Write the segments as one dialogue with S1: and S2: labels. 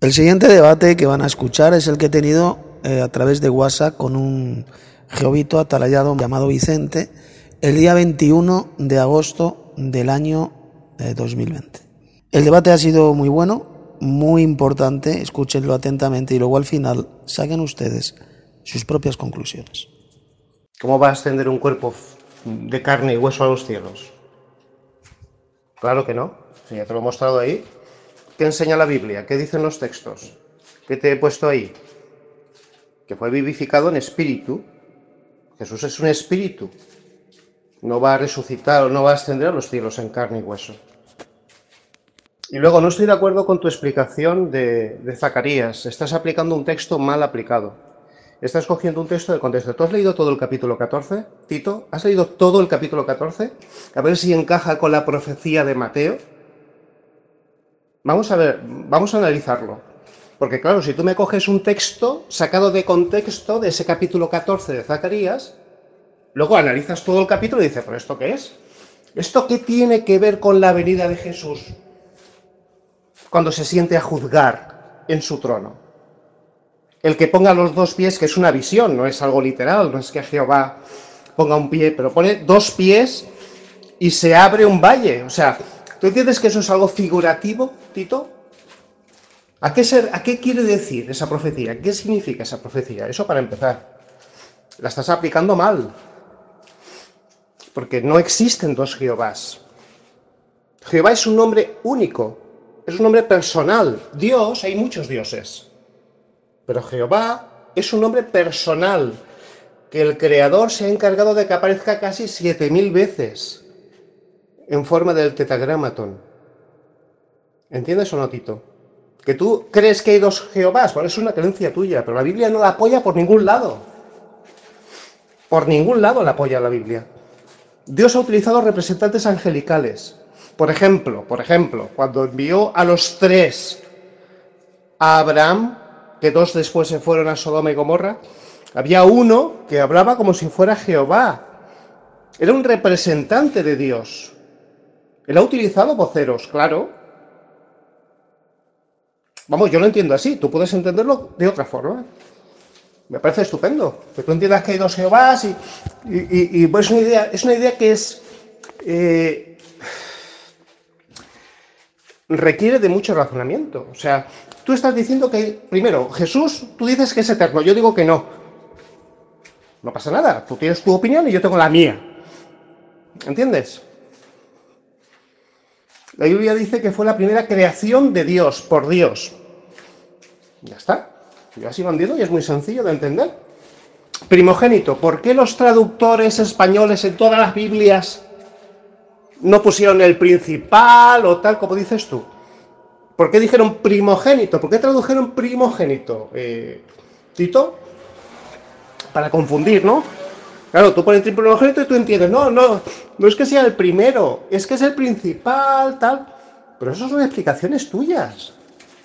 S1: El siguiente debate que van a escuchar es el que he tenido a través de WhatsApp con un jehovito atalayado llamado Vicente el día 21 de agosto del año 2020. El debate ha sido muy bueno, muy importante, escúchenlo atentamente y luego al final saquen ustedes sus propias conclusiones.
S2: ¿Cómo va a ascender un cuerpo de carne y hueso a los cielos? Claro que no, ya te lo he mostrado ahí. ¿Qué enseña la Biblia? ¿Qué dicen los textos? ¿Qué te he puesto ahí? Que fue vivificado en espíritu. Jesús es un espíritu. No va a resucitar o no va a ascender a los cielos en carne y hueso. Y luego, no estoy de acuerdo con tu explicación de Zacarías. Estás aplicando un texto mal aplicado. Estás cogiendo un texto de contexto. ¿Tú has leído todo el capítulo 14, Tito? ¿Has leído todo el capítulo 14? A ver si encaja con la profecía de Mateo. Vamos a ver, vamos a analizarlo. Porque claro, si tú me coges un texto sacado de contexto de ese capítulo 14 de Zacarías, luego analizas todo el capítulo y dices, ¿pero esto qué es? ¿Esto qué tiene que ver con la venida de Jesús cuando se siente a juzgar en su trono? El que ponga los dos pies, que es una visión, no es algo literal, no es que Jehová ponga un pie, pero pone dos pies y se abre un valle. O sea, ¿tú entiendes que eso es algo figurativo, Tito? ¿A qué quiere decir esa profecía? ¿Qué significa esa profecía? Eso para empezar. La estás aplicando mal. Porque no existen dos Jehovás. Jehová es un nombre único, es un nombre personal. Dios, hay muchos dioses. Pero Jehová es un nombre personal, que el Creador se ha encargado de que aparezca casi 7000 veces en forma del tetragramatón. ¿Entiendes o no, Tito? Que tú crees que hay dos Jehovás, bueno, es una creencia tuya, pero la Biblia no la apoya por ningún lado. Por ningún lado la apoya la Biblia. Dios ha utilizado representantes angelicales. Por ejemplo, cuando envió a los 3 a Abraham, que 2 después se fueron a Sodoma y Gomorra, había uno que hablaba como si fuera Jehová. Era un representante de Dios. Él ha utilizado voceros, claro. Vamos, yo lo entiendo así, tú puedes entenderlo de otra forma. Me parece estupendo, que tú entiendas que hay dos Jehovás y pues es una idea que requiere de mucho razonamiento. O sea, tú estás diciendo que, primero, Jesús, tú dices que es eterno, yo digo que no. No pasa nada, tú tienes tu opinión y yo tengo la mía. ¿Entiendes? La Biblia dice que fue la primera creación de Dios, por Dios. Ya está. Yo así lo entiendo y es muy sencillo de entender. Primogénito. ¿Por qué los traductores españoles en todas las Biblias no pusieron el principal o tal, como dices tú? ¿Por qué dijeron primogénito? ¿Por qué tradujeron primogénito? Tito, para confundir, ¿no? Claro, tú pones primogénito y tú entiendes, no es que sea el primero, es que es el principal, tal. Pero eso son explicaciones tuyas.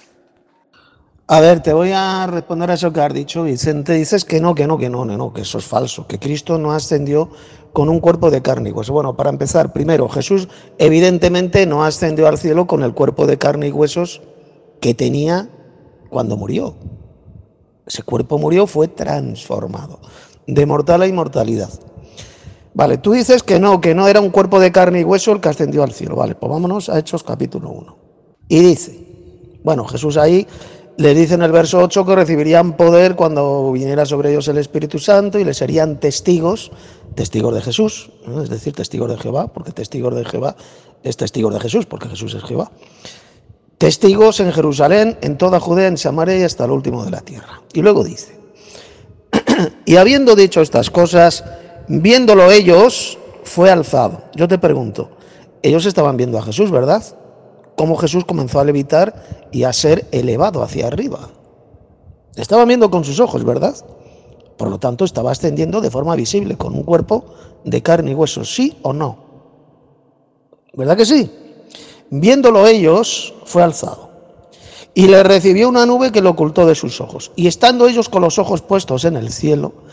S1: A ver, te voy a responder a eso que has dicho, Vicente. Dices que no, que eso es falso, que Cristo no ascendió con un cuerpo de carne y hueso. Bueno, para empezar, primero, Jesús evidentemente no ascendió al cielo con el cuerpo de carne y huesos que tenía cuando murió. Ese cuerpo murió, fue transformado de mortal a inmortalidad. Vale, tú dices que no era un cuerpo de carne y hueso el que ascendió al cielo. Vale, pues vámonos a Hechos capítulo 1. Y dice, bueno, Jesús ahí les dice en el verso 8 que recibirían poder cuando viniera sobre ellos el Espíritu Santo y les serían testigos de Jesús, ¿no? Es decir, testigos de Jehová, porque testigos de Jehová es testigos de Jesús, porque Jesús es Jehová. Testigos en Jerusalén, en toda Judea, en Samaria y hasta el último de la tierra. Y luego dice, y habiendo dicho estas cosas, viéndolo ellos, fue alzado. Yo te pregunto, ellos estaban viendo a Jesús, ¿verdad? Cómo Jesús comenzó a levitar y a ser elevado hacia arriba. Estaban viendo con sus ojos, ¿verdad? Por lo tanto, estaba ascendiendo de forma visible, con un cuerpo de carne y hueso, ¿sí o no? ¿Verdad que sí? Viéndolo ellos, fue alzado. Y le recibió una nube que lo ocultó de sus ojos. Y estando ellos con los ojos puestos en el cielo,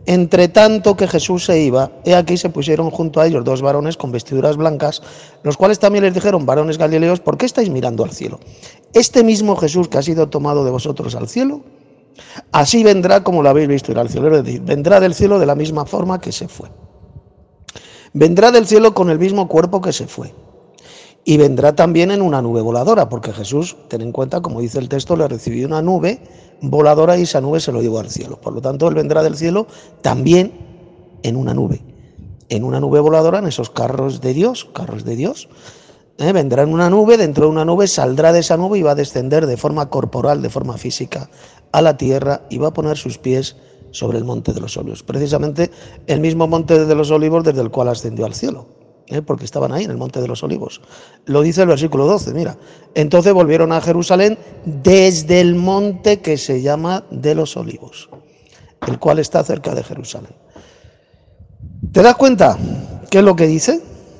S1: Entre tanto que Jesús se iba, he aquí se pusieron junto a ellos dos varones con vestiduras blancas, los cuales también les dijeron: varones galileos, ¿por qué estáis mirando al cielo? Este mismo Jesús que ha sido tomado de vosotros al cielo, así vendrá como lo habéis visto ir al cielo. Es decir, vendrá del cielo de la misma forma que se fue. Vendrá del cielo con el mismo cuerpo que se fue. Y vendrá también en una nube voladora, porque Jesús, ten en cuenta, como dice el texto, le recibió una nube voladora y esa nube se lo llevó al cielo. Por lo tanto, él vendrá del cielo también en una nube voladora, en esos carros de Dios. Vendrá en una nube, dentro de una nube, saldrá de esa nube y va a descender de forma corporal, de forma física, a la tierra y va a poner sus pies sobre el monte de los olivos. Precisamente el mismo monte de los olivos desde el cual ascendió al cielo. Porque estaban ahí en el monte de los olivos. Lo dice el versículo 12, mira. Entonces volvieron a Jerusalén desde el monte que se llama de los olivos, el cual está cerca de Jerusalén. ¿Te das cuenta qué es lo que dice?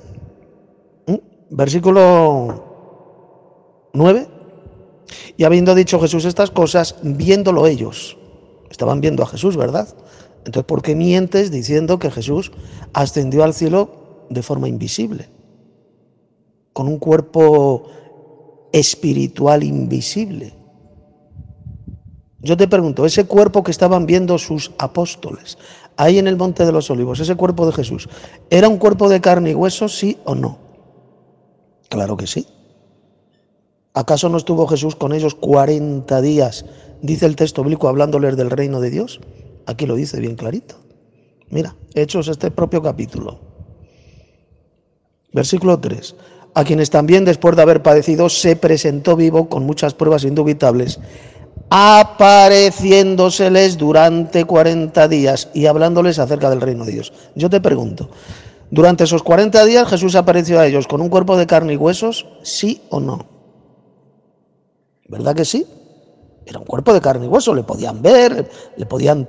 S1: Versículo 9. Y habiendo dicho Jesús estas cosas, viéndolo ellos. Estaban viendo a Jesús, ¿verdad? Entonces, ¿por qué mientes diciendo que Jesús ascendió al cielo de forma invisible, con un cuerpo espiritual invisible? Yo te pregunto, ese cuerpo que estaban viendo sus apóstoles ahí en el monte de los olivos, ese cuerpo de Jesús, ¿era un cuerpo de carne y hueso, sí o no? Claro que sí. ¿Acaso no estuvo Jesús con ellos 40 días, dice el texto bíblico, hablándoles del reino de Dios? Aquí lo dice bien clarito. Mira, Hechos, este propio capítulo. Versículo 3. A quienes también, después de haber padecido, se presentó vivo con muchas pruebas indubitables, apareciéndoseles durante 40 días y hablándoles acerca del reino de Dios. Yo te pregunto, ¿durante esos 40 días Jesús apareció a ellos con un cuerpo de carne y huesos, sí o no? ¿Verdad que sí? Era un cuerpo de carne y hueso, le podían ver, le podían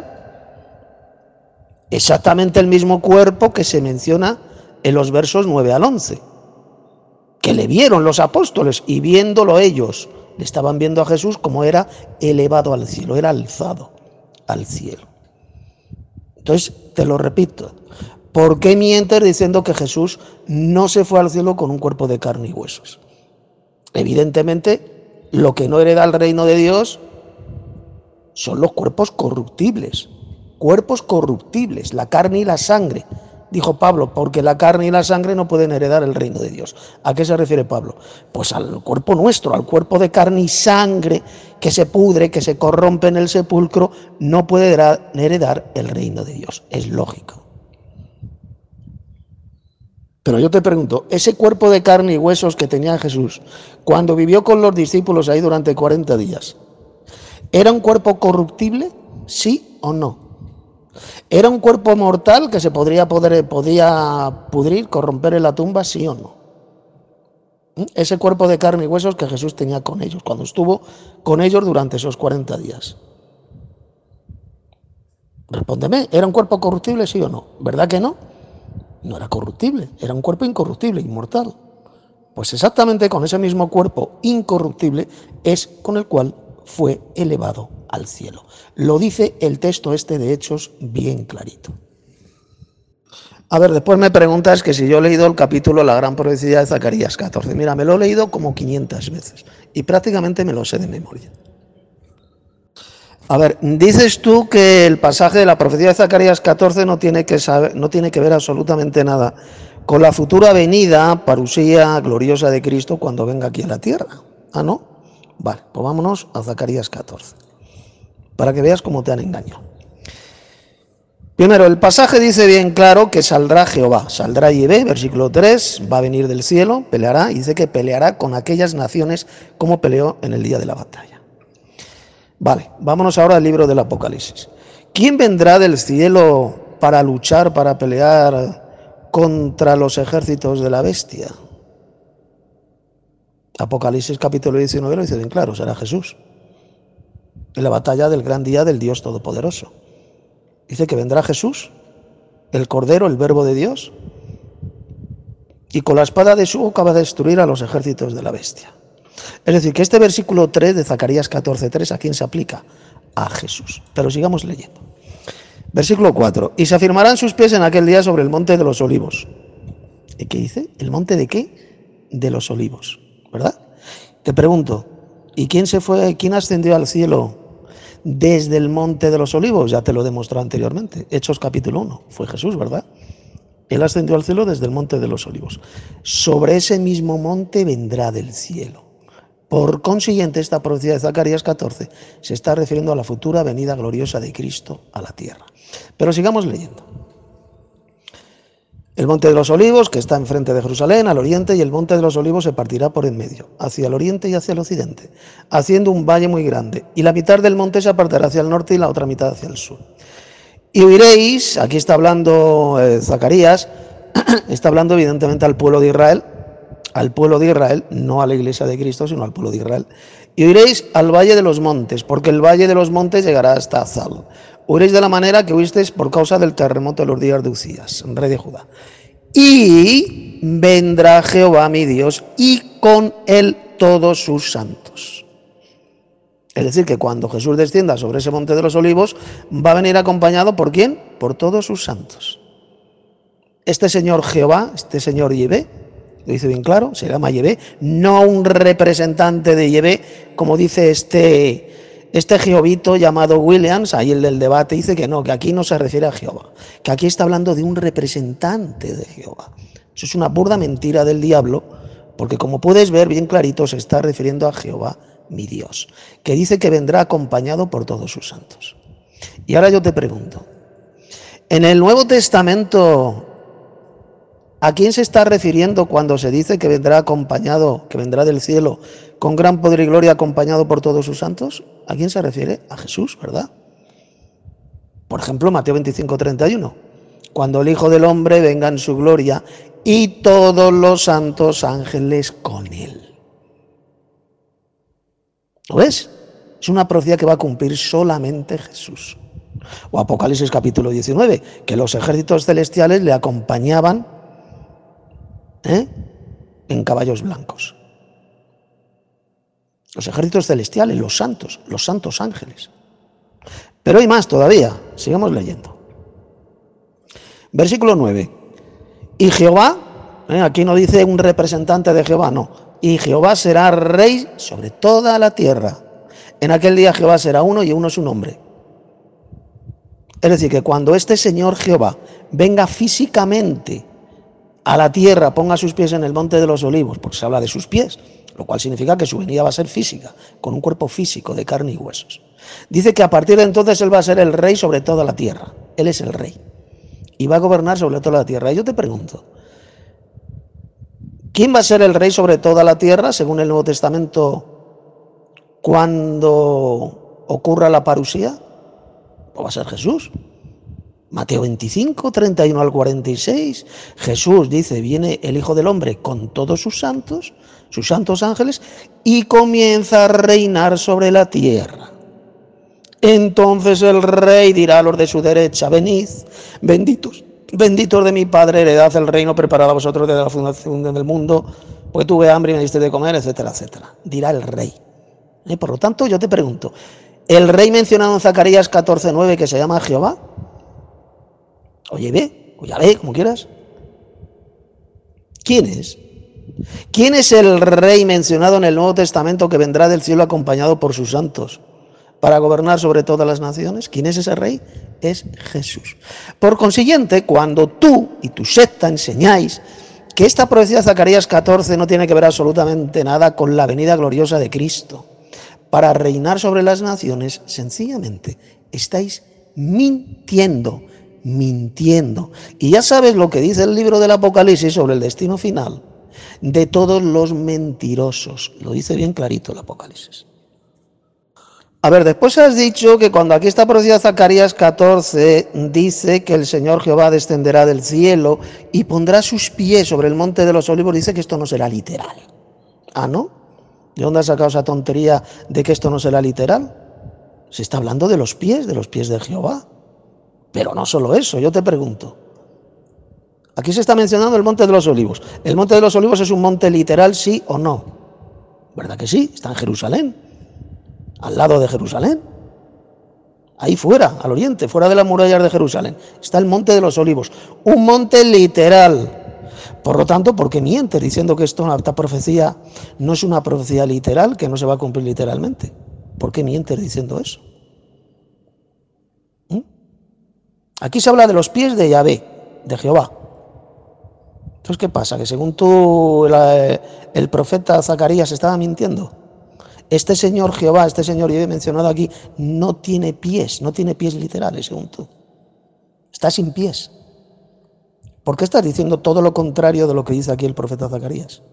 S1: tocar. Exactamente el mismo cuerpo que se menciona en los versos 9 al 11, que le vieron los apóstoles y viéndolo ellos, le estaban viendo a Jesús como era elevado al cielo, era alzado al cielo. Entonces, te lo repito, ¿por qué mientes diciendo que Jesús no se fue al cielo con un cuerpo de carne y huesos? Evidentemente, lo que no hereda el reino de Dios son los cuerpos corruptibles, la carne y la sangre. Dijo Pablo, porque la carne y la sangre no pueden heredar el reino de Dios. ¿A qué se refiere Pablo? Pues al cuerpo nuestro, al cuerpo de carne y sangre que se pudre, que se corrompe en el sepulcro, no puede heredar el reino de Dios. Es lógico. Pero yo te pregunto, ese cuerpo de carne y huesos que tenía Jesús, cuando vivió con los discípulos ahí durante 40 días, ¿era un cuerpo corruptible? ¿Sí o no? ¿Era un cuerpo mortal que se podía pudrir, corromper en la tumba, sí o no? Ese cuerpo de carne y huesos que Jesús tenía con ellos, cuando estuvo con ellos durante esos 40 días. Respóndeme, ¿era un cuerpo corruptible, sí o no? ¿Verdad que no? No era corruptible, era un cuerpo incorruptible, inmortal. Pues exactamente con ese mismo cuerpo incorruptible es con el cual fue elevado al cielo. Lo dice el texto este de Hechos bien clarito. A ver, después me preguntas que si yo he leído el capítulo La gran profecía de Zacarías 14. Mira, me lo he leído como 500 veces y prácticamente me lo sé de memoria. A ver, dices tú que el pasaje de la profecía de Zacarías 14 no tiene que ver absolutamente nada con la futura venida, parusía gloriosa de Cristo cuando venga aquí a la tierra. ¿Ah, no? Vale, pues vámonos a Zacarías 14, para que veas cómo te han engañado. Primero, el pasaje dice bien claro que saldrá Jehová, saldrá Yahvé, versículo 3, va a venir del cielo, peleará, y dice que peleará con aquellas naciones como peleó en el día de la batalla. Vale, vámonos ahora al libro del Apocalipsis. ¿Quién vendrá del cielo para luchar, para pelear contra los ejércitos de la bestia? Apocalipsis capítulo 19 lo dice bien claro, será Jesús. En la batalla del gran día del Dios Todopoderoso. Dice que vendrá Jesús, el Cordero, el Verbo de Dios, y con la espada de su boca va a destruir a los ejércitos de la bestia. Es decir, que este versículo 3 de Zacarías 14:3, ¿a quién se aplica? A Jesús. Pero sigamos leyendo. Versículo 4. Y se afirmarán sus pies en aquel día sobre el monte de los olivos. ¿Y qué dice? ¿El monte de qué? De los olivos, ¿verdad? Te pregunto, ¿y quién ascendió al cielo desde el monte de los olivos? Ya te lo demostré anteriormente. Hechos capítulo 1. Fue Jesús, ¿verdad? Él ascendió al cielo desde el monte de los olivos. Sobre ese mismo monte vendrá del cielo. Por consiguiente, esta profecía de Zacarías 14 se está refiriendo a la futura venida gloriosa de Cristo a la tierra. Pero sigamos leyendo. El monte de los olivos, que está enfrente de Jerusalén, al oriente, y el monte de los olivos se partirá por en medio, hacia el oriente y hacia el occidente, haciendo un valle muy grande. Y la mitad del monte se apartará hacia el norte y la otra mitad hacia el sur. Y oiréis, aquí está hablando Zacarías, está hablando evidentemente al pueblo de Israel, no a la iglesia de Cristo, sino al pueblo de Israel. Y oiréis al valle de los montes, porque el valle de los montes llegará hasta Azal. Oiréis de la manera que oísteis por causa del terremoto de los días de Uzías, rey de Judá. Y vendrá Jehová mi Dios, y con él todos sus santos. Es decir, que cuando Jesús descienda sobre ese monte de los olivos, va a venir acompañado ¿por quién? Por todos sus santos. Este señor Jehová, este señor Yahvé, lo dice bien claro, se llama Yahvé, no un representante de Yahvé, como dice este Jehovito llamado Williams, ahí el del debate, dice que no, que aquí no se refiere a Jehová, que aquí está hablando de un representante de Jehová. Eso es una burda mentira del diablo, porque como puedes ver bien clarito, se está refiriendo a Jehová, mi Dios, que dice que vendrá acompañado por todos sus santos. Y ahora yo te pregunto, en el Nuevo Testamento, ¿a quién se está refiriendo cuando se dice que vendrá acompañado, que vendrá del cielo con gran poder y gloria acompañado por todos sus santos? ¿A quién se refiere? A Jesús, ¿verdad? Por ejemplo, Mateo 25:31. Cuando el Hijo del Hombre venga en su gloria y todos los santos ángeles con él. ¿Lo ves? Es una profecía que va a cumplir solamente Jesús. O Apocalipsis capítulo 19, que los ejércitos celestiales le acompañaban en caballos blancos. Los ejércitos celestiales, los santos ángeles. Pero hay más todavía, sigamos leyendo. Versículo 9. Y Jehová, aquí no dice un representante de Jehová, no. Y Jehová será rey sobre toda la tierra. En aquel día Jehová será uno y uno su nombre. Es decir, que cuando este Señor Jehová venga físicamente a la tierra, ponga sus pies en el monte de los olivos, porque se habla de sus pies, lo cual significa que su venida va a ser física, con un cuerpo físico de carne y huesos. Dice que a partir de entonces Él va a ser el rey sobre toda la tierra. Él es el rey. Y va a gobernar sobre toda la tierra. Y yo te pregunto, ¿quién va a ser el rey sobre toda la tierra, según el Nuevo Testamento, cuando ocurra la parusía? Pues va a ser Jesús. Mateo 25, 31 al 46, Jesús dice, viene el Hijo del Hombre con todos sus santos ángeles, y comienza a reinar sobre la tierra. Entonces el rey dirá a los de su derecha, venid, benditos de mi Padre, heredad el reino preparado a vosotros desde la fundación del mundo, porque tuve hambre y me diste de comer, etcétera, etcétera. Dirá el rey. Por lo tanto, yo te pregunto, ¿el rey mencionado en Zacarías 14:9 que se llama Jehová? O Yahvé, como quieras. ¿Quién es? ¿Quién es el rey mencionado en el Nuevo Testamento que vendrá del cielo acompañado por sus santos para gobernar sobre todas las naciones? ¿Quién es ese rey? Es Jesús. Por consiguiente, cuando tú y tu secta enseñáis que esta profecía de Zacarías 14 no tiene que ver absolutamente nada con la venida gloriosa de Cristo para reinar sobre las naciones, sencillamente estáis mintiendo. Y ya sabes lo que dice el libro del Apocalipsis sobre el destino final de todos los mentirosos. Lo dice bien clarito el Apocalipsis. A ver, después has dicho que cuando aquí está profecía Zacarías 14, dice que el Señor Jehová descenderá del cielo y pondrá sus pies sobre el monte de los olivos. Dice que esto no será literal. ¿Ah, no? ¿De dónde has sacado esa tontería de que esto no será literal? Se está hablando de los pies de Jehová. Pero no solo eso, yo te pregunto. Aquí se está mencionando el monte de los olivos. ¿El monte de los olivos es un monte literal, sí o no? ¿Verdad que sí? Está en Jerusalén, al lado de Jerusalén. ahí fuera, al oriente, fuera de las murallas de Jerusalén, está el Monte de los Olivos, un monte literal. Por lo tanto, ¿por qué mientes diciendo que esta profecía no es una profecía literal, que no se va a cumplir literalmente? ¿Por qué mientes diciendo eso? Aquí se habla de los pies de Yahvé, de Jehová. Entonces, ¿qué pasa? Que según tú, el profeta Zacarías estaba mintiendo. Este señor Jehová, este señor Yahvé mencionado aquí, no tiene pies literales, según tú. Está sin pies. ¿Por qué estás diciendo todo lo contrario de lo que dice aquí el profeta Zacarías?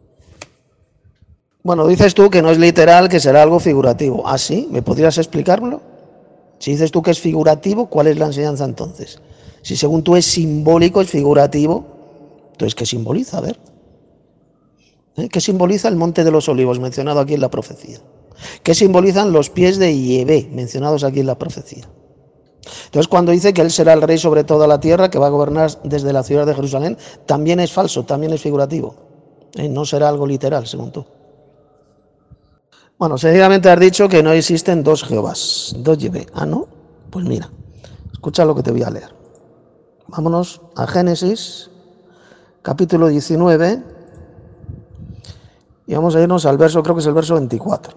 S1: Bueno, dices tú que no es literal, que será algo figurativo. ¿Ah, sí? ¿Me podrías explicármelo? Si dices tú que es figurativo, ¿cuál es la enseñanza entonces? Si según tú es simbólico, es figurativo, entonces ¿qué simboliza? A ver. ¿Qué simboliza el Monte de los Olivos, mencionado aquí en la profecía? ¿Qué simbolizan los pies de Yahvé, mencionados aquí en la profecía? Entonces, cuando dice que Él será el rey sobre toda la tierra, que va a gobernar desde la ciudad de Jerusalén, también es falso, también es figurativo. No será algo literal, según tú. Bueno, seguidamente has dicho que no existen dos Jehovás, dos Yahvé. Ah, ¿no? Pues mira, escucha lo que te voy a leer. Vámonos a Génesis, capítulo 19, y vamos a irnos al verso, creo que es el verso 24.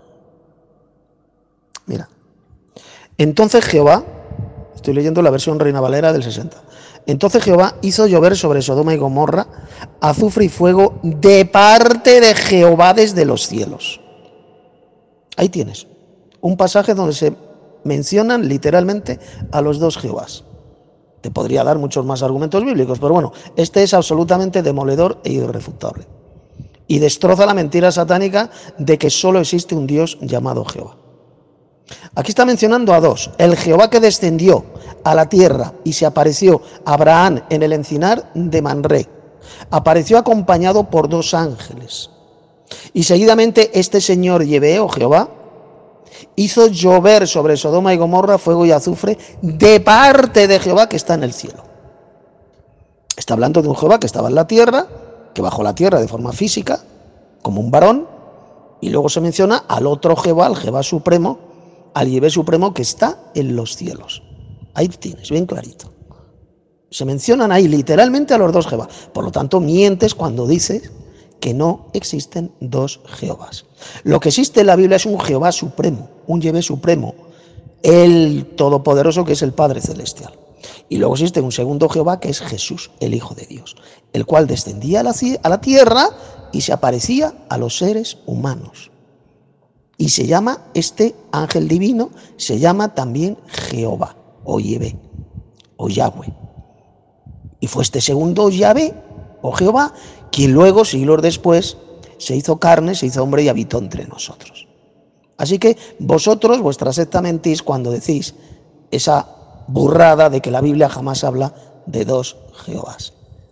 S1: Mira. Entonces Jehová, estoy leyendo la versión Reina Valera del 60. Entonces Jehová hizo llover sobre Sodoma y Gomorra azufre y fuego de parte de Jehová desde los cielos. Ahí tienes un pasaje donde se mencionan literalmente a los dos Jehovás. Te podría dar muchos más argumentos bíblicos, pero bueno, este es absolutamente demoledor e irrefutable. Y destroza la mentira satánica de que solo existe un Dios llamado Jehová. Aquí está mencionando a dos: el Jehová que descendió a la tierra y se apareció a Abraham en el encinar de Manré. Apareció acompañado por dos ángeles. Y seguidamente este señor Yahvé, o Jehová, hizo llover sobre Sodoma y Gomorra fuego y azufre de parte de Jehová que está en el cielo. Está hablando de un Jehová que estaba en la tierra, que bajó la tierra de forma física, como un varón, y luego se menciona al otro Jehová, al Jehová supremo, al Yahvé supremo que está en los cielos. Ahí tienes, bien clarito. Se mencionan ahí literalmente a los dos Jehová. Por lo tanto, mientes cuando dices que no existen dos Jehovás. Lo que existe en la Biblia es un Jehová supremo, un Yahvé supremo, el todopoderoso que es el Padre celestial. Y luego existe un segundo Jehová que es Jesús, el Hijo de Dios, el cual descendía a la tierra y se aparecía a los seres humanos. Y se llama, este ángel divino, se llama también Jehová, o Yahvé, o Yahweh. Y fue este segundo Yahvé, o Jehová, quien luego, siglos después, se hizo carne, se hizo hombre y habitó entre nosotros. Así que vosotros, vuestra secta, mentís cuando decís esa burrada de que la Biblia jamás habla de dos Jehovás.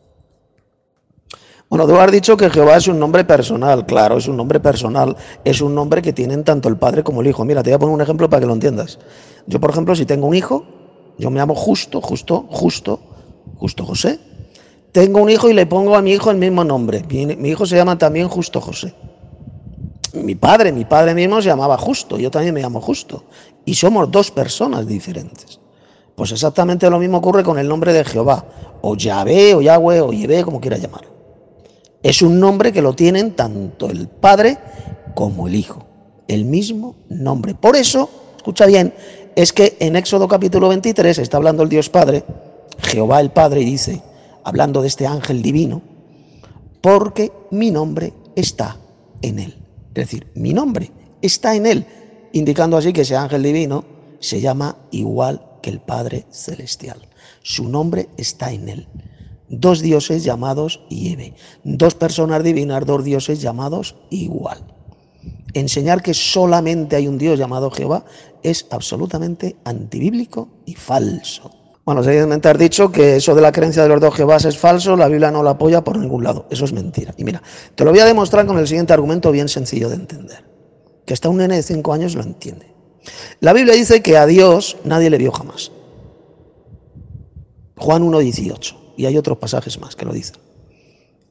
S1: Bueno, tú has dicho que Jehová es un nombre personal. Claro, es un nombre personal, es un nombre que tienen tanto el Padre como el Hijo. Mira, te voy a poner un ejemplo para que lo entiendas. Yo, por ejemplo, si tengo un hijo, yo me llamo Justo José. Tengo un hijo y le pongo a mi hijo el mismo nombre. Mi hijo se llama también Justo José. Mi padre mismo se llamaba Justo, yo también me llamo Justo. Y somos dos personas diferentes. Pues exactamente lo mismo ocurre con el nombre de Jehová, o Yahvé, o Yahweh, o Yahvé, como quieras llamarlo. Es un nombre que lo tienen tanto el Padre como el Hijo, el mismo nombre. Por eso, escucha bien, es que en Éxodo capítulo 23 está hablando el Dios Padre, Jehová el Padre, y dice, hablando de este ángel divino, porque mi nombre está en él. Es decir, mi nombre está en él, indicando así que ese ángel divino se llama igual que el Padre celestial. Su nombre está en él. Dos dioses llamados Yahvé, dos personas divinas, dos dioses llamados igual. Enseñar que solamente hay un Dios llamado Jehová es absolutamente antibíblico y falso. Bueno, seguidamente has dicho que eso de la creencia de los dos Jehovás es falso, la Biblia no lo apoya por ningún lado. Eso es mentira. Y mira, te lo voy a demostrar con el siguiente argumento bien sencillo de entender, que hasta un nene de 5 años lo entiende. La Biblia dice que a Dios nadie le vio jamás. Juan 1:18. Y hay otros pasajes más que lo dicen.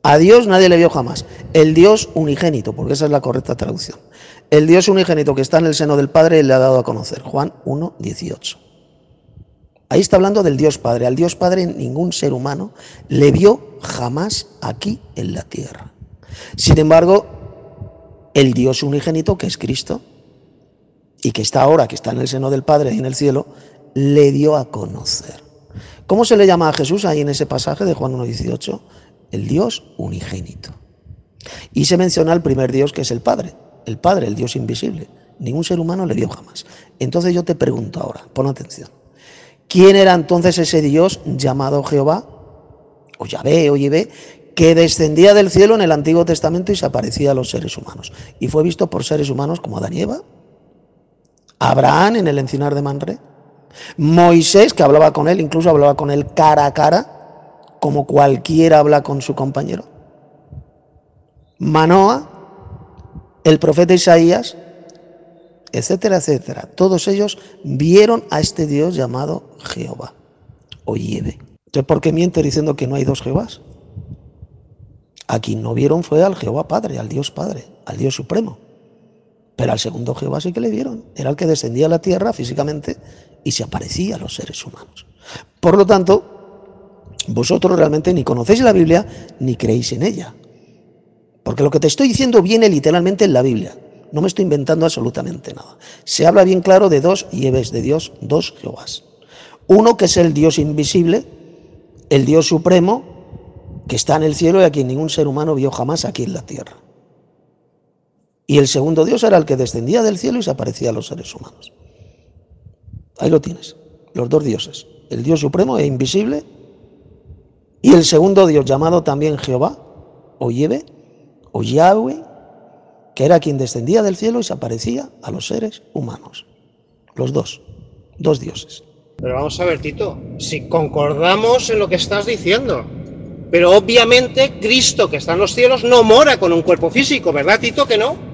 S1: A Dios nadie le vio jamás. El Dios unigénito, porque esa es la correcta traducción. El Dios unigénito que está en el seno del Padre le ha dado a conocer. Juan 1:18. Ahí está hablando del Dios Padre. Al Dios Padre ningún ser humano le vio jamás aquí en la tierra. Sin embargo, el Dios unigénito, que es Cristo, y que está ahora, que está en el seno del Padre y en el cielo, le dio a conocer. ¿Cómo se le llama a Jesús ahí en ese pasaje de Juan 1:18? El Dios unigénito. Y se menciona el primer Dios, que es el Padre, el Dios invisible. Ningún ser humano le vio jamás. Entonces yo te pregunto ahora, pon atención. ¿Quién era entonces ese Dios llamado Jehová, o Yahvé, o Yahvé, que descendía del cielo en el Antiguo Testamento y se aparecía a los seres humanos? Y fue visto por seres humanos como Adán y Eva, Abraham en el encinar de Mamre, Moisés, que hablaba con él, incluso hablaba con él cara a cara, como cualquiera habla con su compañero, Manoah, el profeta Isaías, etcétera, etcétera. Todos ellos vieron a este Dios llamado Jehová o Yahvé. Entonces, ¿por qué miente diciendo que no hay dos Jehovás? A quien no vieron fue al Jehová Padre, al Dios Supremo. Pero al segundo Jehová sí que le vieron. Era el que descendía a la tierra físicamente y se aparecía a los seres humanos. Por lo tanto, vosotros realmente ni conocéis la Biblia ni creéis en ella. Porque lo que te estoy diciendo viene literalmente en la Biblia. No me estoy inventando absolutamente nada. Se habla bien claro de dos Yahvés, de Dios, dos Jehovás. Uno que es el Dios invisible, el Dios supremo, que está en el cielo y a quien ningún ser humano vio jamás aquí en la tierra. Y el segundo Dios era el que descendía del cielo y se aparecía a los seres humanos. Ahí lo tienes, los dos dioses. El Dios supremo e invisible y el segundo Dios llamado también Jehová, o Yahvé, o Yahweh, que era quien descendía del cielo y se aparecía a los seres humanos. Los dos dioses.
S2: Pero vamos a ver, Tito, si concordamos en lo que estás diciendo, pero obviamente Cristo, que está en los cielos, no mora con un cuerpo físico, ¿verdad, Tito, que no?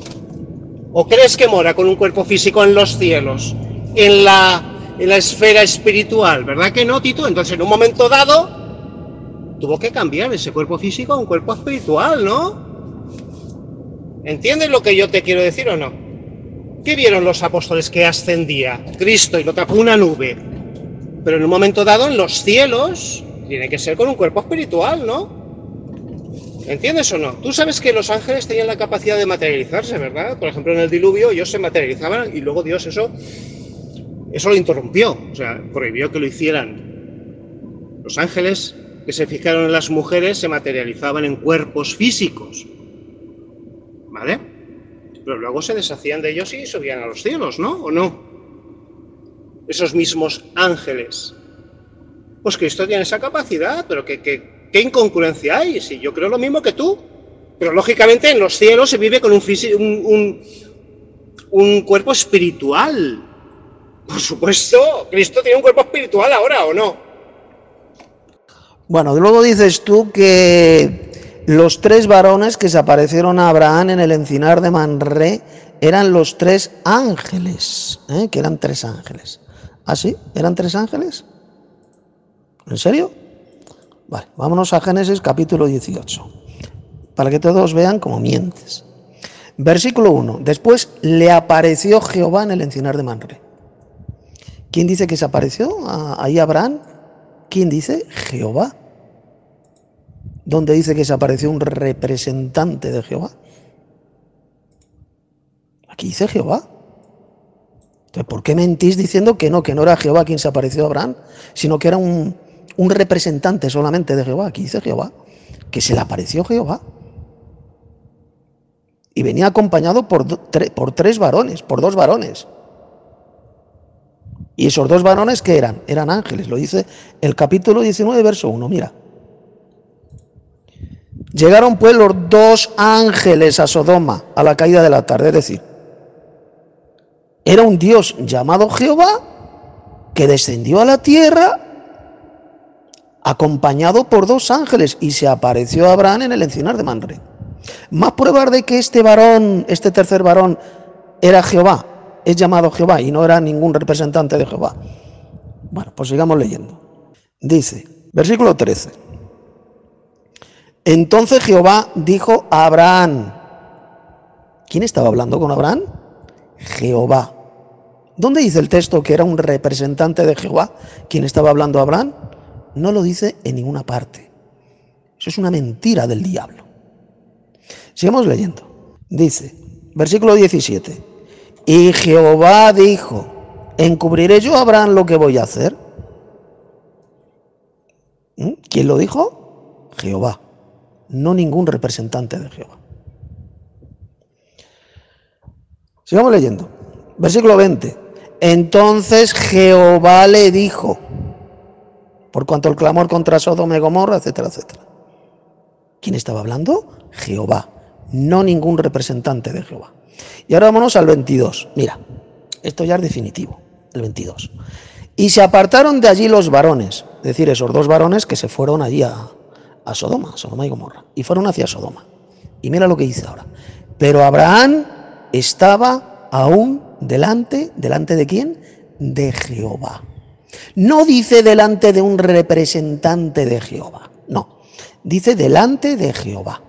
S2: ¿O crees que mora con un cuerpo físico en los cielos, en la esfera espiritual? ¿Verdad que no, Tito? Entonces, en un momento dado, tuvo que cambiar ese cuerpo físico a un cuerpo espiritual, ¿no? ¿Entiendes lo que yo te quiero decir o no? ¿Qué vieron los apóstoles que ascendía? Cristo y lo tapó una nube. Pero en un momento dado, en los cielos, tiene que ser con un cuerpo espiritual, ¿no? ¿Entiendes o no? Tú sabes que los ángeles tenían la capacidad de materializarse, ¿verdad? Por ejemplo, en el diluvio ellos se materializaban y luego Dios eso lo interrumpió, o sea, prohibió que lo hicieran. Los ángeles que se fijaron en las mujeres se materializaban en cuerpos físicos, ¿vale? Pero luego se deshacían de ellos y subían a los cielos, ¿no? ¿O no? Esos mismos ángeles. Pues Cristo tiene esa capacidad, pero ¿qué incongruencia hay? Si yo creo lo mismo que tú. Pero lógicamente en los cielos se vive con un cuerpo espiritual. Por supuesto, Cristo tiene un cuerpo espiritual ahora, ¿o no?
S1: Bueno, luego dices tú que los tres varones que se aparecieron a Abraham en el encinar de Mamre eran los tres ángeles, que eran tres ángeles. ¿Ah, sí? ¿Eran tres ángeles? ¿En serio? Vale, vámonos a Génesis capítulo 18, para que todos vean cómo mientes. Versículo 1. Después le apareció Jehová en el encinar de Mamre. ¿Quién dice que se apareció ahí a Abraham? ¿Quién dice? Jehová. ¿Dónde dice que se apareció un representante de Jehová? Aquí dice Jehová. Entonces, ¿por qué mentís diciendo que no era Jehová quien se apareció a Abraham, sino que era un representante solamente de Jehová? Aquí dice Jehová, que se le apareció Jehová. Y venía acompañado por dos varones. Y esos dos varones, ¿qué eran? Eran ángeles, lo dice el capítulo 19, verso 1, mira. Llegaron pues los dos ángeles a Sodoma a la caída de la tarde, es decir, era un Dios llamado Jehová que descendió a la tierra acompañado por dos ángeles y se apareció a Abraham en el encinar de Mamre. Más pruebas de que este tercer varón era Jehová, es llamado Jehová y no era ningún representante de Jehová. Bueno, pues sigamos leyendo. Dice, versículo 13. Entonces Jehová dijo a Abraham. ¿Quién estaba hablando con Abraham? Jehová. ¿Dónde dice el texto que era un representante de Jehová quien estaba hablando a Abraham? No lo dice en ninguna parte. Eso es una mentira del diablo. Sigamos leyendo. Dice, versículo 17. Y Jehová dijo, ¿encubriré yo a Abraham lo que voy a hacer? ¿Quién lo dijo? Jehová. No ningún representante de Jehová. Sigamos leyendo. Versículo 20. Entonces Jehová le dijo, por cuanto el clamor contra Sodoma y Gomorra, etcétera, etcétera. ¿Quién estaba hablando? Jehová, no ningún representante de Jehová. Y ahora vámonos al 22. Mira, esto ya es definitivo, el 22. Y se apartaron de allí los varones, es decir, esos dos varones que se fueron allí a Sodoma y Gomorra, y fueron hacia Sodoma. Y mira lo que dice ahora. Pero Abraham estaba aún delante ¿de quién? De Jehová. No dice delante de un representante de Jehová, no, dice delante de Jehová.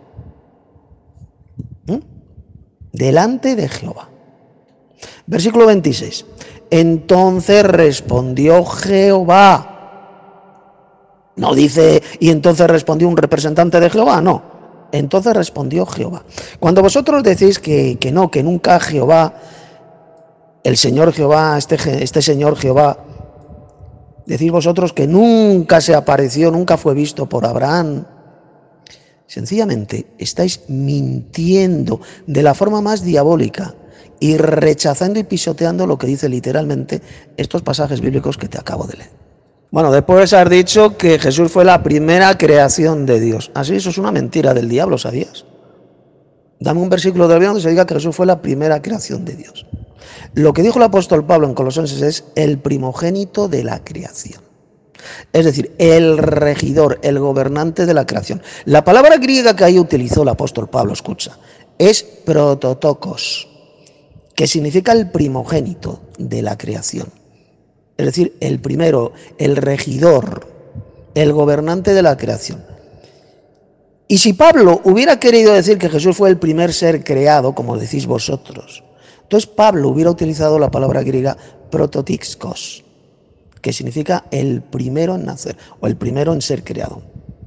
S1: Delante de Jehová. Versículo 26. Entonces respondió Jehová. No dice, y entonces respondió un representante de Jehová, no. Entonces respondió Jehová. Cuando vosotros decís que no, que nunca Jehová, el Señor Jehová, este Señor Jehová, decís vosotros que nunca se apareció, nunca fue visto por Abraham, sencillamente estáis mintiendo de la forma más diabólica y rechazando y pisoteando lo que dice literalmente estos pasajes bíblicos que te acabo de leer. Bueno, después has dicho que Jesús fue la primera creación de Dios. Así, eso es una mentira del diablo, ¿sabías? Dame un versículo de la Biblia donde se diga que Jesús fue la primera creación de Dios. Lo que dijo el apóstol Pablo en Colosenses es el primogénito de la creación. Es decir, el regidor, el gobernante de la creación. La palabra griega que ahí utilizó el apóstol Pablo, escucha, es prototokos, que significa el primogénito de la creación. Es decir, el primero, el regidor, el gobernante de la creación. Y si Pablo hubiera querido decir que Jesús fue el primer ser creado, como decís vosotros, entonces Pablo hubiera utilizado la palabra griega prototixkos, que significa el primero en nacer o el primero en ser creado.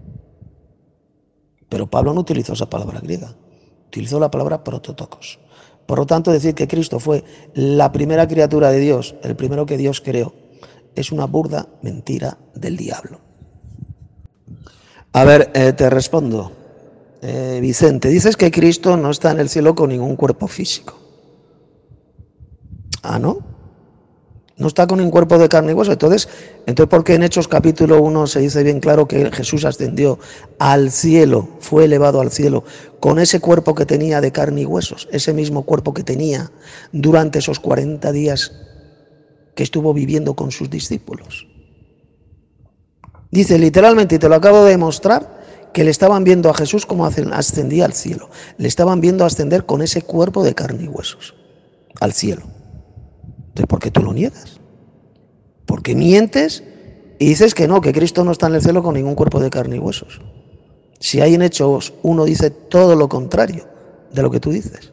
S1: Pero Pablo no utilizó esa palabra griega, utilizó la palabra prototokos. Por lo tanto, decir que Cristo fue la primera criatura de Dios, el primero que Dios creó, es una burda mentira del diablo. A ver, te respondo. Vicente, dices que Cristo no está en el cielo con ningún cuerpo físico. ¿Ah, no? No está con un cuerpo de carne y hueso. Entonces, ¿por qué en Hechos capítulo 1 se dice bien claro que Jesús ascendió al cielo, fue elevado al cielo, con ese cuerpo que tenía de carne y huesos, ese mismo cuerpo que tenía durante esos 40 días que estuvo viviendo con sus discípulos? Dice literalmente, y te lo acabo de demostrar, que le estaban viendo a Jesús como ascendía al cielo. Le estaban viendo ascender con ese cuerpo de carne y huesos al cielo. Entonces, ¿por qué tú lo niegas? ¿Por qué mientes y dices que no, que Cristo no está en el cielo con ningún cuerpo de carne y huesos? Si hay en Hechos 1 dice todo lo contrario de lo que tú dices.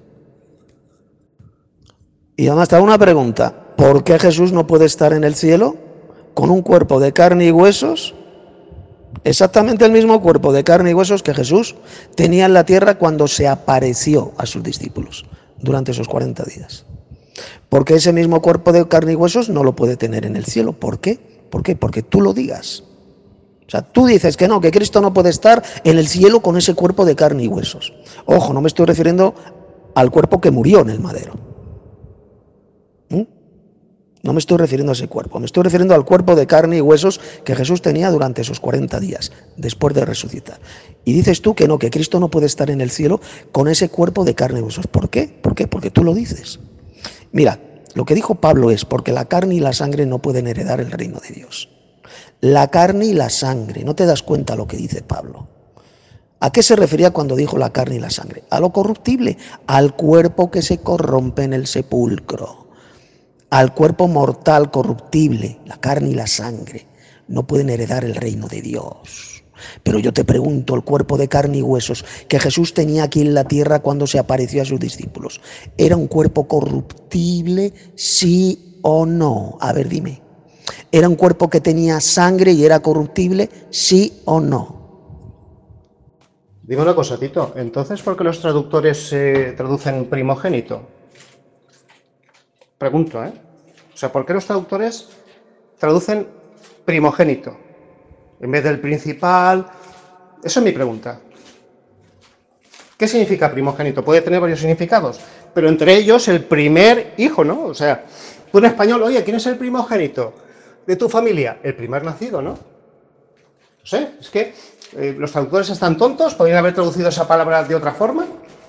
S1: Y además te hago una pregunta. ¿Por qué Jesús no puede estar en el cielo con un cuerpo de carne y huesos? Exactamente el mismo cuerpo de carne y huesos que Jesús tenía en la tierra cuando se apareció a sus discípulos durante esos 40 días. Porque ese mismo cuerpo de carne y huesos no lo puede tener en el cielo. ¿Por qué? ¿Por qué? Porque tú lo digas. O sea, tú dices que no, que Cristo no puede estar en el cielo con ese cuerpo de carne y huesos. Ojo, no me estoy refiriendo al cuerpo que murió en el madero. No me estoy refiriendo a ese cuerpo, me estoy refiriendo al cuerpo de carne y huesos que Jesús tenía durante esos 40 días, después de resucitar. Y dices tú que no, que Cristo no puede estar en el cielo con ese cuerpo de carne y huesos. ¿Por qué? ¿Por qué? Porque tú lo dices. Mira, lo que dijo Pablo es, porque la carne y la sangre no pueden heredar el reino de Dios. La carne y la sangre, ¿no te das cuenta lo que dice Pablo? ¿A qué se refería cuando dijo la carne y la sangre? A lo corruptible, al cuerpo que se corrompe en el sepulcro. Al cuerpo mortal corruptible, la carne y la sangre, no pueden heredar el reino de Dios. Pero yo te pregunto, el cuerpo de carne y huesos que Jesús tenía aquí en la tierra cuando se apareció a sus discípulos, ¿era un cuerpo corruptible, sí o no? A ver, dime. ¿Era un cuerpo que tenía sangre y era corruptible, sí o no?
S2: Dime una cosa, Tito, entonces, ¿por qué los traductores traducen primogénito? Pregunto, ¿eh? O sea, ¿por qué los traductores traducen primogénito en vez del principal? Esa es mi pregunta. ¿Qué significa primogénito? Puede tener varios significados, pero entre ellos el primer hijo, ¿no? O sea, tú en español, oye, ¿quién es el primogénito de tu familia? El primer nacido, ¿no? No sé, es que los traductores están tontos, podrían haber traducido esa palabra de otra forma,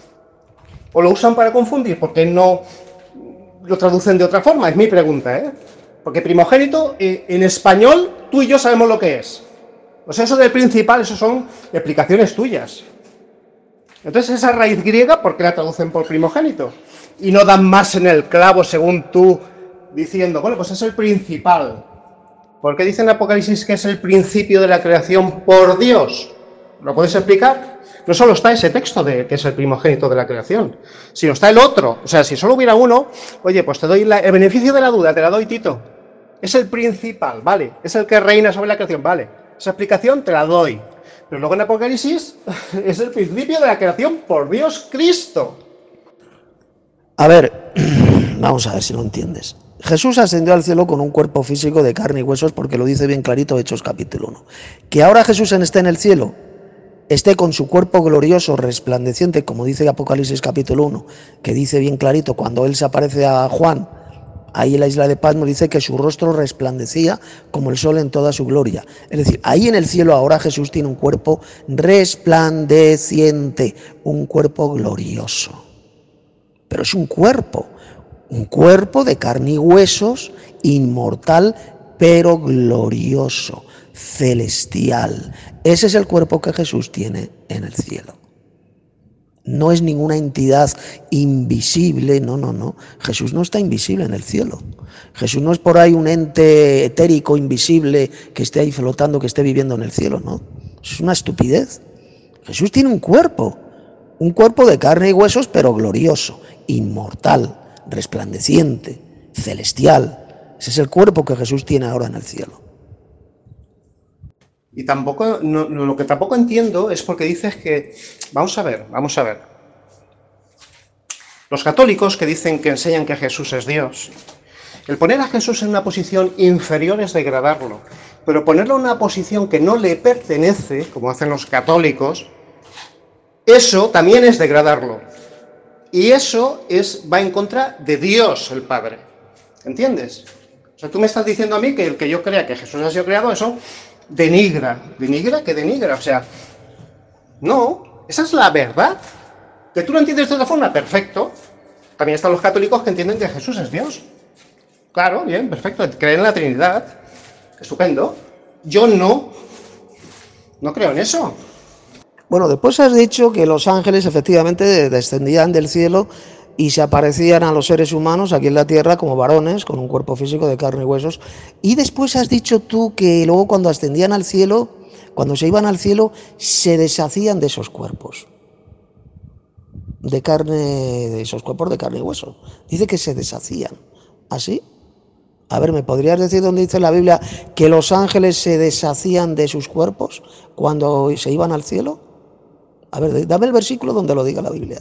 S2: o lo usan para confundir, ¿por qué no lo traducen de otra forma? Es mi pregunta, ¿eh? Porque primogénito, en español, tú y yo sabemos lo que es. O sea, eso del principal, eso son explicaciones tuyas. Entonces, esa raíz griega, ¿por qué la traducen por primogénito? Y no dan más en el clavo, según tú, diciendo, bueno, pues es el principal. ¿Por qué dice en Apocalipsis que es el principio de la creación por Dios? ¿Lo puedes explicar? No solo está ese texto de que es el primogénito de la creación, sino está el otro. O sea, si solo hubiera uno, oye, pues te doy el beneficio de la duda, te la doy, Tito. Es el principal, vale. Es el que reina sobre la creación, vale. Esa explicación te la doy. Pero luego en Apocalipsis es el principio de la creación por Dios Cristo.
S1: A ver, vamos a ver si lo entiendes. Jesús ascendió al cielo con un cuerpo físico de carne y huesos porque lo dice bien clarito Hechos capítulo 1. Que ahora Jesús esté en el cielo, esté con su cuerpo glorioso, resplandeciente, como dice Apocalipsis capítulo 1, que dice bien clarito cuando él se aparece a Juan, ahí en la isla de Patmos, dice que su rostro resplandecía como el sol en toda su gloria. Es decir, ahí en el cielo ahora Jesús tiene un cuerpo resplandeciente, un cuerpo glorioso. Pero es un cuerpo de carne y huesos, inmortal, pero glorioso, celestial. Ese es el cuerpo que Jesús tiene en el cielo. No es ninguna entidad invisible, no. Jesús no está invisible en el cielo. Jesús no es por ahí un ente etérico, invisible, que esté ahí flotando, que esté viviendo en el cielo, no. Eso es una estupidez. Jesús tiene un cuerpo de carne y huesos, pero glorioso, inmortal, resplandeciente, celestial. Ese es el cuerpo que Jesús tiene ahora en el cielo.
S2: Y tampoco, lo que tampoco entiendo es porque dices que, vamos a ver. Los católicos que dicen que enseñan que Jesús es Dios, el poner a Jesús en una posición inferior es degradarlo, pero ponerlo en una posición que no le pertenece, como hacen los católicos, eso también es degradarlo. Y eso va en contra de Dios el Padre. ¿Entiendes? O sea, tú me estás diciendo a mí que el que yo crea que Jesús ha sido creado, eso denigra. ¿Denigra? ¿Qué denigra? O sea, no, esa es la verdad. ¿Que tú lo entiendes de otra forma? Perfecto. También están los católicos que entienden que Jesús es Dios. Claro, bien, perfecto. Creen en la Trinidad. Estupendo. Yo no creo en eso.
S1: Bueno, después has dicho que los ángeles efectivamente descendían del cielo y se aparecían a los seres humanos aquí en la tierra como varones, con un cuerpo físico de carne y huesos. Y después has dicho tú que luego cuando ascendían al cielo, cuando se iban al cielo, se deshacían de esos cuerpos. De esos cuerpos de carne y hueso. Dice que se deshacían. ¿Así? A ver, ¿me podrías decir dónde dice la Biblia que los ángeles se deshacían de sus cuerpos cuando se iban al cielo? A ver, dame el versículo donde lo diga la Biblia.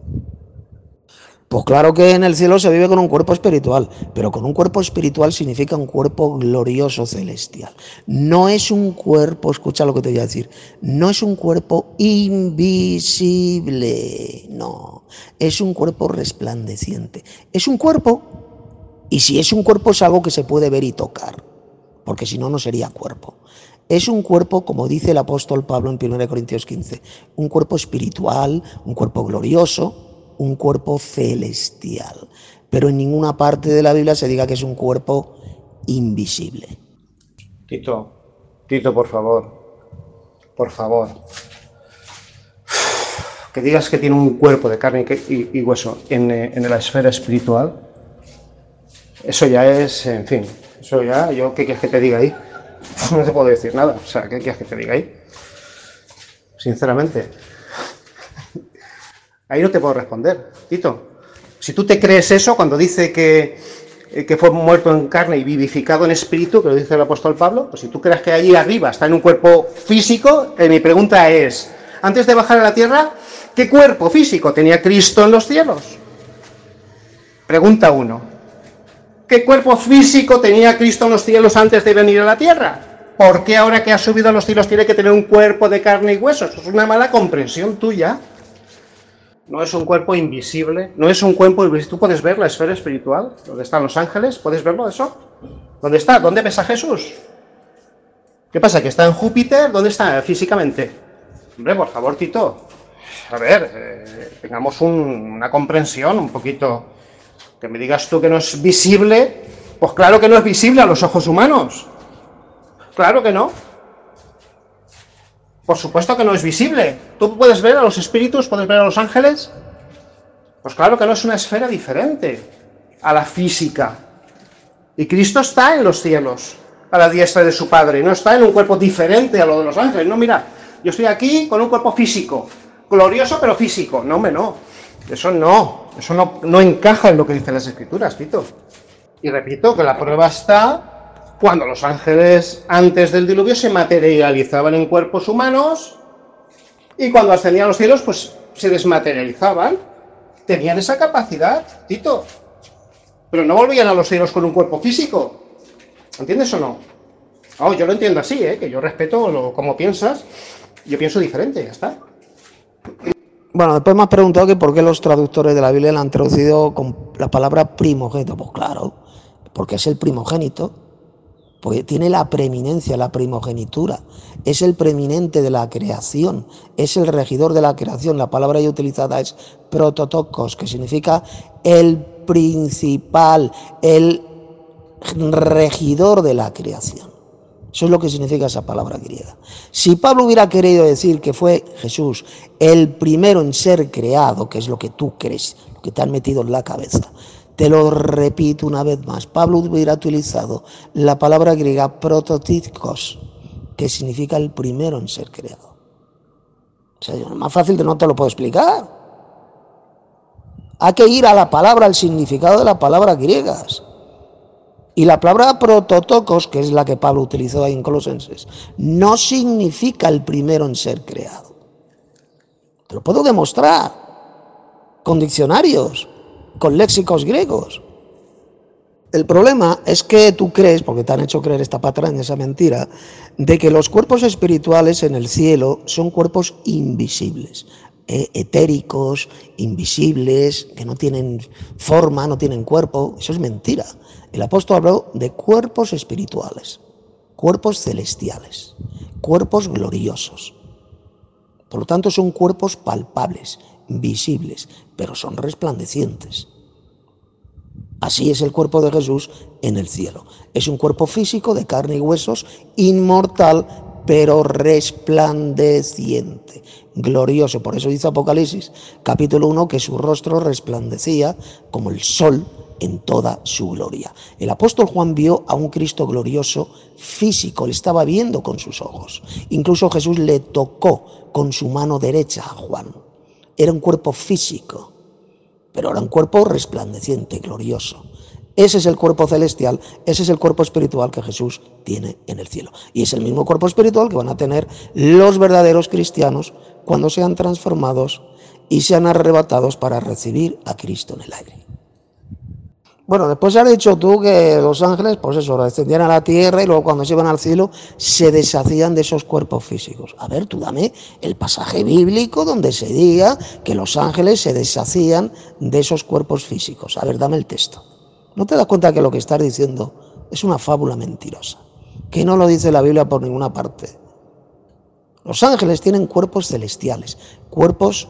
S1: Pues claro que en el cielo se vive con un cuerpo espiritual, pero con un cuerpo espiritual significa un cuerpo glorioso celestial. No es un cuerpo, escucha lo que te voy a decir, no es un cuerpo invisible, no, es un cuerpo resplandeciente. Es un cuerpo, y si es un cuerpo es algo que se puede ver y tocar, porque si no, no sería cuerpo. Es un cuerpo, como dice el apóstol Pablo en 1 Corintios 15, un cuerpo espiritual, un cuerpo glorioso, un cuerpo celestial. Pero en ninguna parte de la Biblia se diga que es un cuerpo invisible.
S2: Tito, por favor. Que digas que tiene un cuerpo de carne y hueso en la esfera espiritual, eso ya es, en fin, eso ya, ¿qué quieres que te diga ahí? No te puedo decir nada, o sea, ¿qué quieres que te diga ahí? sinceramente. Ahí no te puedo responder, Tito. Si tú te crees eso cuando dice que fue muerto en carne y vivificado en espíritu, que lo dice el apóstol Pablo, pues si tú crees que allí arriba está en un cuerpo físico, mi pregunta es, antes de bajar a la tierra, ¿qué cuerpo físico tenía Cristo en los cielos? Pregunta 1. ¿Qué cuerpo físico tenía Cristo en los cielos antes de venir a la tierra? ¿Por qué ahora que ha subido a los cielos tiene que tener un cuerpo de carne y huesos? Eso es una mala comprensión tuya. No es un cuerpo invisible, no es un cuerpo invisible. ¿Tú puedes ver la esfera espiritual? ¿Dónde están los ángeles? ¿Puedes verlo eso? ¿Dónde está? ¿Dónde ves a Jesús? ¿Qué pasa? ¿Que está en Júpiter? ¿Dónde está físicamente? Hombre, por favor, Tito. A ver, tengamos una comprensión un poquito. Que me digas tú que no es visible, pues claro que no es visible a los ojos humanos. Claro que no. Por supuesto que no es visible. ¿Tú puedes ver a los espíritus? ¿Puedes ver a los ángeles? Pues claro que no, es una esfera diferente a la física. Y Cristo está en los cielos, a la diestra de su Padre. No está en un cuerpo diferente a lo de los ángeles. No, mira, yo estoy aquí con un cuerpo físico. Glorioso pero físico. No, hombre, no. Eso no encaja en lo que dicen las Escrituras, Tito. Y repito que la prueba está cuando los ángeles antes del diluvio se materializaban en cuerpos humanos y cuando ascendían a los cielos pues se desmaterializaban. Tenían esa capacidad, Tito. Pero no volvían a los cielos con un cuerpo físico. ¿Entiendes o no? Oh, yo lo entiendo así, que yo respeto cómo piensas. Yo pienso diferente, ya está.
S1: Bueno, después me has preguntado que por qué los traductores de la Biblia la han traducido con la palabra primogénito. Pues claro, porque es el primogénito, porque tiene la preeminencia, la primogenitura, es el preeminente de la creación, es el regidor de la creación. La palabra ahí utilizada es prototokos, que significa el principal, el regidor de la creación. Eso es lo que significa esa palabra griega. Si Pablo hubiera querido decir que fue Jesús el primero en ser creado, que es lo que tú crees, lo que te han metido en la cabeza, te lo repito una vez más, Pablo hubiera utilizado la palabra griega prototíkos, que significa el primero en ser creado. O sea, es más fácil que no te lo puedo explicar. Hay que ir a la palabra, al significado de las palabras griegas. Y la palabra prototokos, que es la que Pablo utilizó ahí en Colosenses, no significa el primero en ser creado. Te lo puedo demostrar con diccionarios, con léxicos griegos. El problema es que tú crees, porque te han hecho creer esta patraña, esa mentira, de que los cuerpos espirituales en el cielo son cuerpos invisibles, etéricos, invisibles, que no tienen forma, no tienen cuerpo. Eso es mentira. El apóstol habló de cuerpos espirituales, cuerpos celestiales, cuerpos gloriosos. Por lo tanto, son cuerpos palpables, visibles, pero son resplandecientes. Así es el cuerpo de Jesús en el cielo. Es un cuerpo físico de carne y huesos, inmortal, pero resplandeciente, glorioso. Por eso dice Apocalipsis, capítulo 1, que su rostro resplandecía como el sol en toda su gloria. El apóstol Juan vio a un Cristo glorioso físico, le estaba viendo con sus ojos. Incluso Jesús le tocó con su mano derecha a Juan. Era un cuerpo físico, pero era un cuerpo resplandeciente, glorioso. Ese es el cuerpo celestial, ese es el cuerpo espiritual que Jesús tiene en el cielo. Y es el mismo cuerpo espiritual que van a tener los verdaderos cristianos cuando sean transformados y sean arrebatados para recibir a Cristo en el aire. Bueno, después has dicho tú que los ángeles, pues eso, descendían a la tierra y luego cuando se iban al cielo se deshacían de esos cuerpos físicos. A ver, tú dame el pasaje bíblico donde se diga que los ángeles se deshacían de esos cuerpos físicos. A ver, dame el texto. ¿No te das cuenta que lo que estás diciendo es una fábula mentirosa? Que no lo dice la Biblia por ninguna parte. Los ángeles tienen cuerpos celestiales, cuerpos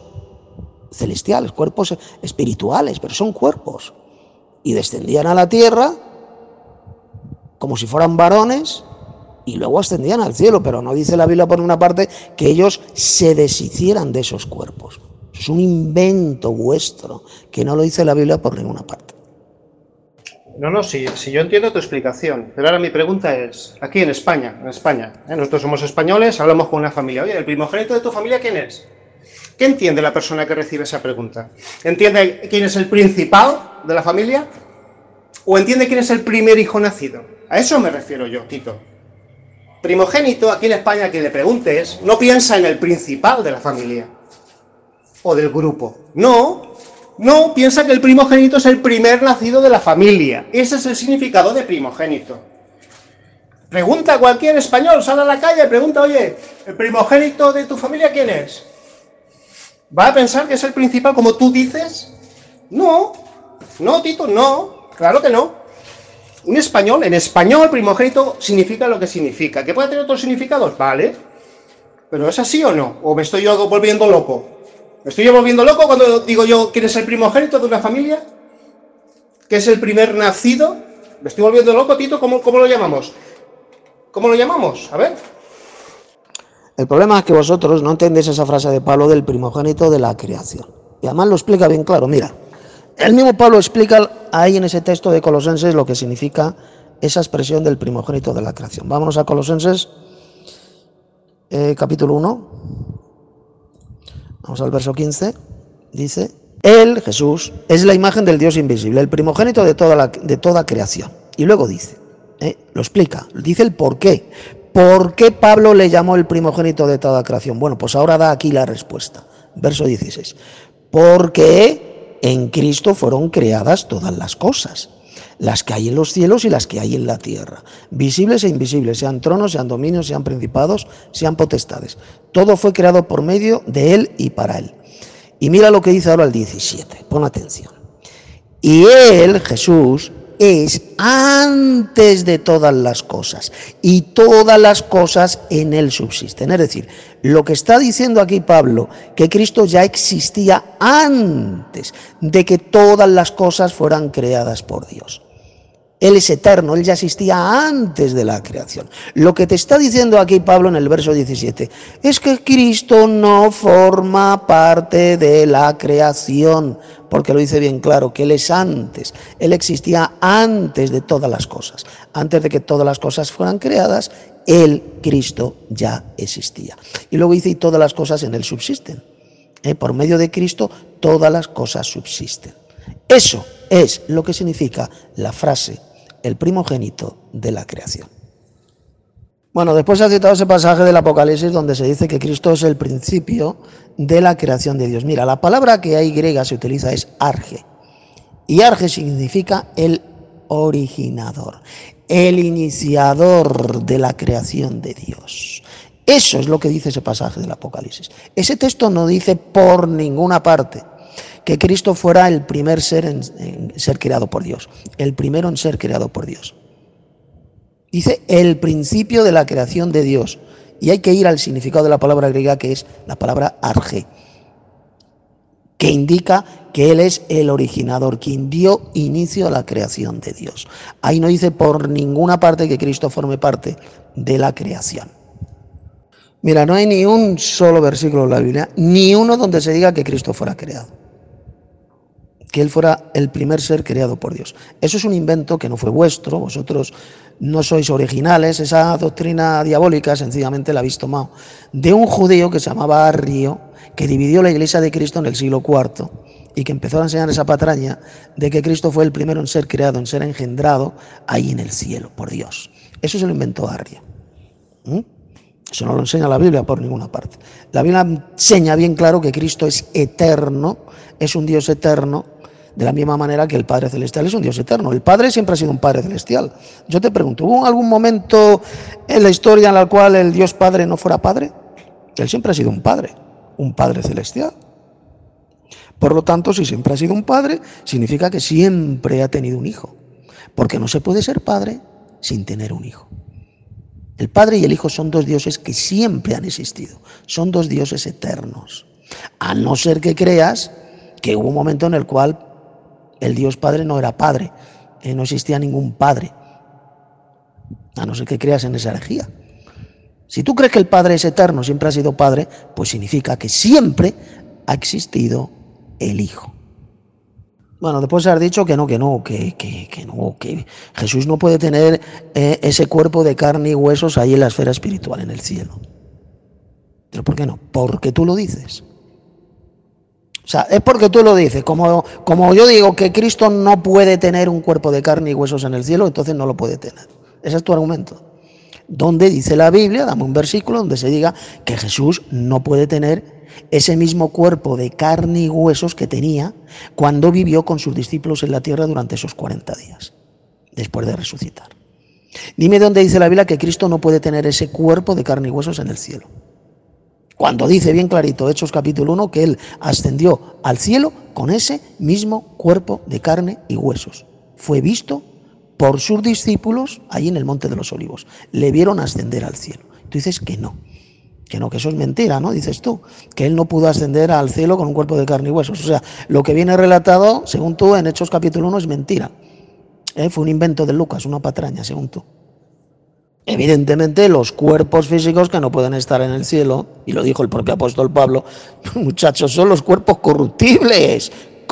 S1: espirituales, pero son cuerpos. Y descendían a la tierra como si fueran varones y luego ascendían al cielo, pero no dice la Biblia por una parte que ellos se deshicieran de esos cuerpos. Es un invento vuestro, que no lo dice la Biblia por ninguna parte.
S2: No, si yo entiendo tu explicación, pero ahora mi pregunta es, aquí en España, nosotros somos españoles, hablamos con una familia, oye, ¿el primogénito de tu familia quién es? ¿Qué entiende la persona que recibe esa pregunta? ¿Entiende quién es el principal de la familia? ¿O entiende quién es el primer hijo nacido? A eso me refiero yo, Tito. Primogénito, aquí en España, quien le preguntes, no piensa en el principal de la familia o del grupo. No, piensa que el primogénito es el primer nacido de la familia. Ese es el significado de primogénito. Pregunta a cualquier español, sale a la calle y pregunta, oye, ¿el primogénito de tu familia quién es? ¿Va a pensar que es el principal como tú dices? No, Tito, no, claro que no. En español, primogénito significa lo que significa. ¿Que puede tener otros significados? Vale. ¿Pero es así o no? ¿O me estoy yo volviendo loco? ¿Me estoy yo volviendo loco cuando digo yo quién es el primogénito de una familia? ¿Qué es el primer nacido? ¿Me estoy volviendo loco, Tito? ¿Cómo lo llamamos? ¿Cómo lo llamamos? A ver.
S1: El problema es que vosotros no entendéis esa frase de Pablo del primogénito de la creación. Y además lo explica bien claro. Mira, el mismo Pablo explica ahí en ese texto de Colosenses lo que significa esa expresión del primogénito de la creación. Vámonos a Colosenses, capítulo 1. Vamos al verso 15. Dice, Él, Jesús, es la imagen del Dios invisible, el primogénito de toda creación. Y luego dice, lo explica, dice el por qué. ¿Por qué Pablo le llamó el primogénito de toda creación? Bueno, pues ahora da aquí la respuesta. Verso 16. Porque en Cristo fueron creadas todas las cosas, las que hay en los cielos y las que hay en la tierra, visibles e invisibles, sean tronos, sean dominios, sean principados, sean potestades. Todo fue creado por medio de Él y para Él. Y mira lo que dice ahora el 17, pon atención. Y Él, Jesús, es antes de todas las cosas, y todas las cosas en Él subsisten. Es decir, lo que está diciendo aquí Pablo, que Cristo ya existía antes de que todas las cosas fueran creadas por Dios. Él es eterno, Él ya existía antes de la creación. Lo que te está diciendo aquí Pablo en el verso 17 es que Cristo no forma parte de la creación, porque lo dice bien claro, que Él es antes, Él existía antes de todas las cosas. Antes de que todas las cosas fueran creadas, Él, Cristo, ya existía. Y luego dice, y todas las cosas en Él subsisten. Por medio de Cristo, todas las cosas subsisten. Eso es lo que significa la frase, el primogénito de la creación. Bueno, después se ha citado ese pasaje del Apocalipsis donde se dice que Cristo es el principio de la creación de Dios. Mira, la palabra que hay griega se utiliza es arge. Y arge significa el originador, el iniciador de la creación de Dios. Eso es lo que dice ese pasaje del Apocalipsis. Ese texto no dice por ninguna parte que Cristo fuera el primer ser en ser creado por Dios, el primero en ser creado por Dios. Dice el principio de la creación de Dios. Y hay que ir al significado de la palabra griega, que es la palabra arge, que indica que Él es el originador, quien dio inicio a la creación de Dios. Ahí no dice por ninguna parte que Cristo forme parte de la creación. Mira, no hay ni un solo versículo en la Biblia, ni uno donde se diga que Cristo fuera creado, que Él fuera el primer ser creado por Dios. Eso es un invento que no fue vuestro, vosotros no sois originales. Esa doctrina diabólica sencillamente la habéis tomado de un judío que se llamaba Arrio, que dividió la iglesia de Cristo en el siglo IV y que empezó a enseñar esa patraña de que Cristo fue el primero en ser creado, en ser engendrado ahí en el cielo por Dios. Eso se lo inventó Arrio. Eso no lo enseña la Biblia por ninguna parte. La Biblia enseña bien claro que Cristo es eterno, es un Dios eterno, de la misma manera que el Padre Celestial es un Dios eterno. El Padre siempre ha sido un Padre Celestial. Yo te pregunto, ¿hubo algún momento en la historia en el cual el Dios Padre no fuera Padre? Él siempre ha sido un Padre Celestial. Por lo tanto, si siempre ha sido un Padre, significa que siempre ha tenido un Hijo. Porque no se puede ser Padre sin tener un Hijo. El Padre y el Hijo son dos dioses que siempre han existido. Son dos dioses eternos. A no ser que creas que hubo un momento en el cual el Dios Padre no era Padre, no existía ningún Padre, a no ser que creas en esa herejía. Si tú crees que el Padre es eterno, siempre ha sido Padre, pues significa que siempre ha existido el Hijo. Bueno, después has dicho que no, que Jesús no puede tener ese cuerpo de carne y huesos ahí en la esfera espiritual, en el cielo. ¿Pero por qué no? Porque tú lo dices. O sea, es porque tú lo dices. Como yo digo que Cristo no puede tener un cuerpo de carne y huesos en el cielo, entonces no lo puede tener. Ese es tu argumento. ¿Dónde dice la Biblia? Dame un versículo donde se diga que Jesús no puede tener ese mismo cuerpo de carne y huesos que tenía cuando vivió con sus discípulos en la tierra durante esos 40 días, después de resucitar. Dime dónde dice la Biblia que Cristo no puede tener ese cuerpo de carne y huesos en el cielo. Cuando dice bien clarito, Hechos capítulo 1, que Él ascendió al cielo con ese mismo cuerpo de carne y huesos. Fue visto por sus discípulos ahí en el Monte de los Olivos. Le vieron ascender al cielo. Tú dices que no, que eso es mentira, ¿no? Dices tú, que Él no pudo ascender al cielo con un cuerpo de carne y huesos. O sea, lo que viene relatado, según tú, en Hechos capítulo 1 es mentira. Fue un invento de Lucas, una patraña, según tú. Evidentemente, los cuerpos físicos que no pueden estar en el cielo, y lo dijo el propio apóstol Pablo, muchachos, son los cuerpos corruptibles,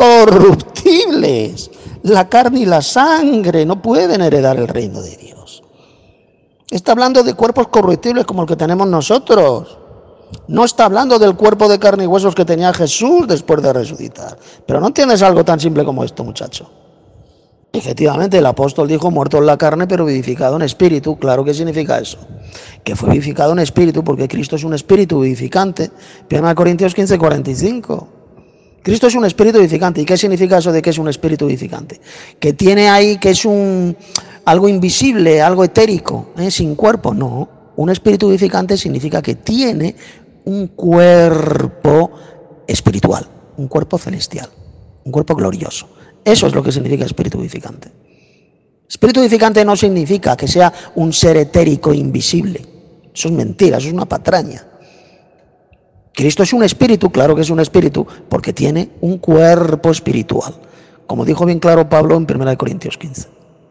S1: la carne y la sangre no pueden heredar el reino de Dios. Está hablando de cuerpos corruptibles como el que tenemos nosotros. No está hablando del cuerpo de carne y huesos que tenía Jesús después de resucitar. Pero no entiendes algo tan simple como esto, muchacho. Efectivamente, el apóstol dijo muerto en la carne, pero vivificado en espíritu. Claro, ¿qué significa eso? Que fue vivificado en espíritu porque Cristo es un espíritu vivificante. 1 Corintios 15, 45. Cristo es un espíritu vivificante. ¿Y qué significa eso de que es un espíritu vivificante? Que tiene ahí, que es algo invisible, algo etérico, sin cuerpo. No, un espíritu vivificante significa que tiene un cuerpo espiritual, un cuerpo celestial, un cuerpo glorioso. Eso es lo que significa espíritu vivificante. Espíritu vivificante no significa que sea un ser etérico invisible. Eso es mentira, eso es una patraña. Cristo es un espíritu, claro que es un espíritu, porque tiene un cuerpo espiritual. Como dijo bien claro Pablo en 1 Corintios 15.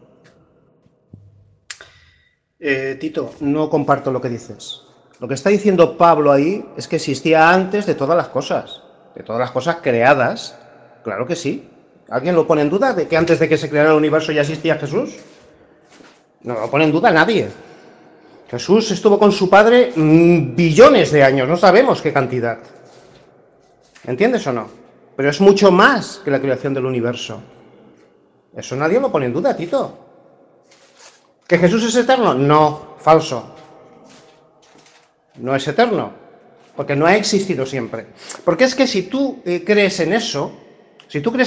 S2: Tito, no comparto lo que dices. Lo que está diciendo Pablo ahí es que existía antes de todas las cosas creadas. Claro que sí. ¿Alguien lo pone en duda de que antes de que se creara el universo ya existía Jesús? No lo pone en duda nadie. Jesús estuvo con su Padre billones de años, no sabemos qué cantidad. ¿Entiendes o no? Pero es mucho más que la creación del universo. Eso nadie lo pone en duda, Tito. ¿Que Jesús es eterno? No, falso. No es eterno, porque no ha existido siempre. Porque es que si tú crees en eso, tienes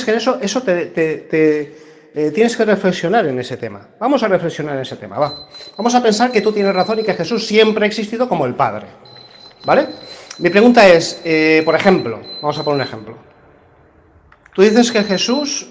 S2: que reflexionar en ese tema. Vamos a reflexionar en ese tema, va. Vamos a pensar que tú tienes razón y que Jesús siempre ha existido como el Padre, ¿vale? Mi pregunta es, por ejemplo, vamos a poner un ejemplo. Tú dices que Jesús,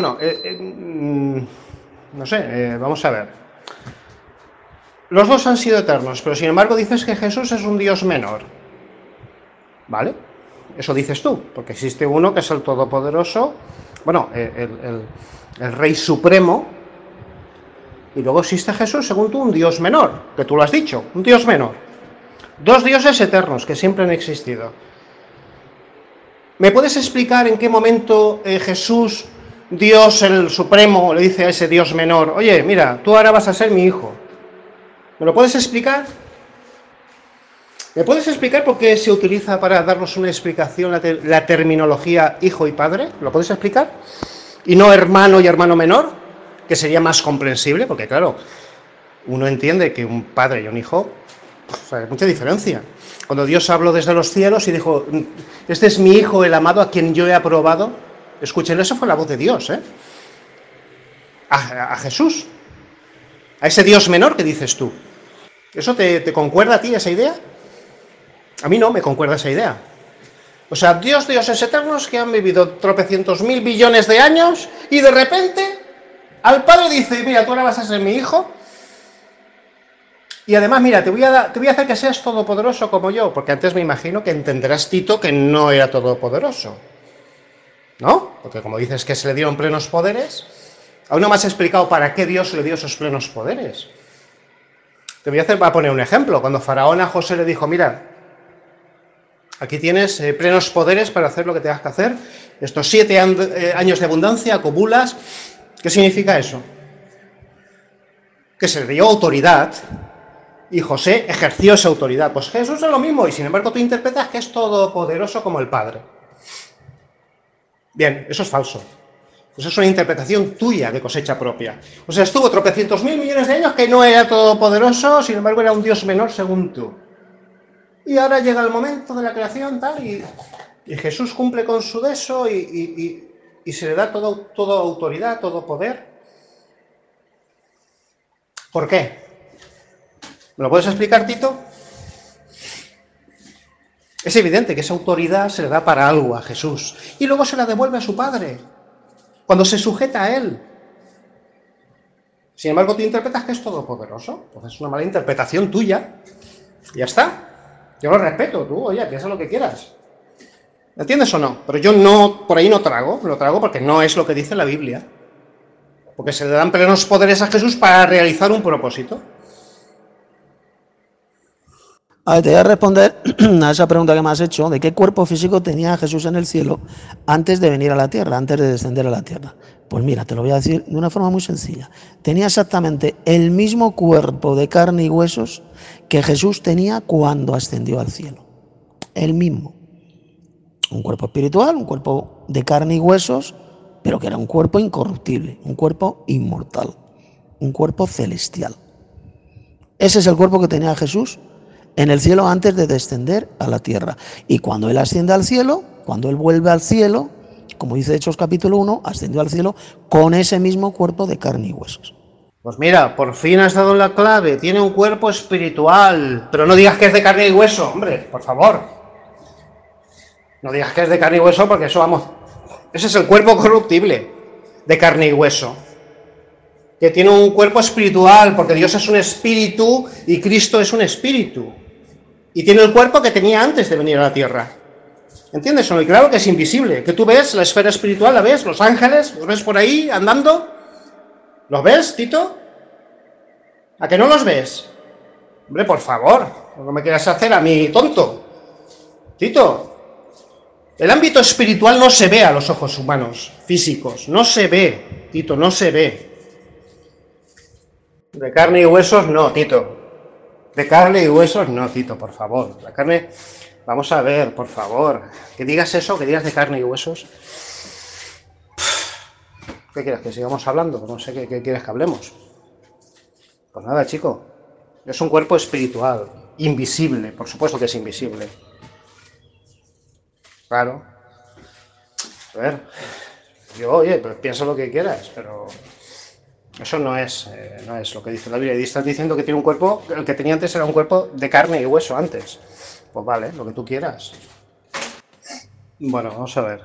S2: no sé, vamos a ver. Los dos han sido eternos, pero sin embargo dices que Jesús es un Dios menor, ¿vale? Eso dices tú, porque existe uno que es el Todopoderoso, bueno, el Rey Supremo, y luego existe Jesús, según tú, un Dios menor, que tú lo has dicho, un Dios menor. Dos dioses eternos que siempre han existido. ¿Me puedes explicar en qué momento Jesús, Dios el Supremo, le dice a ese Dios menor, oye, mira, tú ahora vas a ser mi hijo? ¿Me lo puedes explicar? ¿Me puedes explicar por qué se utiliza para darnos una explicación la terminología hijo y padre? ¿Lo puedes explicar? Y no hermano y hermano menor, que sería más comprensible, porque claro, uno entiende que un padre y un hijo, hay mucha diferencia. Cuando Dios habló desde los cielos y dijo, este es mi hijo el amado a quien yo he aprobado, escuchen, eso fue la voz de Dios, a Jesús, a ese Dios menor que dices tú. ¿Eso te concuerda a ti esa idea? A mí no me concuerda esa idea. O sea, dioses eternos que han vivido tropecientos mil billones de años y de repente al Padre dice, mira, tú ahora vas a ser mi hijo y además, mira, te voy a hacer que seas todopoderoso como yo, porque antes me imagino que entenderás, Tito, que no era todopoderoso, ¿no? Porque como dices que se le dieron plenos poderes, aún no me has explicado para qué Dios le dio esos plenos poderes. Te voy a poner un ejemplo. Cuando Faraón a José le dijo, mira, Aquí tienes plenos poderes para hacer lo que tengas que hacer. Estos 7 años de abundancia acumulas. ¿Qué significa eso? Que se le dio autoridad y José ejerció esa autoridad. Pues Jesús es lo mismo y sin embargo tú interpretas que es todopoderoso como el Padre. Bien, eso es falso. Pues es una interpretación tuya de cosecha propia. O sea, estuvo tropecientos mil millones de años que no era todopoderoso, sin embargo era un Dios menor según tú. Y ahora llega el momento de la creación, tal, y Jesús cumple con su deseo y se le da toda autoridad, todo poder. ¿Por qué? ¿Me lo puedes explicar, Tito? Es evidente que esa autoridad se le da para algo a Jesús y luego se la devuelve a su Padre, cuando se sujeta a Él. Sin embargo, tú interpretas que es todopoderoso. Pues es una mala interpretación tuya. Y ya está. Yo lo respeto, tú, oye, piensa lo que quieras. ¿Entiendes o no? Pero yo no, por ahí no trago, lo trago porque no es lo que dice la Biblia. Porque se le dan plenos poderes a Jesús para realizar un propósito.
S1: A ver, te voy a responder a esa pregunta que me has hecho, de qué cuerpo físico tenía Jesús en el cielo antes de venir a la tierra, antes de descender a la tierra. Pues mira, te lo voy a decir de una forma muy sencilla. Tenía exactamente el mismo cuerpo de carne y huesos que Jesús tenía cuando ascendió al cielo. El mismo. Un cuerpo espiritual, un cuerpo de carne y huesos, pero que era un cuerpo incorruptible, un cuerpo inmortal, un cuerpo celestial. Ese es el cuerpo que tenía Jesús en el cielo antes de descender a la tierra. Y cuando Él asciende al cielo, cuando Él vuelve al cielo, como dice Hechos capítulo 1, ascendió al cielo con ese mismo cuerpo de carne y huesos.
S2: Pues mira, por fin has dado la clave. Tiene un cuerpo espiritual. Pero no digas que es de carne y hueso, hombre, por favor. No digas que es de carne y hueso porque eso, vamos, ese es el cuerpo corruptible de carne y hueso. Que tiene un cuerpo espiritual porque Dios es un espíritu y Cristo es un espíritu. Y tiene el cuerpo que tenía antes de venir a la tierra. ¿Entiendes? Y claro que es invisible. Que tú ves la esfera espiritual, la ves, los ángeles, los ves por ahí andando. ¿Los ves, Tito? ¿A que no los ves? Hombre, por favor, no me quieras hacer a mí tonto. Tito, el ámbito espiritual no se ve a los ojos humanos, físicos. No se ve, Tito, no se ve. De carne y huesos no, Tito. De carne y huesos no, Tito, por favor. La carne, vamos a ver, por favor. Que digas eso, que digas de carne y huesos. ¿Qué quieres? ¿Que sigamos hablando? No sé qué quieres que hablemos. Pues nada, chico. Es un cuerpo espiritual, invisible, por supuesto que es invisible. Claro. A ver, yo, oye, pues piensa lo que quieras, pero eso no es lo que dice la Biblia. Y estás diciendo que tiene un cuerpo, el que tenía antes era un cuerpo de carne y hueso antes. Pues vale, lo que tú quieras. Bueno, vamos a ver.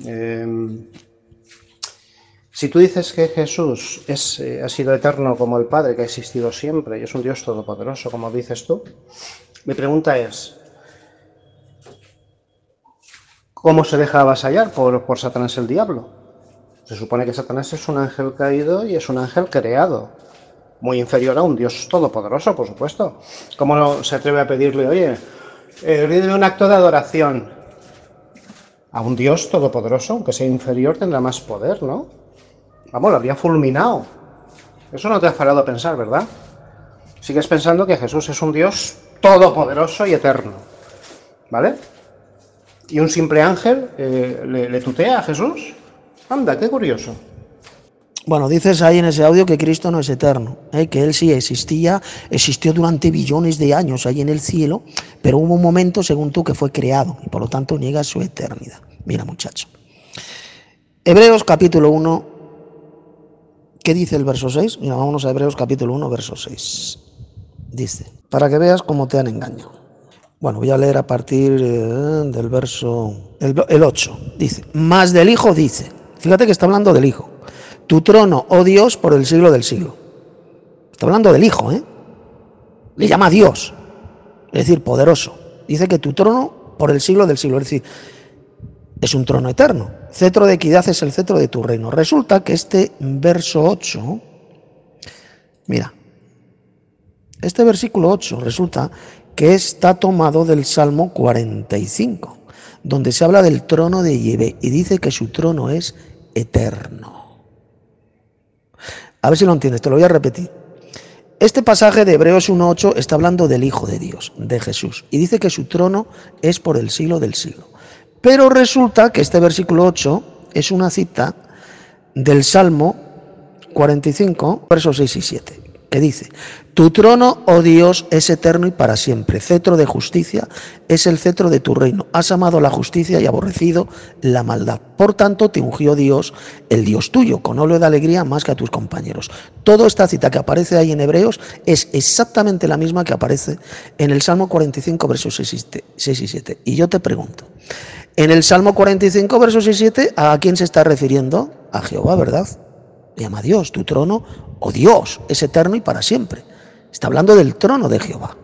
S2: Si tú dices que Jesús ha sido eterno como el Padre, que ha existido siempre, y es un Dios todopoderoso, como dices tú, mi pregunta es, ¿cómo se deja avasallar por Satanás el diablo? Se supone que Satanás es un ángel caído y es un ángel creado, muy inferior a un Dios todopoderoso, por supuesto. ¿Cómo no se atreve a pedirle, oye, ríndele un acto de adoración a un Dios todopoderoso? Aunque sea inferior, tendrá más poder, ¿no? Vamos, lo habría fulminado. Eso no te has parado a pensar, ¿verdad? Sigues pensando que Jesús es un Dios todopoderoso y eterno, ¿vale? ¿Y un simple ángel le tutea a Jesús? Anda, qué curioso.
S1: Bueno, dices ahí en ese audio que Cristo no es eterno, que Él sí existió durante billones de años ahí en el cielo, pero hubo un momento, según tú, que fue creado y por lo tanto niega su eternidad. Mira, muchacho. Hebreos capítulo 1, ¿qué dice el verso 6? Mira, vámonos a Hebreos capítulo 1, verso 6. Dice, para que veas cómo te han engañado. Bueno, voy a leer a partir del verso, el 8. Dice, más del Hijo dice, fíjate que está hablando del Hijo, tu trono, oh Dios, por el siglo del siglo. Está hablando del Hijo, Le llama Dios, es decir, poderoso. Dice que tu trono por el siglo del siglo, es decir, es un trono eterno. Cetro de equidad es el cetro de tu reino. Resulta que este verso 8, mira, este versículo 8 resulta que está tomado del Salmo 45, donde se habla del trono de Yahvé y dice que su trono es eterno. A ver si lo entiendes, te lo voy a repetir. Este pasaje de Hebreos 1:8 está hablando del Hijo de Dios, de Jesús, y dice que su trono es por el siglo del siglo. Pero resulta que este versículo 8 es una cita del Salmo 45, versos 6 y 7, que dice: tu trono, oh Dios, es eterno y para siempre. Cetro de justicia es el cetro de tu reino. Has amado la justicia y aborrecido la maldad. Por tanto, te ungió Dios, el Dios tuyo, con óleo de alegría más que a tus compañeros. Toda esta cita que aparece ahí en Hebreos es exactamente la misma que aparece en el Salmo 45, versos 6 y 7. Y yo te pregunto, en el Salmo 45, versos 6 y 7, ¿a quién se está refiriendo? A Jehová, ¿verdad? Le llama Dios, tu trono, oh Dios, es eterno y para siempre. Está hablando del trono de Jehová.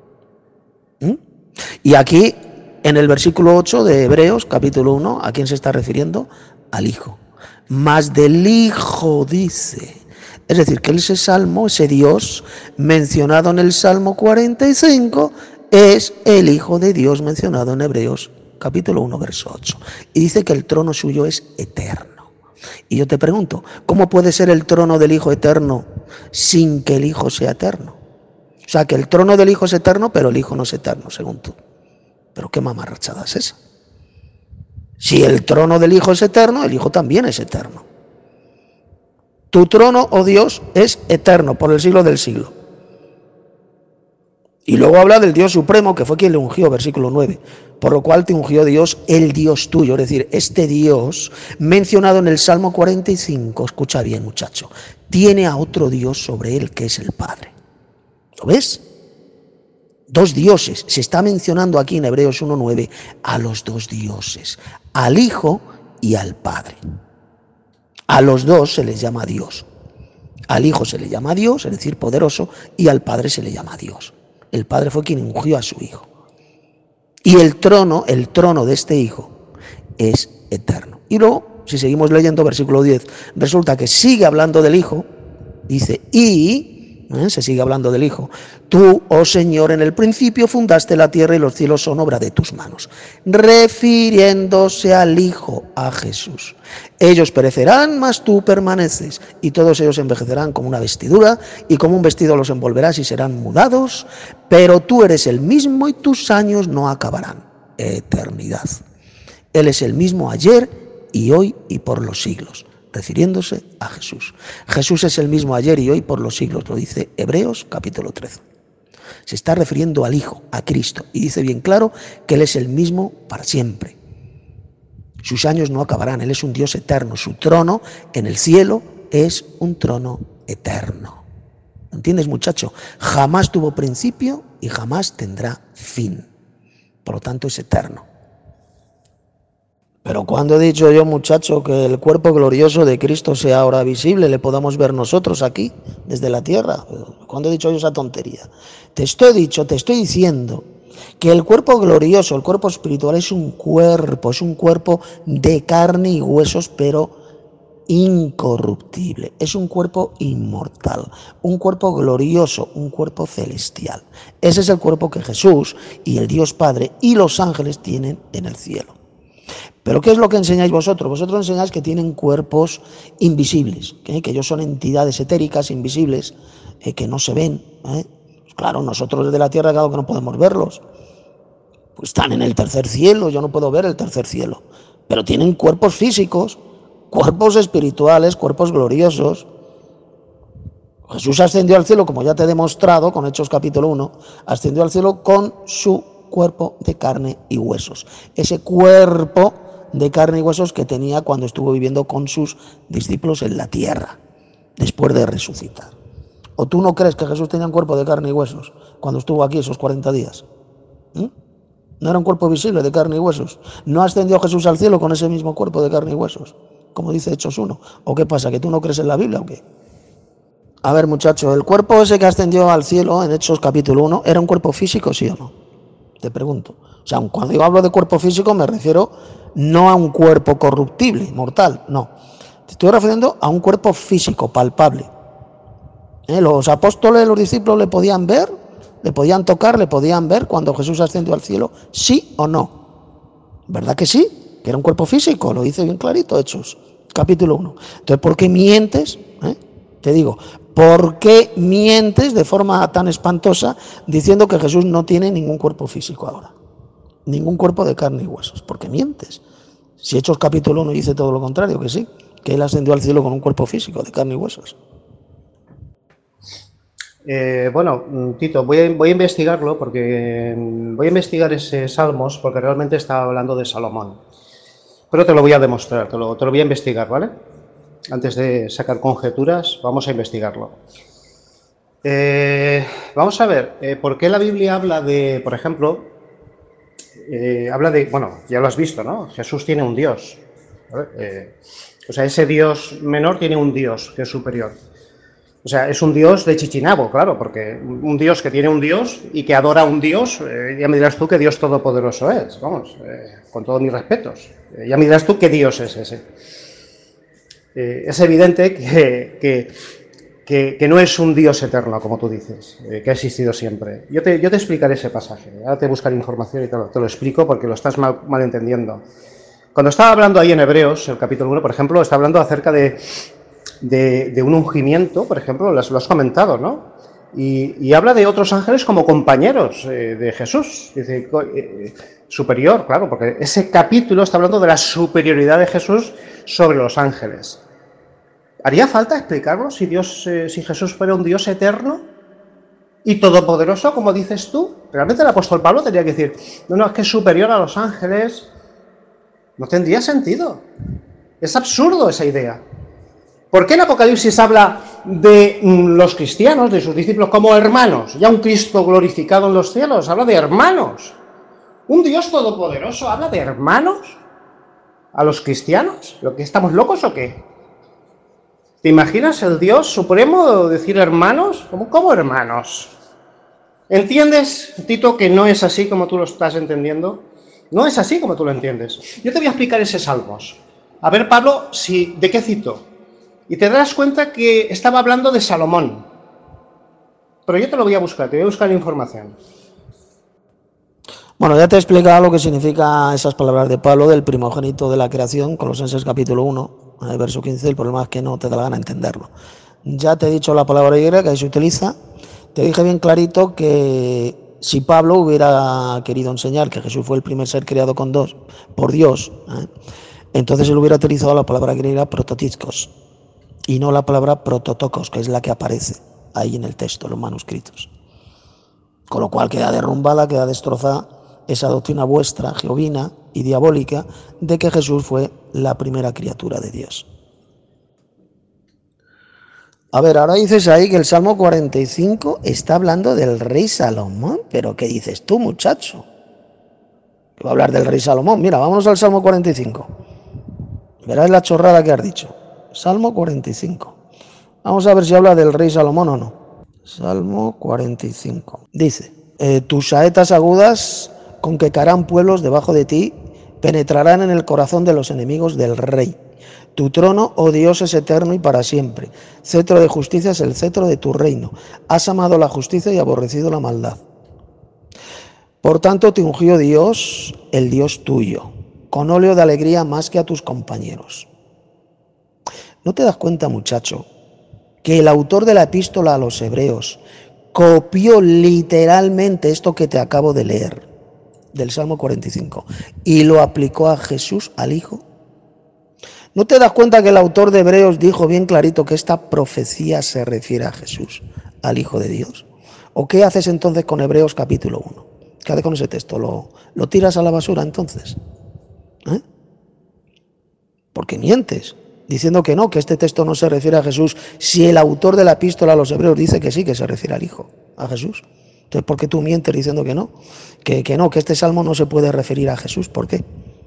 S1: Y aquí, en el versículo 8 de Hebreos, capítulo 1, ¿a quién se está refiriendo? Al Hijo. Más del Hijo dice. Es decir, que ese salmo, ese Dios mencionado en el Salmo 45, es el Hijo de Dios mencionado en Hebreos, capítulo 1, verso 8. Y dice que el trono suyo es eterno. Y yo te pregunto, ¿cómo puede ser el trono del Hijo eterno sin que el Hijo sea eterno? O sea, que el trono del Hijo es eterno, pero el Hijo no es eterno, según tú. Pero qué mamarrachada es esa. Si el trono del Hijo es eterno, el Hijo también es eterno. Tu trono, oh Dios, es eterno por el siglo del siglo. Y luego habla del Dios supremo, que fue quien le ungió, versículo 9. Por lo cual te ungió Dios, el Dios tuyo. Es decir, este Dios mencionado en el Salmo 45, escucha bien, muchacho, tiene a otro Dios sobre él, que es el Padre. ¿Lo ves? Dos dioses. Se está mencionando aquí en Hebreos 1:9 a los dos dioses, al Hijo y al Padre. A los dos se les llama Dios. Al Hijo se le llama Dios, es decir, poderoso, y al Padre se le llama Dios. El Padre fue quien ungió a su Hijo. Y el trono de este Hijo es eterno. Y luego, si seguimos leyendo versículo 10, resulta que sigue hablando del Hijo, dice, se sigue hablando del Hijo. Tú, oh Señor, en el principio fundaste la tierra y los cielos son obra de tus manos. Refiriéndose al Hijo, a Jesús. Ellos perecerán, mas tú permaneces, y todos ellos envejecerán como una vestidura, y como un vestido los envolverás y serán mudados, pero tú eres el mismo y tus años no acabarán. Eternidad. Él es el mismo ayer y hoy y por los siglos. Refiriéndose a Jesús. Jesús es el mismo ayer y hoy por los siglos, lo dice Hebreos capítulo 13. Se está refiriendo al Hijo, a Cristo, y dice bien claro que Él es el mismo para siempre. Sus años no acabarán, Él es un Dios eterno, su trono en el cielo es un trono eterno. ¿Entiendes, muchacho? Jamás tuvo principio y jamás tendrá fin. Por lo tanto, es eterno. Pero cuando he dicho yo, muchacho, que el cuerpo glorioso de Cristo sea ahora visible, le podamos ver nosotros aquí, desde la tierra. ¿Cuándo he dicho yo esa tontería? Te estoy diciendo que el cuerpo glorioso, el cuerpo espiritual es un cuerpo de carne y huesos, pero incorruptible. Es un cuerpo inmortal, un cuerpo glorioso, un cuerpo celestial. Ese es el cuerpo que Jesús y el Dios Padre y los ángeles tienen en el cielo. ¿Pero qué es lo que enseñáis vosotros? Vosotros enseñáis que tienen cuerpos invisibles, que ellos son entidades etéricas, invisibles, que no se ven. Claro, nosotros desde la tierra, claro que no podemos verlos. Pues están en el tercer cielo, yo no puedo ver el tercer cielo. Pero tienen cuerpos físicos, cuerpos espirituales, cuerpos gloriosos. Jesús ascendió al cielo, como ya te he demostrado con Hechos capítulo 1, ascendió al cielo con su cuerpo de carne y huesos. Ese cuerpo de carne y huesos que tenía cuando estuvo viviendo con sus discípulos en la tierra, después de resucitar. ¿O tú no crees que Jesús tenía un cuerpo de carne y huesos cuando estuvo aquí esos 40 días? No era un cuerpo visible de carne y huesos. ¿No ascendió Jesús al cielo con ese mismo cuerpo de carne y huesos? Como dice Hechos 1. ¿O qué pasa, que tú no crees en la Biblia o qué? A ver, muchacho, ¿el cuerpo ese que ascendió al cielo en Hechos capítulo 1 era un cuerpo físico, sí o no? Te pregunto. O sea, cuando yo hablo de cuerpo físico me refiero no a un cuerpo corruptible, mortal, no. Te estoy refiriendo a un cuerpo físico, palpable. Los apóstoles, los discípulos le podían ver ¿Le podían tocar, le podían ver cuando Jesús ascendió al cielo? ¿Sí o no? ¿Verdad que sí? Que era un cuerpo físico, lo dice bien clarito Hechos, capítulo 1. Entonces, ¿por qué mientes? Te digo, ¿por qué mientes de forma tan espantosa diciendo que Jesús no tiene ningún cuerpo físico ahora? Ningún cuerpo de carne y huesos. ¿Por qué mientes? Si Hechos capítulo 1 dice todo lo contrario, que sí, que él ascendió al cielo con un cuerpo físico de carne y huesos.
S2: Bueno, Tito, voy a investigarlo, porque voy a investigar ese Salmos, porque realmente estaba hablando de Salomón. Pero te lo voy a demostrar, te lo voy a investigar, ¿vale? Antes de sacar conjeturas, vamos a investigarlo. Vamos a ver, ¿por qué la Biblia habla de, por ejemplo, habla de, bueno, ya lo has visto, ¿no? Jesús tiene un Dios, ¿vale? O sea, ese Dios menor tiene un Dios que es superior. O sea, es un Dios de Chichinabo, claro, porque un Dios que tiene un Dios y que adora a un Dios, ya me dirás tú qué Dios todopoderoso es, vamos, con todos mis respetos. Ya me dirás tú qué Dios es ese. Es evidente que no es un Dios eterno, como tú dices, que ha existido siempre. Yo te explicaré ese pasaje, ahora te buscaré información y te lo explico porque lo estás mal entendiendo. Cuando estaba hablando ahí en Hebreos, el capítulo 1, por ejemplo, está hablando acerca de un ungimiento, por ejemplo, lo has comentado, ¿no? Y habla de otros ángeles como compañeros de Jesús. Dice, superior, claro, porque ese capítulo está hablando de la superioridad de Jesús sobre los ángeles. ¿Haría falta explicarlo si Jesús fuera un Dios eterno y todopoderoso, como dices tú? Realmente el apóstol Pablo tendría que decir, no, es que es superior a los ángeles. No tendría sentido. Es absurdo esa idea. ¿Por qué en Apocalipsis habla de los cristianos, de sus discípulos, como hermanos? Ya un Cristo glorificado en los cielos, habla de hermanos. ¿Un Dios todopoderoso habla de hermanos a los cristianos? ¿Lo que estamos locos o qué? ¿Te imaginas el Dios supremo decir hermanos? ¿Cómo hermanos? ¿Entiendes, Tito, que no es así como tú lo estás entendiendo? No es así como tú lo entiendes. Yo te voy a explicar ese Salmos. A ver, Pablo, ¿de qué cito? Y te darás cuenta que estaba hablando de Salomón. Pero yo te lo voy a buscar, te voy a buscar información.
S1: Bueno, ya te he explicado lo que significa esas palabras de Pablo del primogénito de la creación, Colosenses capítulo 1, verso 15, el problema es que no te da la gana entenderlo. Ya te he dicho la palabra griega que ahí se utiliza, te dije bien clarito que si Pablo hubiera querido enseñar que Jesús fue el primer ser creado por Dios, entonces él hubiera utilizado la palabra griega prototískos, y no la palabra prototokos, que es la que aparece ahí en el texto, en los manuscritos. Con lo cual queda derrumbada, queda destrozada esa doctrina vuestra, jehovina y diabólica, de que Jesús fue la primera criatura de Dios. A ver, ahora dices ahí que el Salmo 45 está hablando del rey Salomón. ¿Pero qué dices tú, muchacho? ¿Que va a hablar del rey Salomón? Mira, vámonos al Salmo 45. Verás la chorrada que has dicho. Salmo 45. Vamos a ver si habla del rey Salomón o no. Salmo 45. Dice, tus saetas agudas con que caerán pueblos debajo de ti, penetrarán en el corazón de los enemigos del rey. Tu trono, oh Dios, es eterno y para siempre. Cetro de justicia es el cetro de tu reino. Has amado la justicia y aborrecido la maldad. Por tanto te ungió Dios, el Dios tuyo, con óleo de alegría más que a tus compañeros. ¿No te das cuenta, muchacho, que el autor de la epístola a los hebreos copió literalmente esto que te acabo de leer del Salmo 45 y lo aplicó a Jesús, al Hijo? ¿No te das cuenta que el autor de Hebreos dijo bien clarito que esta profecía se refiere a Jesús, al Hijo de Dios? ¿O qué haces entonces con Hebreos capítulo 1? ¿Qué haces con ese texto? ¿Lo tiras a la basura entonces? Porque mientes, diciendo que no, que este texto no se refiere a Jesús, si el autor de la epístola a los hebreos dice que sí, que se refiere al Hijo, a Jesús. Entonces, ¿por qué tú mientes diciendo que no? Que no, que este salmo no se puede referir a Jesús. ¿Por qué?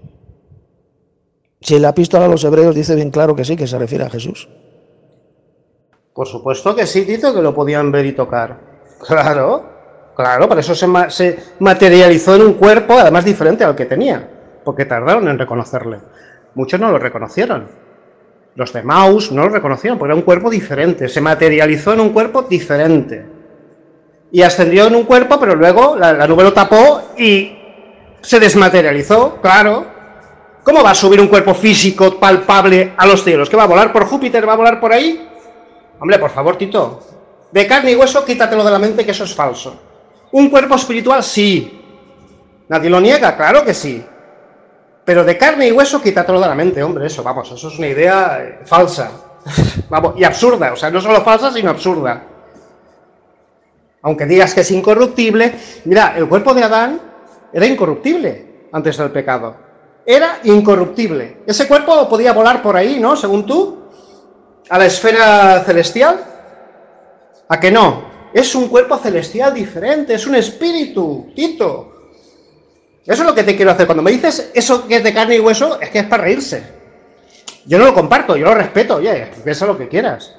S1: Si la epístola a los hebreos dice bien claro que sí, que se refiere a Jesús.
S2: Por supuesto que sí, Tito, que lo podían ver y tocar. Claro, por eso se materializó en un cuerpo, además diferente al que tenía, porque tardaron en reconocerle. Muchos no lo reconocieron. Los de Maús no lo reconocieron, porque era un cuerpo diferente, se materializó en un cuerpo diferente. Y ascendió en un cuerpo, pero luego la nube lo tapó y se desmaterializó, claro. ¿Cómo va a subir un cuerpo físico palpable a los cielos? ¿Qué va a volar por Júpiter? ¿Va a volar por ahí? Hombre, por favor, Tito. De carne y hueso, quítatelo de la mente, que eso es falso. Un cuerpo espiritual, sí. Nadie lo niega, claro que sí. Pero de carne y hueso, quítatelo de la mente, hombre, eso, vamos, eso es una idea falsa. Vamos, y absurda, o sea, no solo falsa, sino absurda. Aunque digas que es incorruptible, mira, el cuerpo de Adán era incorruptible antes del pecado. Era incorruptible. Ese cuerpo podía volar por ahí, ¿no? Según tú, a la esfera celestial. ¿A que no? Es un cuerpo celestial diferente, es un espíritu, Tito. Eso es lo que te quiero hacer. Cuando me dices eso que es de carne y hueso, es que es para reírse. Yo no lo comparto, yo lo respeto. Oye, piensa lo que quieras.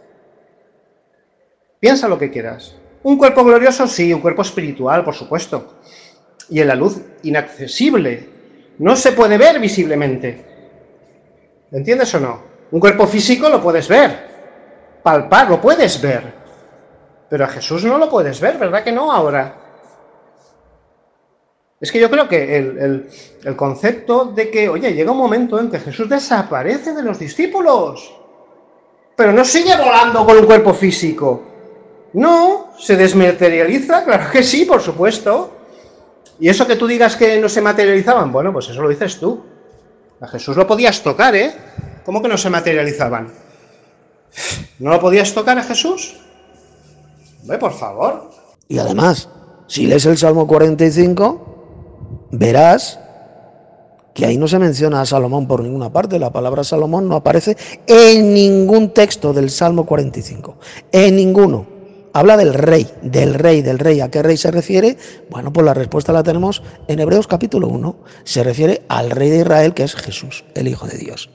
S2: Piensa lo que quieras. Un cuerpo glorioso, sí, un cuerpo espiritual, por supuesto. Y en la luz inaccesible. No se puede ver visiblemente. ¿Entiendes o no? Un cuerpo físico lo puedes ver. Palpar, lo puedes ver. Pero a Jesús no lo puedes ver, ¿verdad que no ahora? Es que yo creo que el concepto de que, oye, llega un momento en que Jesús desaparece de los discípulos, pero no sigue volando con un cuerpo físico. No, se desmaterializa, claro que sí, por supuesto. Y eso que tú digas que no se materializaban, bueno, pues eso lo dices tú. A Jesús lo podías tocar, ¿eh? ¿Cómo que no se materializaban? ¿No lo podías tocar a Jesús? Hombre, por favor.
S1: Y además, si lees el Salmo 45, verás que ahí no se menciona a Salomón por ninguna parte. La palabra Salomón no aparece en ningún texto del Salmo 45. En ninguno. Habla del rey, del rey, del rey. ¿A qué rey se refiere? Bueno, pues la respuesta la tenemos en Hebreos capítulo 1. Se refiere al rey de Israel, que es Jesús, el Hijo de Dios.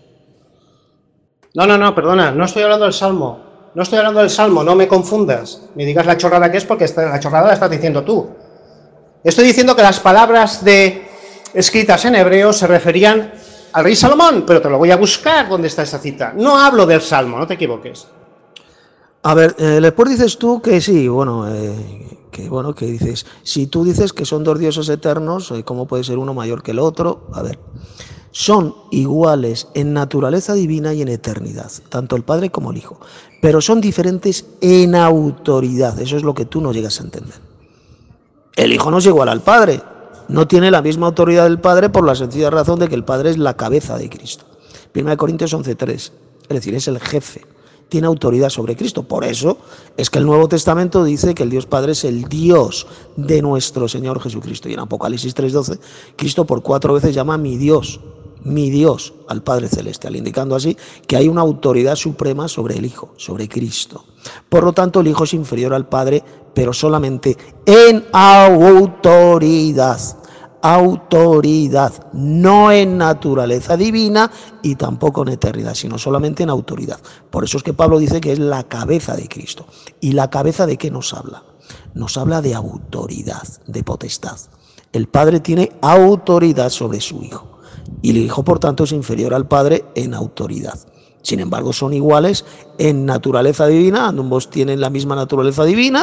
S2: No, perdona, no estoy hablando del Salmo. No estoy hablando del Salmo, no me confundas. Ni digas la chorrada que es, porque la chorrada la estás diciendo tú. Estoy diciendo que las palabras escritas en hebreo se referían al rey Salomón, pero te lo voy a buscar donde está esa cita. No hablo del Salmo, no te equivoques.
S1: A ver, después dices tú que sí, que dices, si tú dices que son dos dioses eternos, ¿cómo puede ser uno mayor que el otro? A ver, son iguales en naturaleza divina y en eternidad, tanto el Padre como el Hijo, pero son diferentes en autoridad, eso es lo que tú no llegas a entender. El Hijo no es igual al Padre, no tiene la misma autoridad del Padre por la sencilla razón de que el Padre es la cabeza de Cristo. 1 Corintios 11:3, es decir, es el jefe. Tiene autoridad sobre Cristo. Por eso es que el Nuevo Testamento dice que el Dios Padre es el Dios de nuestro Señor Jesucristo. Y en Apocalipsis 3:12, Cristo por 4 veces llama mi Dios al Padre Celestial, indicando así que hay una autoridad suprema sobre el Hijo, sobre Cristo. Por lo tanto, el Hijo es inferior al Padre, pero solamente en autoridad. Autoridad, no en naturaleza divina y tampoco en eternidad, sino solamente en autoridad. Por eso es que Pablo dice que es la cabeza de Cristo. ¿Y la cabeza de qué nos habla? Nos habla de autoridad, de potestad. El Padre tiene autoridad sobre su Hijo y el Hijo, por tanto, es inferior al Padre en autoridad. Sin embargo, son iguales en naturaleza divina, ambos tienen la misma naturaleza divina,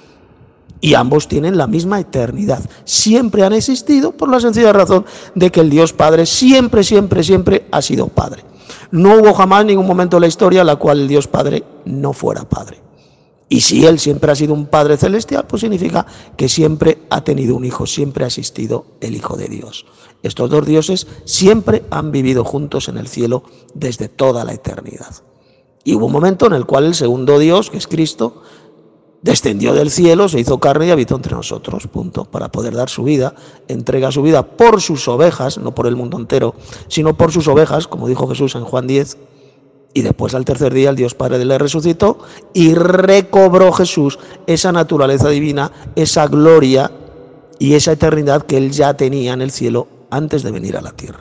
S1: y ambos tienen la misma eternidad. Siempre han existido por la sencilla razón de que el Dios Padre siempre ha sido Padre. No hubo jamás ningún momento en la historia en la cual el Dios Padre no fuera Padre. Y si Él siempre ha sido un Padre celestial, pues significa que siempre ha tenido un Hijo, siempre ha existido el Hijo de Dios. Estos dos dioses siempre han vivido juntos en el cielo desde toda la eternidad. Y hubo un momento en el cual el segundo Dios, que es Cristo, descendió del cielo, se hizo carne y habitó entre nosotros, punto, para poder dar su vida, entrega su vida por sus ovejas, no por el mundo entero, sino por sus ovejas, como dijo Jesús en Juan 10, y después al tercer día el Dios Padre le resucitó y recobró Jesús esa naturaleza divina, esa gloria y esa eternidad que él ya tenía en el cielo antes de venir a la tierra.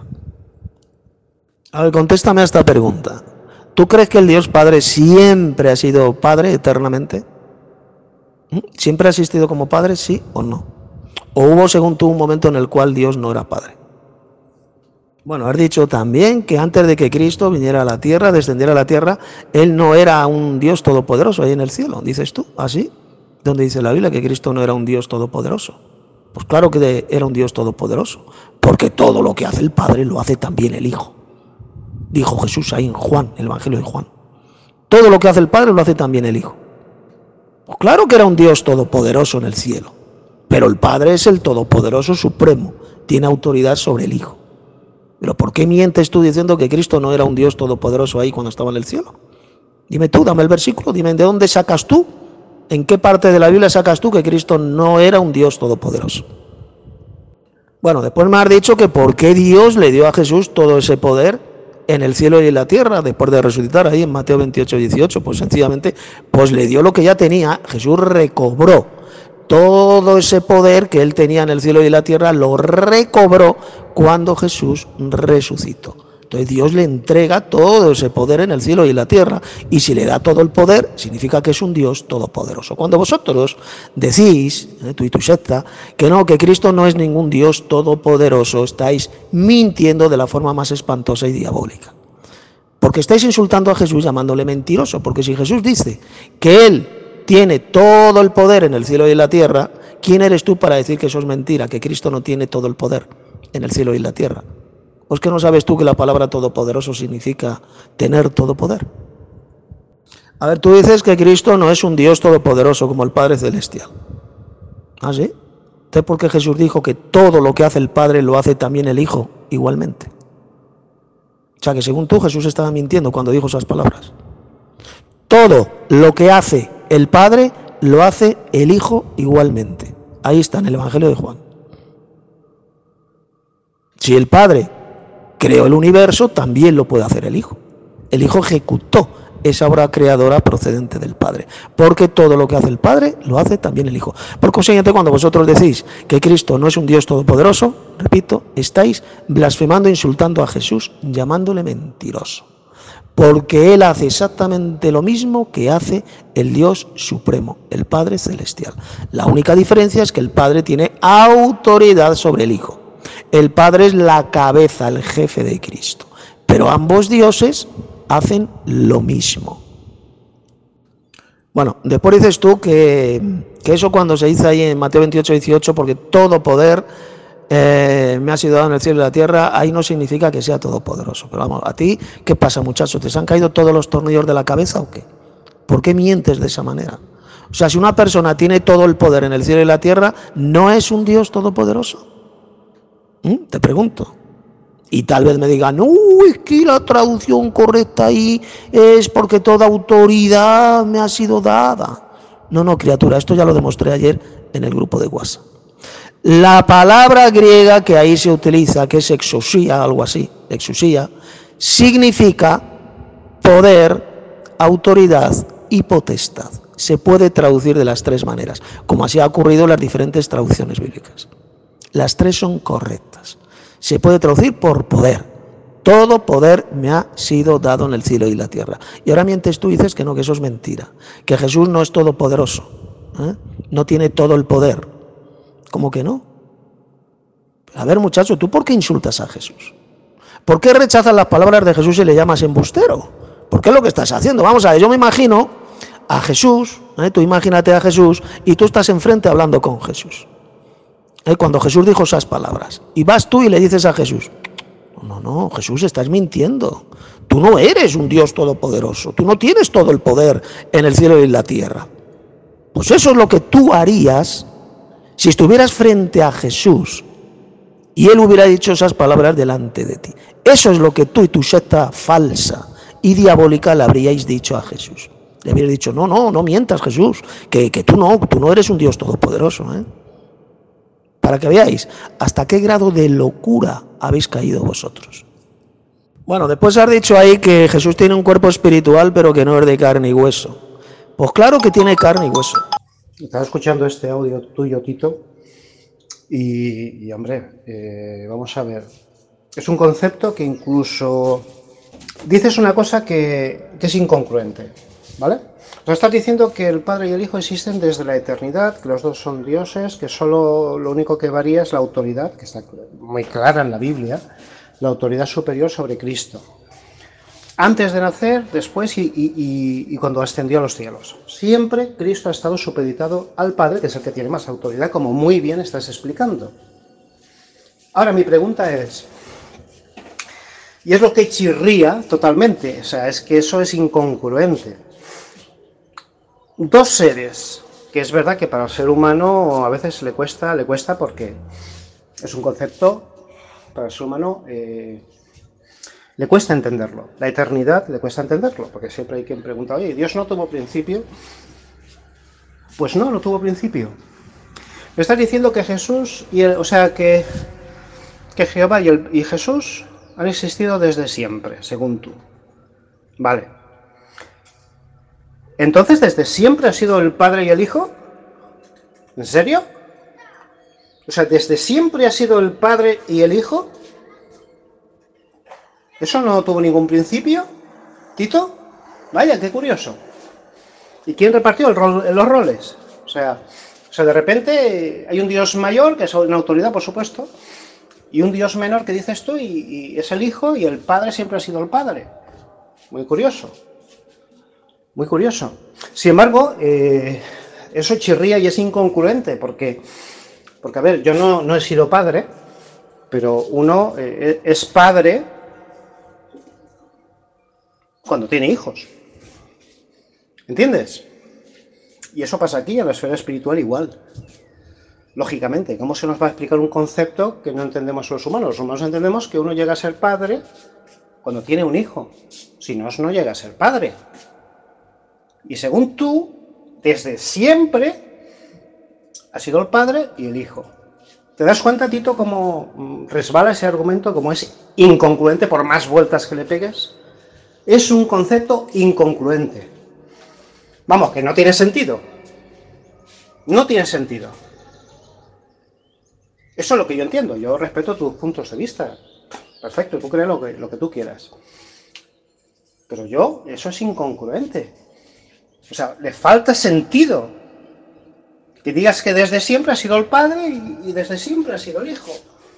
S1: A ver, contéstame a esta pregunta. ¿Tú crees que el Dios Padre siempre ha sido Padre eternamente? ¿Siempre ha existido como Padre, sí o no? ¿O hubo, según tú, un momento en el cual Dios no era Padre? Bueno, has dicho también que antes de que Cristo viniera a la tierra, descendiera a la tierra, Él no era un Dios todopoderoso ahí en el cielo, dices tú, ¿así? ¿Dónde dice la Biblia que Cristo no era un Dios todopoderoso? Pues claro que era un Dios todopoderoso, porque todo lo que hace el Padre lo hace también el Hijo. Dijo Jesús ahí en Juan, el Evangelio de Juan. Todo lo que hace el Padre lo hace también el Hijo. Pues claro que era un Dios todopoderoso en el cielo, pero el Padre es el todopoderoso supremo, tiene autoridad sobre el Hijo. Pero ¿por qué mientes tú diciendo que Cristo no era un Dios todopoderoso ahí cuando estaba en el cielo? Dime tú, dame el versículo, dime de dónde sacas tú, en qué parte de la Biblia sacas tú que Cristo no era un Dios todopoderoso. Bueno, después me has dicho que por qué Dios le dio a Jesús todo ese poder en el cielo y en la tierra, después de resucitar ahí en Mateo 28, 18, pues sencillamente, pues le dio lo que ya tenía. Jesús recobró todo ese poder que él tenía en el cielo y en la tierra, lo recobró cuando Jesús resucitó. Entonces Dios le entrega todo ese poder en el cielo y en la tierra, y si le da todo el poder, significa que es un Dios todopoderoso. Cuando vosotros decís, tú y tu secta, que no, que Cristo no es ningún Dios todopoderoso, estáis mintiendo de la forma más espantosa y diabólica. Porque estáis insultando a Jesús llamándole mentiroso, porque si Jesús dice que Él tiene todo el poder en el cielo y en la tierra, ¿quién eres tú para decir que eso es mentira, que Cristo no tiene todo el poder en el cielo y en la tierra? ¿O es que no sabes tú que la palabra todopoderoso significa tener todo poder? A ver, tú dices que Cristo no es un Dios todopoderoso como el Padre Celestial. ¿Ah, sí? ¿Entonces por qué Jesús dijo que todo lo que hace el Padre lo hace también el Hijo igualmente? O sea que según tú Jesús estaba mintiendo cuando dijo esas palabras. Todo lo que hace el Padre lo hace el Hijo igualmente. Ahí está en el Evangelio de Juan. Si el Padre creó el universo, también lo puede hacer el Hijo. El Hijo ejecutó esa obra creadora procedente del Padre, porque todo lo que hace el Padre lo hace también el Hijo. Por consiguiente, cuando vosotros decís que Cristo no es un Dios todopoderoso, repito, estáis blasfemando e insultando a Jesús, llamándole mentiroso, porque Él hace exactamente lo mismo que hace el Dios supremo, el Padre celestial. La única diferencia es que el Padre tiene autoridad sobre el Hijo. El Padre es la cabeza, el jefe de Cristo. Pero ambos dioses hacen lo mismo. Bueno, después dices tú que eso cuando se dice ahí en Mateo 28, 18, porque todo poder me ha sido dado en el cielo y en la tierra, ahí no significa que sea todopoderoso. Pero vamos, ¿a ti qué pasa, muchachos? ¿Te han caído todos los tornillos de la cabeza o qué? ¿Por qué mientes de esa manera? O sea, si una persona tiene todo el poder en el cielo y en la tierra, ¿no es un Dios todopoderoso? Te pregunto. Y tal vez me digan, es que la traducción correcta ahí es porque toda autoridad me ha sido dada. No, criatura, esto ya lo demostré ayer en el grupo de WhatsApp. La palabra griega que ahí se utiliza, que es exousia, algo así, exousia, significa poder, autoridad y potestad. Se puede traducir de las tres maneras, como así ha ocurrido en las diferentes traducciones bíblicas. Las tres son correctas. Se puede traducir por poder. Todo poder me ha sido dado en el cielo y la tierra. Y ahora mientes tú y dices que no, que eso es mentira. Que Jesús no es todopoderoso. No tiene todo el poder. ¿Cómo que no? A ver, muchacho, ¿tú por qué insultas a Jesús? ¿Por qué rechazas las palabras de Jesús y le llamas embustero? ¿Por qué es lo que estás haciendo? Vamos a ver, yo me imagino a Jesús, tú imagínate a Jesús y tú estás enfrente hablando con Jesús. Cuando Jesús dijo esas palabras, y vas tú y le dices a Jesús, no, Jesús, estás mintiendo, tú no eres un Dios todopoderoso, tú no tienes todo el poder en el cielo y en la tierra. Pues eso es lo que tú harías si estuvieras frente a Jesús y Él hubiera dicho esas palabras delante de ti. Eso es lo que tú y tu secta falsa y diabólica le habríais dicho a Jesús. Le habríais dicho, no mientas, Jesús, que tú no eres un Dios todopoderoso, Para que veáis hasta qué grado de locura habéis caído vosotros. Bueno, después has dicho ahí que Jesús tiene un cuerpo espiritual, pero que no es de carne y hueso. Pues claro que tiene carne y hueso.
S2: Estaba escuchando este audio tuyo, Tito, y hombre, vamos a ver. Es un concepto que incluso dices una cosa que es incongruente, ¿vale? Nos estás diciendo que el Padre y el Hijo existen desde la eternidad, que los dos son dioses, que solo lo único que varía es la autoridad, que está muy clara en la Biblia, la autoridad superior sobre Cristo. antes de nacer, después y cuando ascendió a los cielos. Siempre Cristo ha estado supeditado al Padre, que es el que tiene más autoridad, como muy bien estás explicando. Ahora mi pregunta es, y es lo que chirría totalmente, o sea, es que eso es incongruente. Dos seres, que es verdad que para el ser humano a veces le cuesta porque es un concepto, para el ser humano le cuesta entenderlo. La eternidad le cuesta entenderlo, porque siempre hay quien pregunta, oye, ¿Dios no tuvo principio? Pues no tuvo principio. Me estás diciendo que Jesús, que Jehová y Jesús han existido desde siempre, según tú. Vale. Entonces, ¿desde siempre ha sido el Padre y el Hijo? ¿En serio? O sea, ¿desde siempre ha sido el Padre y el Hijo? ¿Eso no tuvo ningún principio, Tito? Vaya, qué curioso. ¿Y quién repartió los roles? O sea, de repente hay un Dios mayor, que es una autoridad, por supuesto, y un Dios menor que dices tú, y es el Hijo, y el Padre siempre ha sido el Padre. Muy curioso. Muy curioso. Sin embargo, eso chirría y es incongruente, porque a ver, yo no he sido padre, pero uno es padre cuando tiene hijos. ¿Entiendes? Y eso pasa aquí, en la esfera espiritual igual. Lógicamente, ¿cómo se nos va a explicar un concepto que no entendemos los humanos? Los humanos entendemos que uno llega a ser padre cuando tiene un hijo. Si no, no llega a ser padre. Y según tú, desde siempre ha sido el Padre y el Hijo. ¿Te das cuenta, Tito, cómo resbala ese argumento, cómo es incongruente por más vueltas que le pegues? Es un concepto incongruente. Vamos, que no tiene sentido. No tiene sentido. Eso es lo que yo entiendo. Yo respeto tus puntos de vista. Perfecto, tú crees lo que tú quieras. Pero eso es incongruente. O sea, le falta sentido. Que digas que desde siempre ha sido el Padre y desde siempre ha sido el Hijo.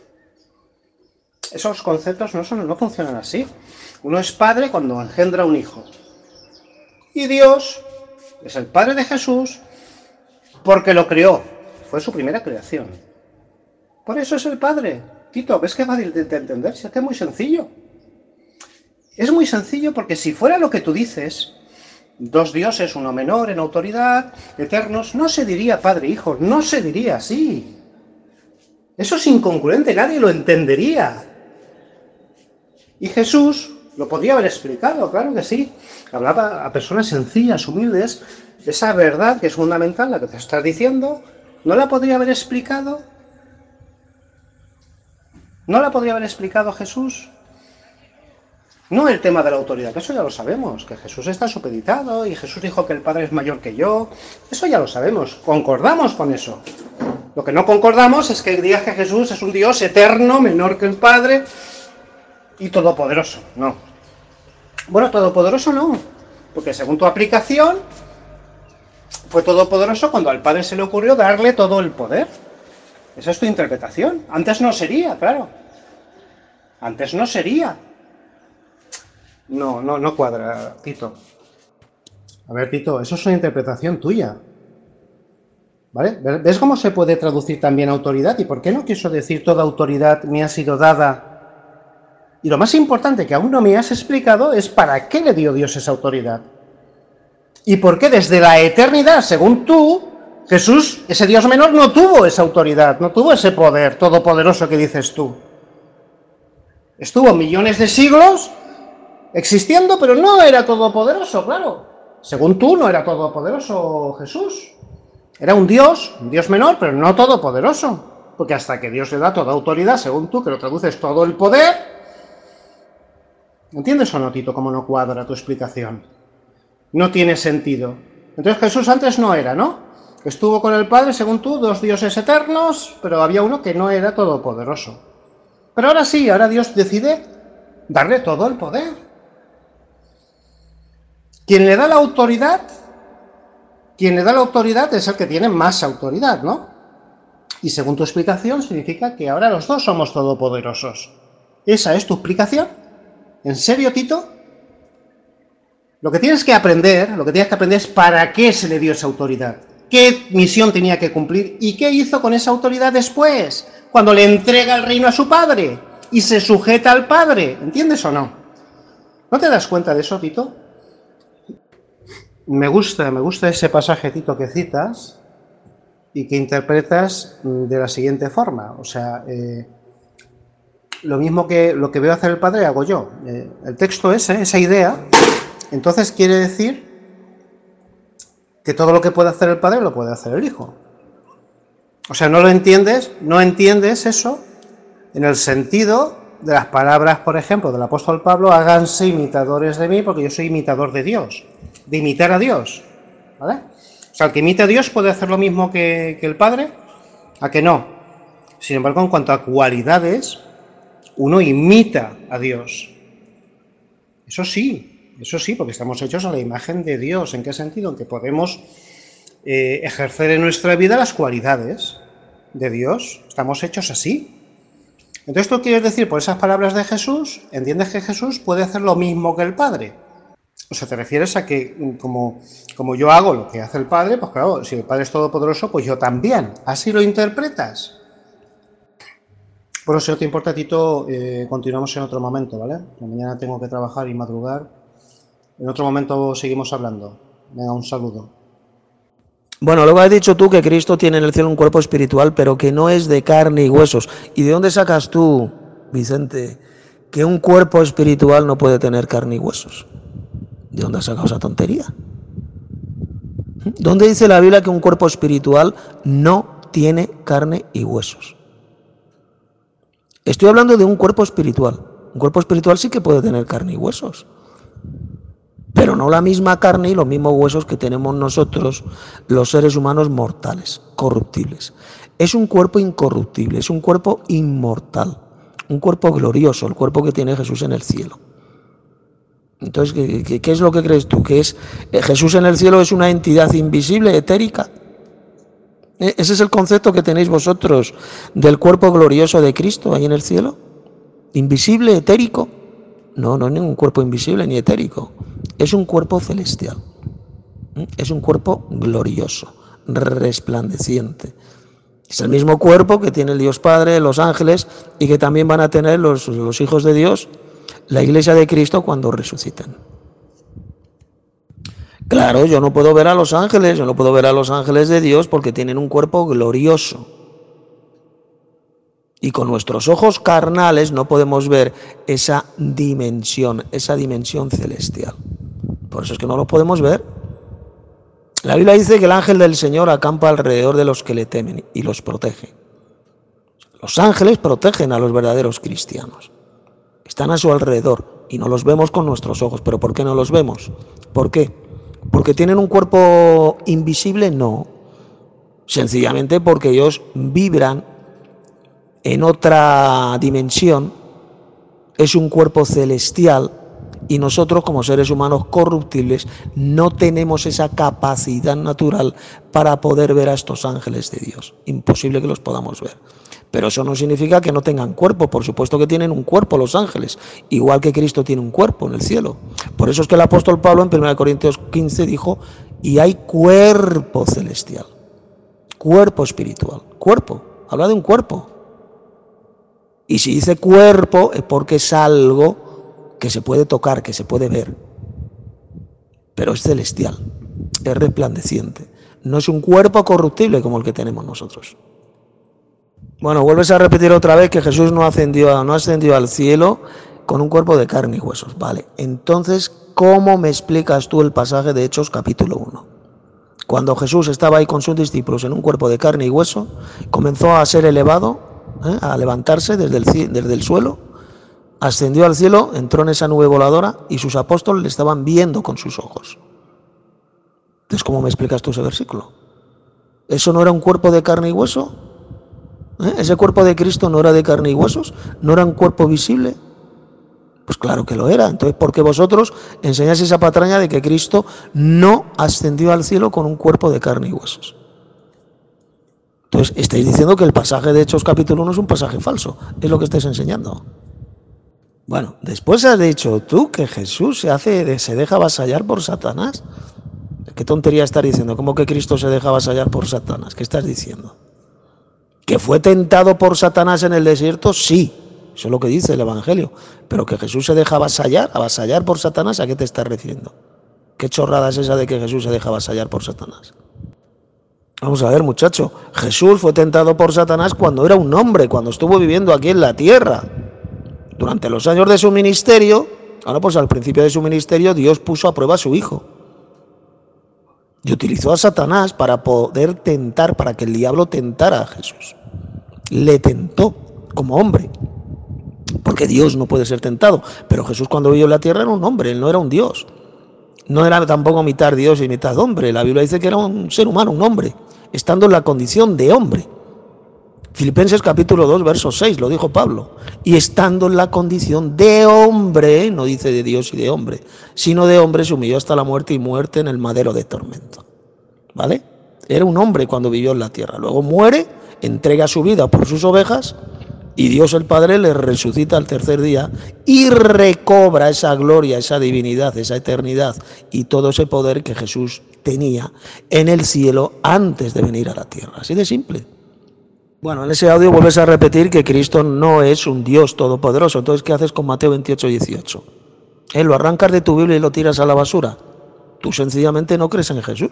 S2: Esos conceptos no funcionan así. Uno es padre cuando engendra un hijo. Y Dios es el Padre de Jesús porque lo creó. Fue su primera creación. Por eso es el Padre. Tito, ¿ves que es fácil de entender? Si es que es muy sencillo. Es muy sencillo porque si fuera lo que tú dices, dos dioses, uno menor en autoridad, eternos, no se diría Padre e Hijo, no se diría así. Eso es incongruente, nadie lo entendería. Y Jesús lo podría haber explicado, claro que sí. Hablaba a personas sencillas, humildes, esa verdad que es fundamental, la que te estás diciendo, ¿no la podría haber explicado? ¿No la podría haber explicado Jesús? No el tema de la autoridad, que eso ya lo sabemos, que Jesús está supeditado y Jesús dijo que el Padre es mayor que yo, eso ya lo sabemos, concordamos con eso. Lo que no concordamos es que digas que Jesús es un Dios eterno, menor que el Padre y todopoderoso, no. Bueno, todopoderoso no, porque según tu aplicación fue todopoderoso cuando al Padre se le ocurrió darle todo el poder. Esa es tu interpretación. Antes no sería, claro. Antes no sería. No cuadra, Tito. A ver, Tito, eso es una interpretación tuya. ¿Vale? ¿Ves cómo se puede traducir también autoridad? ¿Y por qué no quiso decir toda autoridad me ha sido dada? Y lo más importante que aún no me has explicado es para qué le dio Dios esa autoridad. Y por qué desde la eternidad, según tú, Jesús, ese Dios menor, no tuvo esa autoridad, no tuvo ese poder todopoderoso que dices tú. Estuvo millones de siglos existiendo, pero no era todopoderoso, claro. Según tú, no era todopoderoso Jesús. Era un Dios menor, pero no todopoderoso. Porque hasta que Dios le da toda autoridad, según tú, que lo traduces todo el poder, ¿entiendes o no, Tito, cómo no cuadra tu explicación? No tiene sentido. Entonces Jesús antes no era, ¿no? Estuvo con el Padre, según tú, dos dioses eternos, pero había uno que no era todopoderoso. Pero ahora sí, ahora Dios decide darle todo el poder. Quien le da la autoridad es el que tiene más autoridad, ¿no? Y según tu explicación significa que ahora los dos somos todopoderosos. ¿Esa es tu explicación? ¿En serio, Tito? Lo que tienes que aprender es para qué se le dio esa autoridad, qué misión tenía que cumplir y qué hizo con esa autoridad después, cuando le entrega el reino a su padre y se sujeta al padre. ¿Entiendes o no? ¿No te das cuenta de eso, Tito? Me gusta ese pasaje, Tito, que citas y que interpretas de la siguiente forma. O sea, lo mismo que lo que veo hacer el padre hago yo. El texto esa idea, entonces quiere decir que todo lo que puede hacer el padre lo puede hacer el hijo. O sea, no entiendes eso en el sentido de las palabras, por ejemplo, del apóstol Pablo: háganse imitadores de mí porque yo soy imitador de Dios, de imitar a Dios, ¿vale? O sea, el que imita a Dios puede hacer lo mismo que el padre, ¿a que no? Sin embargo, en cuanto a cualidades, uno imita a Dios. Eso sí, porque estamos hechos a la imagen de Dios. ¿En qué sentido? En que podemos ejercer en nuestra vida las cualidades de Dios. Estamos hechos así. Entonces, ¿tú quieres decir, por esas palabras de Jesús, entiendes que Jesús puede hacer lo mismo que el Padre? O sea, ¿te refieres a que como yo hago lo que hace el Padre, pues claro, si el Padre es todopoderoso, pues yo también? ¿Así lo interpretas? Bueno, si no te importa, Tito, continuamos en otro momento, ¿vale? Mañana tengo que trabajar y madrugar. En otro momento seguimos hablando. Venga, un saludo.
S1: Bueno, luego has dicho tú que Cristo tiene en el cielo un cuerpo espiritual, pero que no es de carne y huesos. ¿Y de dónde sacas tú, Vicente, que un cuerpo espiritual no puede tener carne y huesos? ¿De dónde has sacado esa tontería? ¿Dónde dice la Biblia que un cuerpo espiritual no tiene carne y huesos? Estoy hablando de un cuerpo espiritual. Un cuerpo espiritual sí que puede tener carne y huesos, pero no la misma carne y los mismos huesos que tenemos nosotros, los seres humanos mortales, corruptibles. Es un cuerpo incorruptible, es un cuerpo inmortal, un cuerpo glorioso, el cuerpo que tiene Jesús en el cielo. Entonces, ¿qué es lo que crees tú? ¿Que es Jesús en el cielo es una entidad invisible, etérica? ¿Ese es el concepto que tenéis vosotros del cuerpo glorioso de Cristo ahí en el cielo? ¿Invisible, etérico? No es ningún cuerpo invisible ni etérico. Es un cuerpo celestial. Es un cuerpo glorioso, resplandeciente. Es el mismo cuerpo que tiene el Dios Padre, los ángeles, y que también van a tener los hijos de Dios, la iglesia de Cristo, cuando resuciten. Claro, yo no puedo ver a los ángeles de Dios porque tienen un cuerpo glorioso. Y con nuestros ojos carnales no podemos ver esa dimensión celestial. Por eso es que no lo podemos ver. La Biblia dice que el ángel del Señor acampa alrededor de los que le temen y los protege. Los ángeles protegen a los verdaderos cristianos. Están a su alrededor y no los vemos con nuestros ojos. ¿Pero por qué no los vemos? ¿Por qué? ¿Porque tienen un cuerpo invisible? No. Sencillamente porque ellos vibran en otra dimensión. Es un cuerpo celestial y nosotros, como seres humanos corruptibles, no tenemos esa capacidad natural para poder ver a estos ángeles de Dios. Imposible que los podamos ver. Pero eso no significa que no tengan cuerpo. Por supuesto que tienen un cuerpo los ángeles, igual que Cristo tiene un cuerpo en el cielo. Por eso es que el apóstol Pablo en 1 Corintios 15 dijo: y hay cuerpo celestial, cuerpo espiritual, cuerpo, habla de un cuerpo. Y si dice cuerpo es porque es algo que se puede tocar, que se puede ver, pero es celestial, es resplandeciente. No es un cuerpo corruptible como el que tenemos nosotros. Bueno, vuelves a repetir otra vez que Jesús no ascendió al cielo con un cuerpo de carne y huesos. Vale, entonces, ¿cómo me explicas tú el pasaje de Hechos capítulo 1? Cuando Jesús estaba ahí con sus discípulos en un cuerpo de carne y hueso, comenzó a ser elevado, a levantarse desde el suelo, ascendió al cielo, entró en esa nube voladora y sus apóstoles le estaban viendo con sus ojos. Entonces, ¿cómo me explicas tú ese versículo? ¿Eso no era un cuerpo de carne y hueso? ¿Ese cuerpo de Cristo no era de carne y huesos? ¿No era un cuerpo visible? Pues claro que lo era. Entonces, ¿por qué vosotros enseñáis esa patraña de que Cristo no ascendió al cielo con un cuerpo de carne y huesos? Entonces, estáis diciendo que el pasaje de Hechos capítulo 1 es un pasaje falso. Es lo que estáis enseñando. Bueno, después has dicho tú que Jesús se deja avasallar por Satanás. ¿Qué tontería estás diciendo? ¿Cómo que Cristo se deja avasallar por Satanás? ¿Qué estás diciendo? ¿Que fue tentado por Satanás en el desierto? Sí, eso es lo que dice el Evangelio. Pero que Jesús se deja avasallar por Satanás, ¿a qué te estás refiriendo? ¿Qué chorrada es esa de que Jesús se deja avasallar por Satanás? Vamos a ver, muchacho, Jesús fue tentado por Satanás cuando era un hombre, cuando estuvo viviendo aquí en la tierra. Durante los años de su ministerio, ahora pues al principio de su ministerio, Dios puso a prueba a su Hijo. Y utilizó a Satanás para poder tentar, para que el diablo tentara a Jesús. Le tentó como hombre, porque Dios no puede ser tentado. Pero Jesús cuando vivió en la tierra era un hombre, él no era un Dios. No era tampoco mitad Dios y mitad hombre. La Biblia dice que era un ser humano, un hombre, estando en la condición de hombre. Filipenses capítulo 2, verso 6, lo dijo Pablo. Y estando en la condición de hombre, no dice de Dios y de hombre, sino de hombre, se humilló hasta la muerte y muerte en el madero de tormento. ¿Vale? Era un hombre cuando vivió en la tierra. Luego muere, entrega su vida por sus ovejas y Dios el Padre le resucita al tercer día y recobra esa gloria, esa divinidad, esa eternidad y todo ese poder que Jesús tenía en el cielo antes de venir a la tierra. Así de simple. Bueno, en ese audio vuelves a repetir que Cristo no es un Dios todopoderoso. Entonces, ¿qué haces con Mateo 28, 18? Lo arrancas de tu Biblia y lo tiras a la basura. Tú sencillamente no crees en Jesús.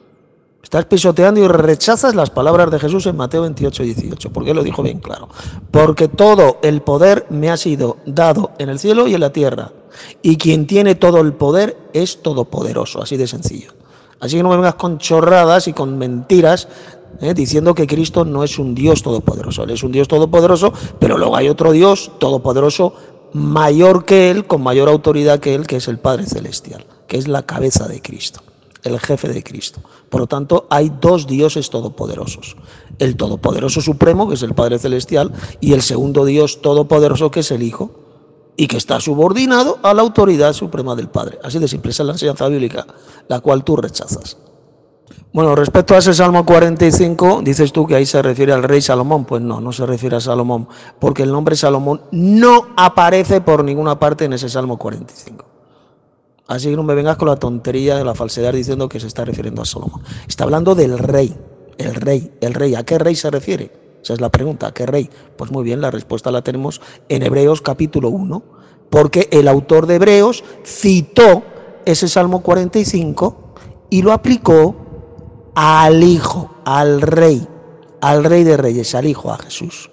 S1: Estás pisoteando y rechazas las palabras de Jesús en Mateo 28, 18. Porque lo dijo bien claro. Porque todo el poder me ha sido dado en el cielo y en la tierra. Y quien tiene todo el poder es todopoderoso. Así de sencillo. Así que no me vengas con chorradas y con mentiras diciendo que Cristo no es un Dios todopoderoso. Él es un Dios todopoderoso, pero luego hay otro Dios todopoderoso mayor que Él, con mayor autoridad que Él, que es el Padre Celestial, que es la cabeza de Cristo, el jefe de Cristo. Por lo tanto, hay dos dioses todopoderosos. El Todopoderoso Supremo, que es el Padre Celestial, y el segundo Dios todopoderoso, que es el Hijo, y que está subordinado a la autoridad suprema del Padre. Así de simple, esa es la enseñanza bíblica, la cual tú rechazas. Bueno, respecto a ese Salmo 45, dices tú que ahí se refiere al rey Salomón. Pues no, no se refiere a Salomón, porque el nombre Salomón no aparece por ninguna parte en ese Salmo 45. Así que no me vengas con la tontería de la falsedad diciendo que se está refiriendo a Salomón. Está hablando del rey, el rey. ¿A qué rey se refiere? Esa es la pregunta, ¿a qué rey? Pues muy bien, la respuesta la tenemos en Hebreos capítulo 1, porque el autor de Hebreos citó ese Salmo 45 y lo aplicó al Hijo, al Rey de Reyes, al Hijo, a Jesús.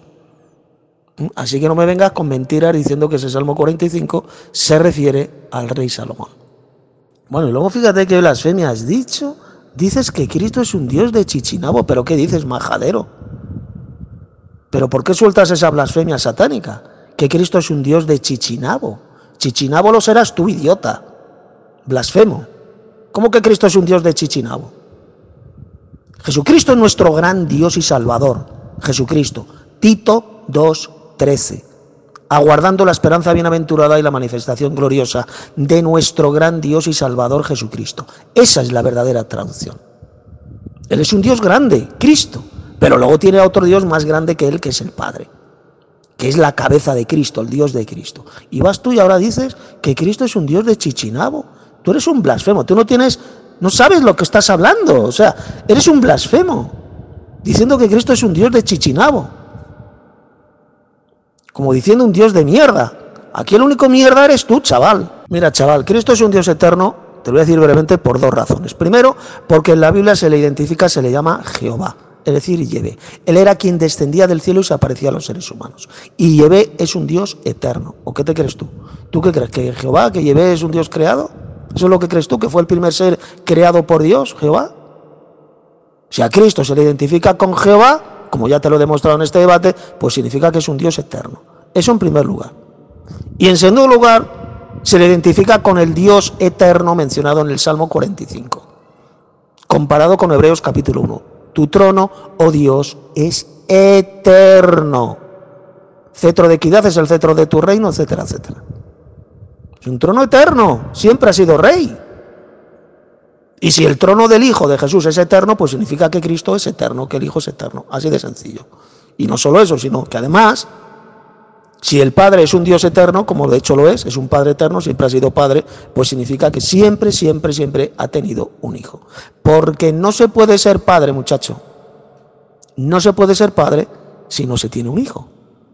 S1: Así que no me vengas con mentiras diciendo que ese Salmo 45 se refiere al Rey Salomón. Bueno, y luego fíjate qué blasfemia has dicho. Dices que Cristo es un Dios de Chichinabo, pero ¿qué dices, majadero? ¿Pero por qué sueltas esa blasfemia satánica? Que Cristo es un Dios de Chichinabo. Chichinabo lo serás tú, idiota. Blasfemo. ¿Cómo que Cristo es un Dios de Chichinabo? Jesucristo es nuestro gran Dios y Salvador. Jesucristo. Tito 2:13. Aguardando la esperanza bienaventurada y la manifestación gloriosa de nuestro gran Dios y Salvador Jesucristo. Esa es la verdadera traducción. Él es un Dios grande, Cristo, pero luego tiene a otro Dios más grande que Él, que es el Padre, que es la cabeza de Cristo, el Dios de Cristo. Y vas tú y ahora dices que Cristo es un Dios de Chichinabo. Tú eres un blasfemo, tú no sabes lo que estás hablando, o sea, eres un blasfemo, diciendo que Cristo es un Dios de Chichinabo, como diciendo un Dios de mierda. Aquí el único mierda eres tú, chaval. Mira, chaval, Cristo es un Dios eterno, te lo voy a decir brevemente por dos razones. Primero, porque en la Biblia se le identifica, se le llama Jehová, es decir, Yahvé. Él era quien descendía del cielo y se aparecía a los seres humanos. Y Yahvé es un Dios eterno. ¿O qué te crees tú? ¿Tú qué crees? ¿Que Jehová, que Yahvé es un Dios creado? ¿Eso es lo que crees tú, que fue el primer ser creado por Dios, Jehová? Si a Cristo se le identifica con Jehová, como ya te lo he demostrado en este debate, pues significa que es un Dios eterno. Eso en primer lugar. Y en segundo lugar, se le identifica con el Dios eterno mencionado en el Salmo 45, comparado con Hebreos capítulo 1. Tu trono, oh Dios, es eterno. Cetro de equidad es el cetro de tu reino, etcétera, etcétera. Es un trono eterno, siempre ha sido rey. Y si el trono del Hijo de Jesús es eterno, pues significa que Cristo es eterno, que el Hijo es eterno. Así de sencillo. Y no solo eso, sino que además Si el Padre es un Dios eterno, como de hecho lo es un Padre eterno, siempre ha sido Padre, pues significa que siempre, siempre, siempre ha tenido un Hijo. Porque no se puede ser Padre, muchacho. No se puede ser Padre si no se tiene un Hijo.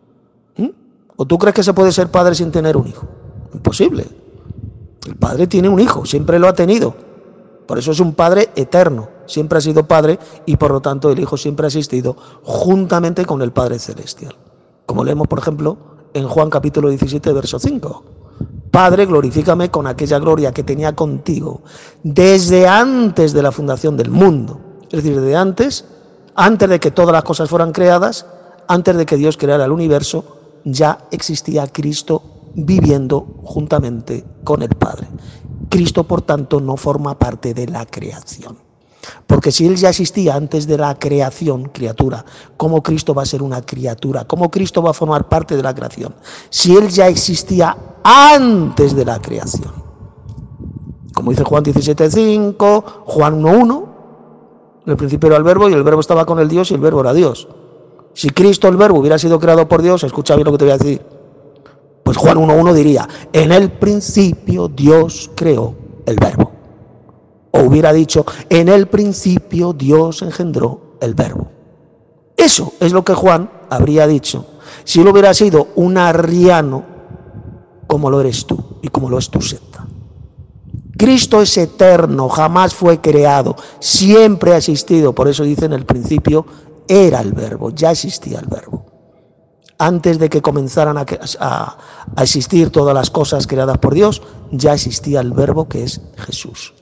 S1: ¿O tú crees que se puede ser Padre sin tener un Hijo? Imposible. El Padre tiene un Hijo, siempre lo ha tenido. Por eso es un Padre eterno. Siempre ha sido Padre y por lo tanto el Hijo siempre ha existido juntamente con el Padre Celestial. Como leemos, por ejemplo, en Juan capítulo 17, verso 5. Padre, glorifícame con aquella gloria que tenía contigo desde antes de la fundación del mundo. Es decir, desde antes de que todas las cosas fueran creadas, antes de que Dios creara el universo, ya existía Cristo viviendo juntamente con el Padre. Cristo, por tanto, no forma parte de la creación. Porque si Él ya existía antes de la creación, criatura, ¿cómo Cristo va a ser una criatura? ¿Cómo Cristo va a formar parte de la creación? Si Él ya existía antes de la creación. Como dice Juan 17:5, Juan 1:1, en el principio era el Verbo y el Verbo estaba con el Dios y el Verbo era Dios. Si Cristo, el Verbo, hubiera sido creado por Dios, escucha bien lo que te voy a decir, pues Juan 1:1 diría, en el principio Dios creó el Verbo. O hubiera dicho, en el principio Dios engendró el Verbo. Eso es lo que Juan habría dicho si él hubiera sido un arriano como lo eres tú y como lo es tu secta. Cristo es eterno, jamás fue creado, siempre ha existido. Por eso dice, en el principio era el Verbo, ya existía el Verbo. Antes de que comenzaran a existir todas las cosas creadas por Dios, ya existía el Verbo, que es Jesús.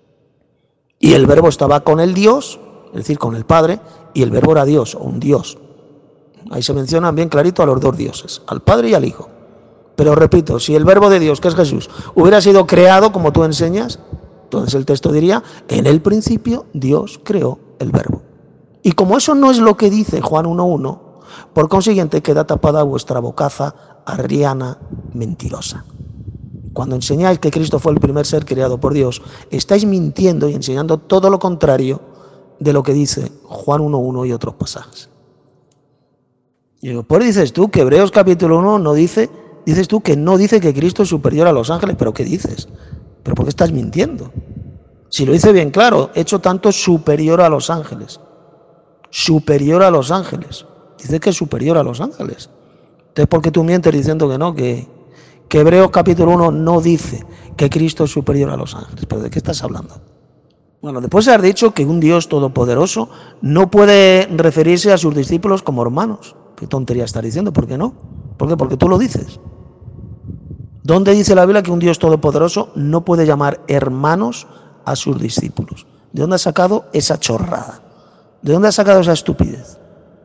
S1: Y el Verbo estaba con el Dios, es decir, con el Padre, y el Verbo era Dios, o un Dios. Ahí se mencionan bien clarito a los dos dioses, al Padre y al Hijo. Pero repito, si el Verbo de Dios, que es Jesús, hubiera sido creado como tú enseñas, entonces el texto diría, en el principio Dios creó el Verbo. Y como eso no es lo que dice Juan 1:1, por consiguiente queda tapada vuestra bocaza arriana mentirosa. Cuando enseñáis que Cristo fue el primer ser creado por Dios, estáis mintiendo y enseñando todo lo contrario de lo que dice Juan 1:1 y otros pasajes. Y digo, pues dices tú que Hebreos capítulo 1 no dice, dices tú que no dice que Cristo es superior a los ángeles, pero ¿qué dices? ¿Pero por qué estás mintiendo? Si lo dice bien claro, hecho tanto superior a los ángeles. Superior a los ángeles. Dice que es superior a los ángeles. Entonces, ¿por qué tú mientes diciendo que no? Que Hebreos capítulo 1 no dice que Cristo es superior a los ángeles. ¿Pero de qué estás hablando? Bueno, después de haber dicho que un Dios todopoderoso no puede referirse a sus discípulos como hermanos. ¿Qué tontería estás diciendo? ¿Por qué no? ¿Por qué? Porque tú lo dices. ¿Dónde dice la Biblia que un Dios todopoderoso no puede llamar hermanos a sus discípulos? ¿De dónde has sacado esa chorrada? ¿De dónde has sacado esa estupidez?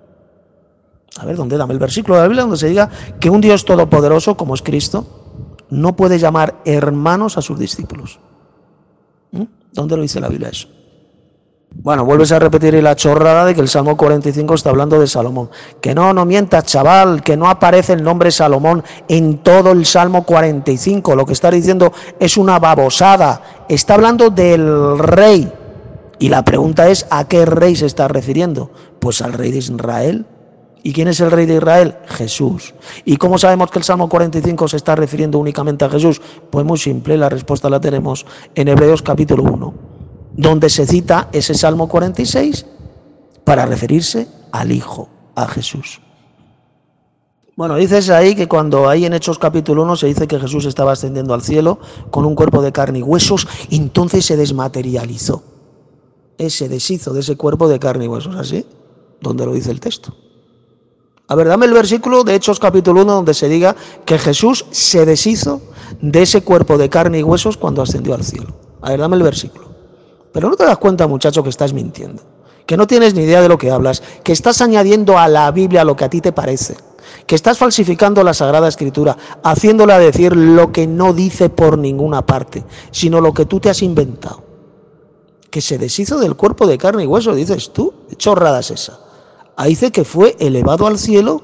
S1: A ver, ¿dónde? Dame el versículo de la Biblia donde se diga que un Dios todopoderoso, como es Cristo, no puede llamar hermanos a sus discípulos. ¿Dónde lo dice la Biblia eso? Bueno, vuelves a repetir la chorrada de que el Salmo 45 está hablando de Salomón. Que no mientas, chaval, que no aparece el nombre Salomón en todo el Salmo 45. Lo que está diciendo es una babosada. Está hablando del rey. Y la pregunta es, ¿a qué rey se está refiriendo? Pues al rey de Israel. ¿Y quién es el rey de Israel? Jesús. ¿Y cómo sabemos que el Salmo 45 se está refiriendo únicamente a Jesús? Pues muy simple, la respuesta la tenemos en Hebreos capítulo 1, donde se cita ese Salmo 46 para referirse al Hijo, a Jesús. Bueno, dices ahí que cuando ahí en Hechos capítulo 1 se dice que Jesús estaba ascendiendo al cielo con un cuerpo de carne y huesos, entonces se desmaterializó. Se deshizo de ese cuerpo de carne y huesos, ¿así? ¿Dónde lo dice el texto? A ver, dame el versículo de Hechos capítulo 1 donde se diga que Jesús se deshizo de ese cuerpo de carne y huesos cuando ascendió al cielo. A ver, dame el versículo. Pero no te das cuenta, muchacho, que estás mintiendo, que no tienes ni idea de lo que hablas, que estás añadiendo a la Biblia lo que a ti te parece, que estás falsificando la Sagrada Escritura, haciéndola decir lo que no dice por ninguna parte, sino lo que tú te has inventado. Que se deshizo del cuerpo de carne y hueso, dices tú, ¿qué chorrada es esa? Ahí dice que fue elevado al cielo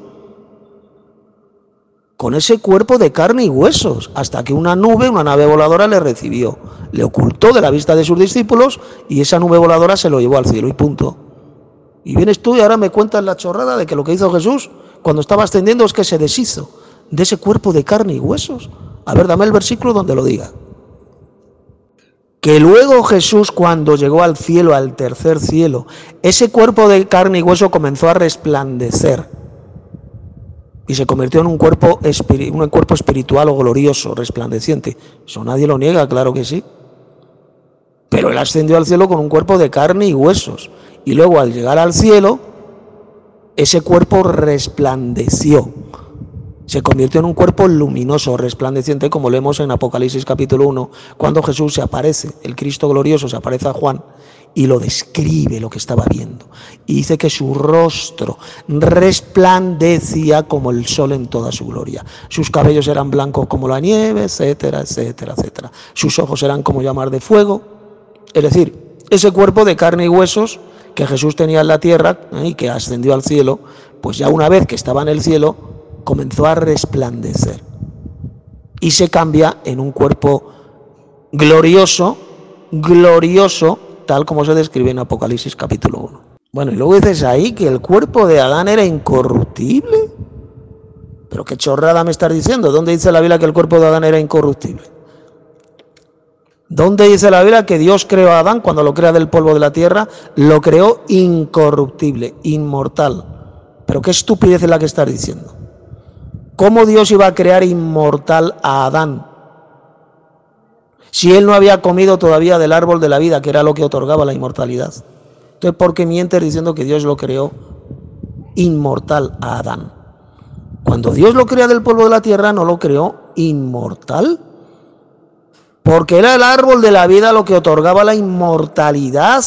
S1: con ese cuerpo de carne y huesos, hasta que una nave voladora le recibió, le ocultó de la vista de sus discípulos y esa nube voladora se lo llevó al cielo y punto. Y vienes tú y ahora me cuentas la chorrada de que lo que hizo Jesús cuando estaba ascendiendo es que se deshizo de ese cuerpo de carne y huesos. A ver, dame el versículo donde lo diga. Que luego Jesús, cuando llegó al cielo, al tercer cielo, ese cuerpo de carne y hueso comenzó a resplandecer y se convirtió en un cuerpo espiritual o glorioso, resplandeciente. Eso nadie lo niega, claro que sí. Pero él ascendió al cielo con un cuerpo de carne y huesos. Y luego al llegar al cielo, ese cuerpo resplandeció. Se convirtió en un cuerpo luminoso, resplandeciente, como leemos en Apocalipsis capítulo 1, cuando Jesús se aparece, el Cristo glorioso se aparece a Juan y lo describe lo que estaba viendo. Y dice que su rostro resplandecía como el sol en toda su gloria. Sus cabellos eran blancos como la nieve, etcétera, etcétera, etcétera. Sus ojos eran como llamas de fuego. Es decir, ese cuerpo de carne y huesos que Jesús tenía en la tierra y que ascendió al cielo, pues ya una vez que estaba en el cielo, comenzó a resplandecer y se cambia en un cuerpo glorioso, tal como se describe en Apocalipsis capítulo 1. Bueno, y luego dices ahí que el cuerpo de Adán era incorruptible. ¿Pero qué chorrada me estás diciendo? ¿Dónde dice la Biblia que el cuerpo de Adán era incorruptible? ¿Dónde dice la Biblia que Dios creó a Adán, cuando lo crea del polvo de la tierra, lo creó incorruptible, inmortal? ¿Pero qué estupidez es la que estás diciendo? ¿Cómo Dios iba a crear inmortal a Adán si él no había comido todavía del árbol de la vida, que era lo que otorgaba la inmortalidad? Entonces, ¿por qué mientes diciendo que Dios lo creó inmortal a Adán? Cuando Dios lo crea del polvo de la tierra, ¿no lo creó inmortal? Porque era el árbol de la vida lo que otorgaba la inmortalidad.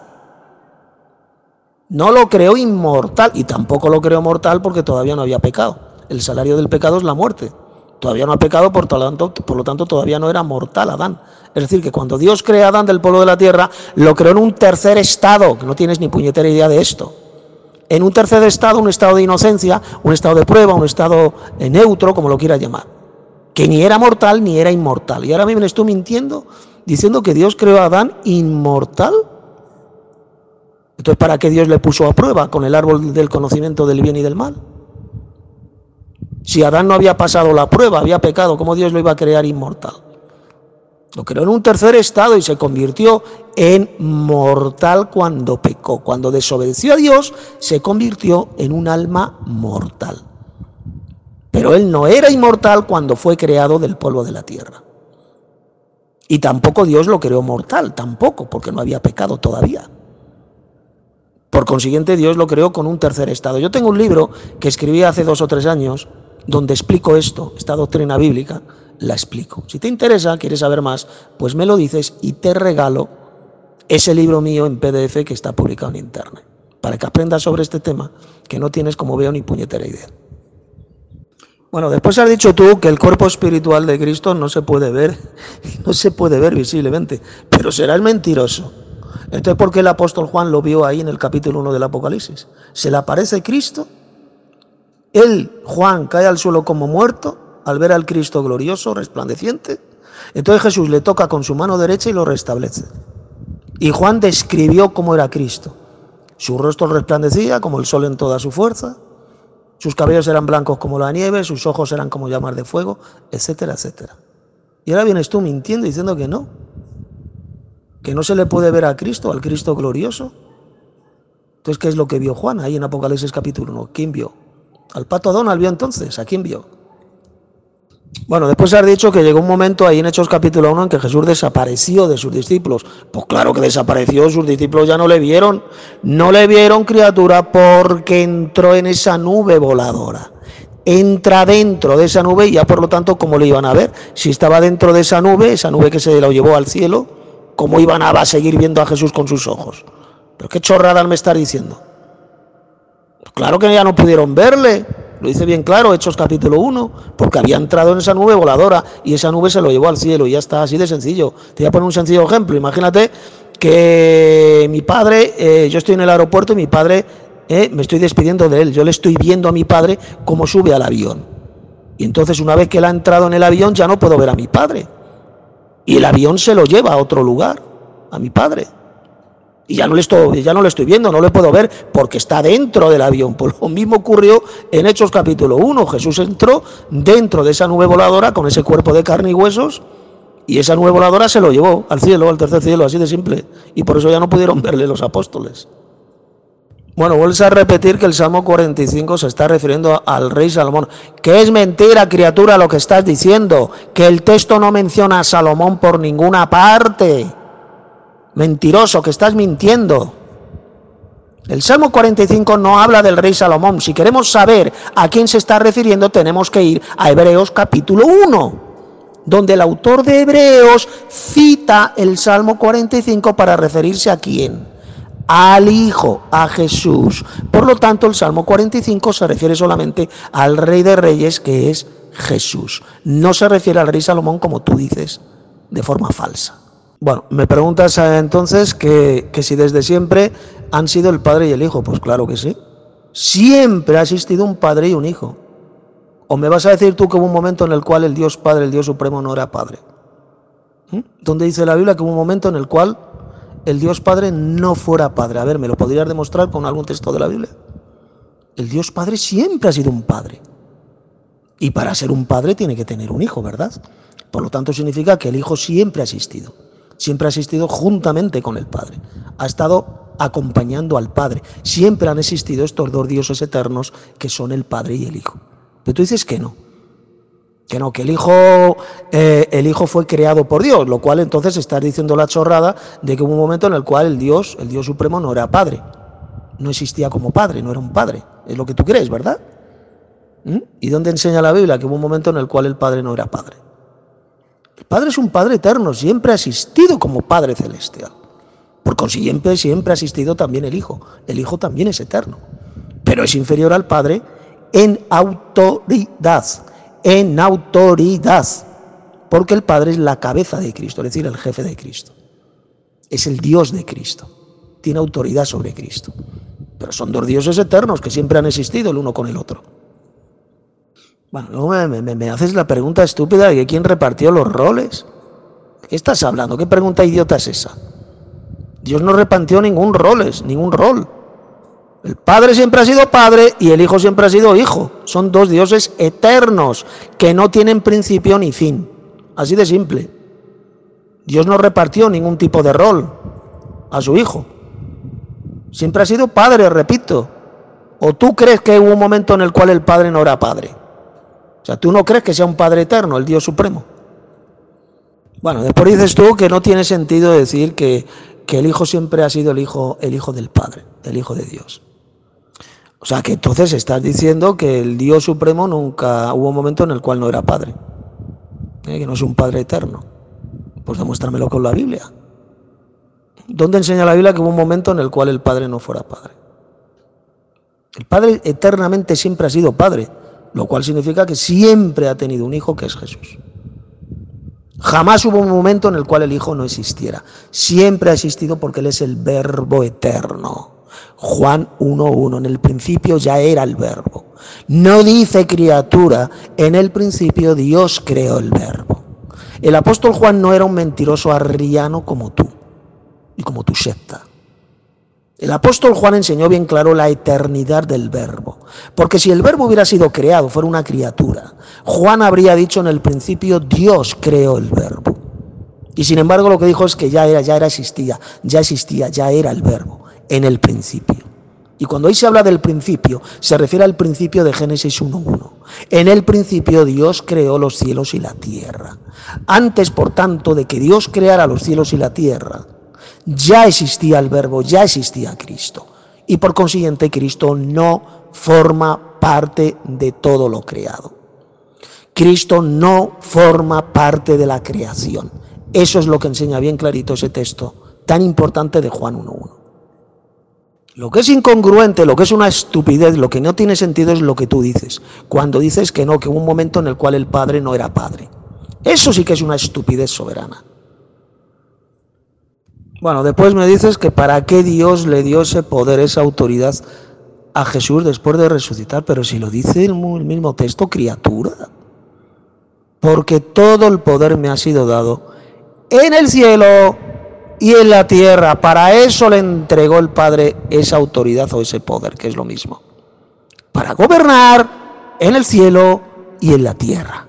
S1: No lo creó inmortal y tampoco lo creó mortal porque todavía no había pecado. El salario del pecado es la muerte. Todavía no ha pecado, por lo tanto todavía no era mortal Adán. Es decir, que cuando Dios crea a Adán del polvo de la tierra, lo creó en un tercer estado, que no tienes ni puñetera idea de esto. En un tercer estado, un estado de inocencia, un estado de prueba, un estado neutro, como lo quieras llamar. Que ni era mortal ni era inmortal. Y ahora me vienes tú mintiendo, diciendo que Dios creó a Adán inmortal. Entonces, ¿para qué Dios le puso a prueba con el árbol del conocimiento del bien y del mal? Si Adán no había pasado la prueba, había pecado, ¿cómo Dios lo iba a crear inmortal? Lo creó en un tercer estado y se convirtió en mortal cuando pecó. Cuando desobedeció a Dios, se convirtió en un alma mortal. Pero él no era inmortal cuando fue creado del polvo de la tierra. Y tampoco Dios lo creó mortal, tampoco, porque no había pecado todavía. Por consiguiente, Dios lo creó con un tercer estado. Yo tengo un libro que escribí hace 2 o 3 años donde explico esto, esta doctrina bíblica, la explico. Si te interesa, quieres saber más, pues me lo dices y te regalo ese libro mío en PDF que está publicado en internet, para que aprendas sobre este tema, que no tienes, como veo, ni puñetera idea. Bueno, después has dicho tú que el cuerpo espiritual de Cristo no se puede ver visiblemente, pero será el mentiroso. Entonces, ¿por qué el apóstol Juan lo vio ahí en el capítulo 1 del Apocalipsis? Se le aparece Cristo. Él, Juan, cae al suelo como muerto al ver al Cristo glorioso, resplandeciente. Entonces Jesús le toca con su mano derecha y lo restablece. Y Juan describió cómo era Cristo. Su rostro resplandecía como el sol en toda su fuerza. Sus cabellos eran blancos como la nieve, sus ojos eran como llamas de fuego, etcétera, etcétera. Y ahora vienes tú mintiendo diciendo que no se le puede ver a Cristo, al Cristo glorioso. Entonces, ¿qué es lo que vio Juan ahí en Apocalipsis capítulo 1? ¿Quién vio? ¿Al pato Donald vio entonces? ¿A quién vio? Bueno, después has dicho que llegó un momento ahí en Hechos capítulo 1 en que Jesús desapareció de sus discípulos. Pues claro que desapareció, sus discípulos ya no le vieron. No le vieron, criatura, porque entró en esa nube voladora. Entra dentro de esa nube y ya por lo tanto, ¿cómo le iban a ver? Si estaba dentro de esa nube que se lo llevó al cielo, ¿cómo iban a seguir viendo a Jesús con sus ojos? ¿Pero qué chorradas me estás diciendo? Pues claro que ya no pudieron verle. Lo dice bien claro, Hechos capítulo 1, porque había entrado en esa nube voladora y esa nube se lo llevó al cielo y ya está, así de sencillo. Te voy a poner un sencillo ejemplo. Imagínate que mi padre, yo estoy en el aeropuerto y mi padre, me estoy despidiendo de él. Yo le estoy viendo a mi padre cómo sube al avión. Y entonces una vez que él ha entrado en el avión ya no puedo ver a mi padre. Y el avión se lo lleva a otro lugar, a mi padre. Y ya no le estoy viendo, no le puedo ver porque está dentro del avión. Pues lo mismo ocurrió en Hechos capítulo 1. Jesús entró dentro de esa nube voladora con ese cuerpo de carne y huesos y esa nube voladora se lo llevó al cielo, al tercer cielo, así de simple. Y por eso ya no pudieron verle los apóstoles. Bueno, vuelves a repetir que el Salmo 45 se está refiriendo al rey Salomón. Que es mentira, criatura, lo que estás diciendo. Que el texto no menciona a Salomón por ninguna parte. Mentiroso, que estás mintiendo. El Salmo 45 no habla del rey Salomón. Si queremos saber a quién se está refiriendo, tenemos que ir a Hebreos capítulo 1, donde el autor de Hebreos cita el Salmo 45 para referirse a quién. Al Hijo, a Jesús. Por lo tanto, el Salmo 45 se refiere solamente al Rey de Reyes, que es Jesús. No se refiere al rey Salomón, como tú dices, de forma falsa. Bueno, me preguntas entonces que si desde siempre han sido el Padre y el Hijo. Pues claro que sí. Siempre ha existido un Padre y un Hijo. ¿O me vas a decir tú que hubo un momento en el cual el Dios Padre, el Dios Supremo, no era Padre? ¿Dónde dice la Biblia que hubo un momento en el cual el Dios Padre no fuera Padre? A ver, ¿me lo podrías demostrar con algún texto de la Biblia? El Dios Padre siempre ha sido un Padre. Y para ser un Padre tiene que tener un Hijo, ¿verdad? Por lo tanto significa que el Hijo siempre ha existido. Siempre ha existido juntamente con el Padre. Ha estado acompañando al Padre. Siempre han existido estos dos dioses eternos que son el Padre y el Hijo. Pero tú dices que no. Que no, que el Hijo fue creado por Dios, lo cual entonces estás diciendo la chorrada de que hubo un momento en el cual el Dios Supremo no era Padre. No existía como Padre, no era un Padre. Es lo que tú crees, ¿verdad? ¿Y dónde enseña la Biblia que hubo un momento en el cual el Padre no era Padre? El Padre es un Padre eterno, siempre ha existido como Padre celestial. Por consiguiente, siempre ha existido también el Hijo. El Hijo también es eterno, pero es inferior al Padre en autoridad. En autoridad. Porque el Padre es la cabeza de Cristo, es decir, el jefe de Cristo. Es el Dios de Cristo. Tiene autoridad sobre Cristo. Pero son dos dioses eternos que siempre han existido el uno con el otro. Bueno, luego me haces la pregunta estúpida de quién repartió los roles. ¿Qué estás hablando? ¿Qué pregunta idiota es esa? Dios no repartió ningún rol. El Padre siempre ha sido Padre y el Hijo siempre ha sido Hijo. Son dos dioses eternos que no tienen principio ni fin. Así de simple. Dios no repartió ningún tipo de rol a su Hijo. Siempre ha sido Padre, repito. ¿O tú crees que hubo un momento en el cual el Padre no era Padre? O sea, ¿tú no crees que sea un Padre eterno, el Dios Supremo? Bueno, después dices tú que no tiene sentido decir que el Hijo siempre ha sido el hijo del Padre, el Hijo de Dios. O sea, que entonces estás diciendo que el Dios Supremo nunca hubo un momento en el cual no era Padre, que no es un Padre eterno. Pues demuéstramelo con la Biblia. ¿Dónde enseña la Biblia que hubo un momento en el cual el Padre no fuera Padre? El Padre eternamente siempre ha sido Padre, lo cual significa que siempre ha tenido un Hijo que es Jesús. Jamás hubo un momento en el cual el Hijo no existiera. Siempre ha existido porque Él es el Verbo eterno. Juan 1:1, en el principio ya era el Verbo. No dice criatura, en el principio Dios creó el Verbo. El apóstol Juan no era un mentiroso arriano como tú y como tu secta. El apóstol Juan enseñó bien claro la eternidad del Verbo. Porque si el Verbo hubiera sido creado, fuera una criatura, Juan habría dicho en el principio Dios creó el Verbo. Y sin embargo lo que dijo es que ya existía, ya era el Verbo en el principio. Y cuando ahí se habla del principio, se refiere al principio de Génesis 1:1. En el principio Dios creó los cielos y la tierra. Antes, por tanto, de que Dios creara los cielos y la tierra, ya existía el Verbo, ya existía Cristo. Y por consiguiente, Cristo no forma parte de todo lo creado. Cristo no forma parte de la creación. Eso es lo que enseña bien clarito ese texto tan importante de Juan 1:1. Lo que es incongruente, lo que es una estupidez, lo que no tiene sentido es lo que tú dices. Cuando dices que no, que hubo un momento en el cual el Padre no era Padre. Eso sí que es una estupidez soberana. Bueno, después me dices que para qué Dios le dio ese poder, esa autoridad a Jesús después de resucitar. Pero si lo dice el mismo texto, criatura. Porque todo el poder me ha sido dado en el cielo y en la tierra. Para eso le entregó el Padre esa autoridad o ese poder, que es lo mismo. Para gobernar en el cielo y en la tierra.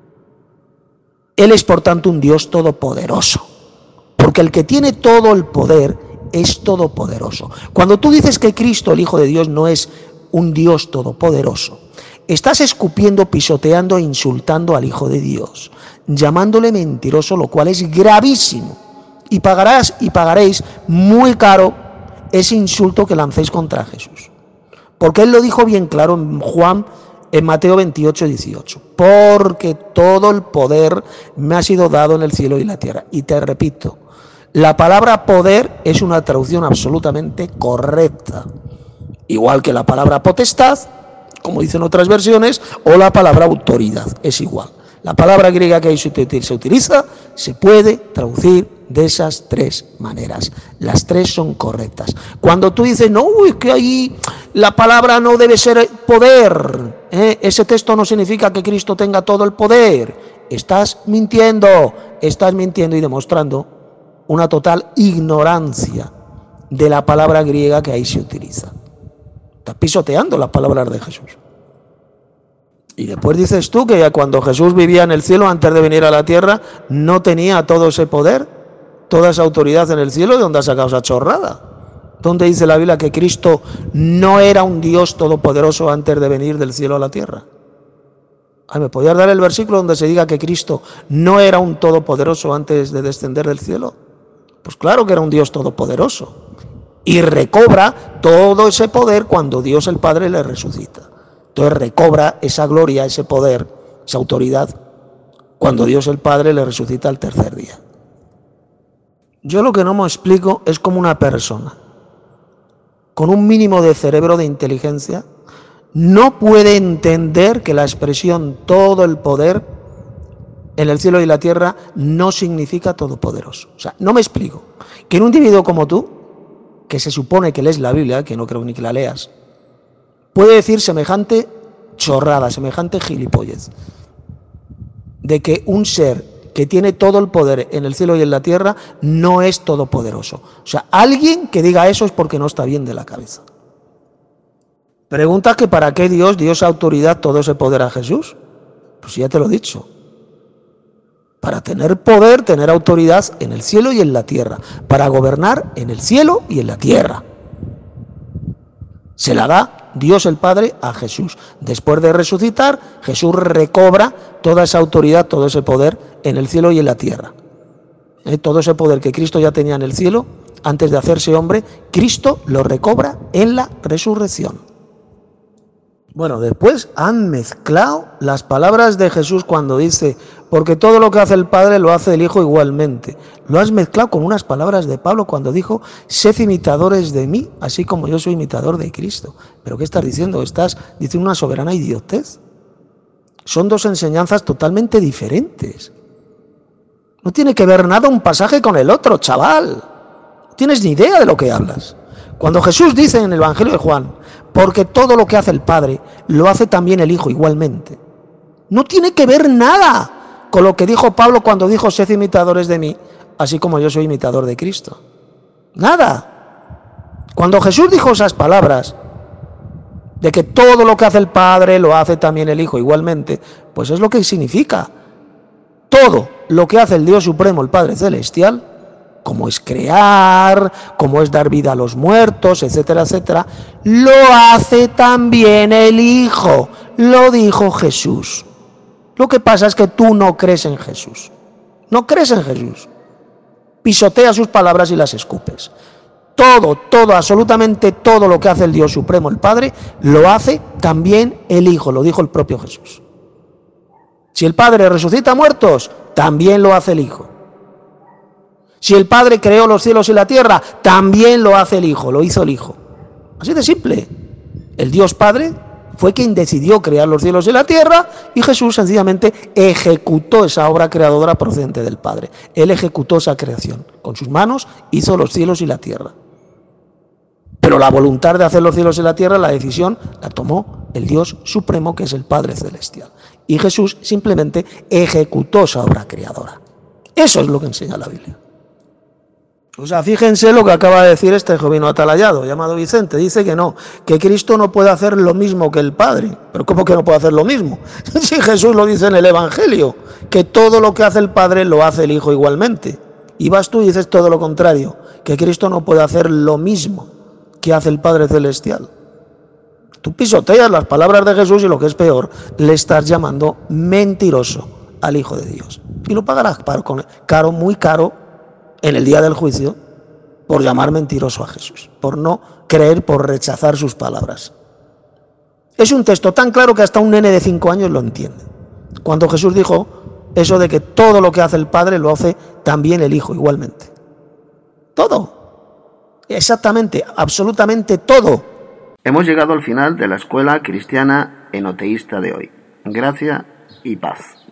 S1: Él es, por tanto, un Dios todopoderoso. Porque el que tiene todo el poder es todopoderoso. Cuando tú dices que Cristo, el Hijo de Dios, no es un Dios todopoderoso, estás escupiendo, pisoteando e insultando al Hijo de Dios, llamándole mentiroso, lo cual es gravísimo. Y pagaréis muy caro ese insulto que lancéis contra Jesús. Porque Él lo dijo bien claro en Mateo 28, 18. Porque todo el poder me ha sido dado en el cielo y la tierra. Y te repito, la palabra poder es una traducción absolutamente correcta. Igual que la palabra potestad, como dicen otras versiones, o la palabra autoridad, es igual. La palabra griega que ahí se utiliza se puede traducir de esas tres maneras. Las tres son correctas. Cuando tú dices, no, es que ahí la palabra no debe ser poder, ese texto no significa que Cristo tenga todo el poder. Estás mintiendo y demostrando una total ignorancia de la palabra griega que ahí se utiliza. Estás pisoteando las palabras de Jesús. Y después dices tú que ya cuando Jesús vivía en el cielo, antes de venir a la tierra, no tenía todo ese poder, toda esa autoridad en el cielo. ¿De dónde has sacado esa chorrada? ¿Dónde dice la Biblia que Cristo no era un Dios todopoderoso antes de venir del cielo a la tierra? ¿Me podías dar el versículo donde se diga que Cristo no era un todopoderoso antes de descender del cielo? Pues claro que era un Dios todopoderoso. Y recobra todo ese poder cuando Dios el Padre le resucita. Entonces recobra esa gloria, ese poder, esa autoridad, cuando Dios el Padre le resucita al tercer día. Yo lo que no me explico es cómo una persona con un mínimo de cerebro, de inteligencia, no puede entender que la expresión todo el poder en el cielo y la tierra no significa todopoderoso. O sea, no me explico que un individuo como tú, que se supone que lees la Biblia, que no creo ni que la leas, puede decir semejante chorrada, semejante gilipollez, de que un ser que tiene todo el poder en el cielo y en la tierra no es todopoderoso. O sea, alguien que diga eso es porque no está bien de la cabeza. Pregunta que para qué Dios dio esa autoridad, todo ese poder a Jesús. Pues ya te lo he dicho. Para tener poder, tener autoridad en el cielo y en la tierra. Para gobernar en el cielo y en la tierra. Se la da Dios el Padre a Jesús. Después de resucitar, Jesús recobra toda esa autoridad, todo ese poder en el cielo y en la tierra. Todo ese poder que Cristo ya tenía en el cielo, antes de hacerse hombre, Cristo lo recobra en la resurrección. Bueno, después han mezclado las palabras de Jesús cuando dice, porque todo lo que hace el Padre lo hace el Hijo igualmente. Lo has mezclado con unas palabras de Pablo cuando dijo, sed imitadores de mí, así como yo soy imitador de Cristo. ¿Pero qué estás diciendo? Estás diciendo una soberana idiotez. Son dos enseñanzas totalmente diferentes. No tiene que ver nada un pasaje con el otro, chaval. No tienes ni idea de lo que hablas. Cuando Jesús dice en el Evangelio de Juan, porque todo lo que hace el Padre, lo hace también el Hijo igualmente. No tiene que ver nada con lo que dijo Pablo cuando dijo, sed imitadores de mí, así como yo soy imitador de Cristo. Nada. Cuando Jesús dijo esas palabras, de que todo lo que hace el Padre, lo hace también el Hijo igualmente, pues es lo que significa. Todo lo que hace el Dios Supremo, el Padre Celestial, como es crear, como es dar vida a los muertos, etcétera, etcétera, lo hace también el Hijo, lo dijo Jesús. Lo que pasa es que tú no crees en Jesús, no crees en Jesús, pisoteas sus palabras y las escupes. Todo, absolutamente todo lo que hace el Dios Supremo, el Padre, lo hace también el Hijo, lo dijo el propio Jesús. Si el Padre resucita muertos, también lo hace el Hijo. Si el Padre creó los cielos y la tierra, también lo hace el Hijo, lo hizo el Hijo. Así de simple. El Dios Padre fue quien decidió crear los cielos y la tierra y Jesús sencillamente ejecutó esa obra creadora procedente del Padre. Él ejecutó esa creación. Con sus manos hizo los cielos y la tierra. Pero la voluntad de hacer los cielos y la tierra, la decisión, la tomó el Dios Supremo, que es el Padre Celestial. Y Jesús simplemente ejecutó esa obra creadora. Eso es lo que enseña la Biblia. O sea, fíjense lo que acaba de decir este jovino atalayado, llamado Vicente. Dice que no, que Cristo no puede hacer lo mismo que el Padre. ¿Pero cómo que no puede hacer lo mismo? Si Jesús lo dice en el Evangelio, que todo lo que hace el Padre lo hace el Hijo igualmente. Y vas tú y dices todo lo contrario, que Cristo no puede hacer lo mismo que hace el Padre Celestial. Tú pisoteas las palabras de Jesús y, lo que es peor, le estás llamando mentiroso al Hijo de Dios. Y lo pagarás caro, muy caro, en el día del juicio, por llamar mentiroso a Jesús, por no creer, por rechazar sus palabras. Es un texto tan claro que hasta un nene de 5 años lo entiende. Cuando Jesús dijo eso de que todo lo que hace el Padre lo hace también el Hijo igualmente. Todo. Exactamente, absolutamente todo.
S3: Hemos llegado al final de la escuela cristiana enoteísta de hoy. Gracia y paz.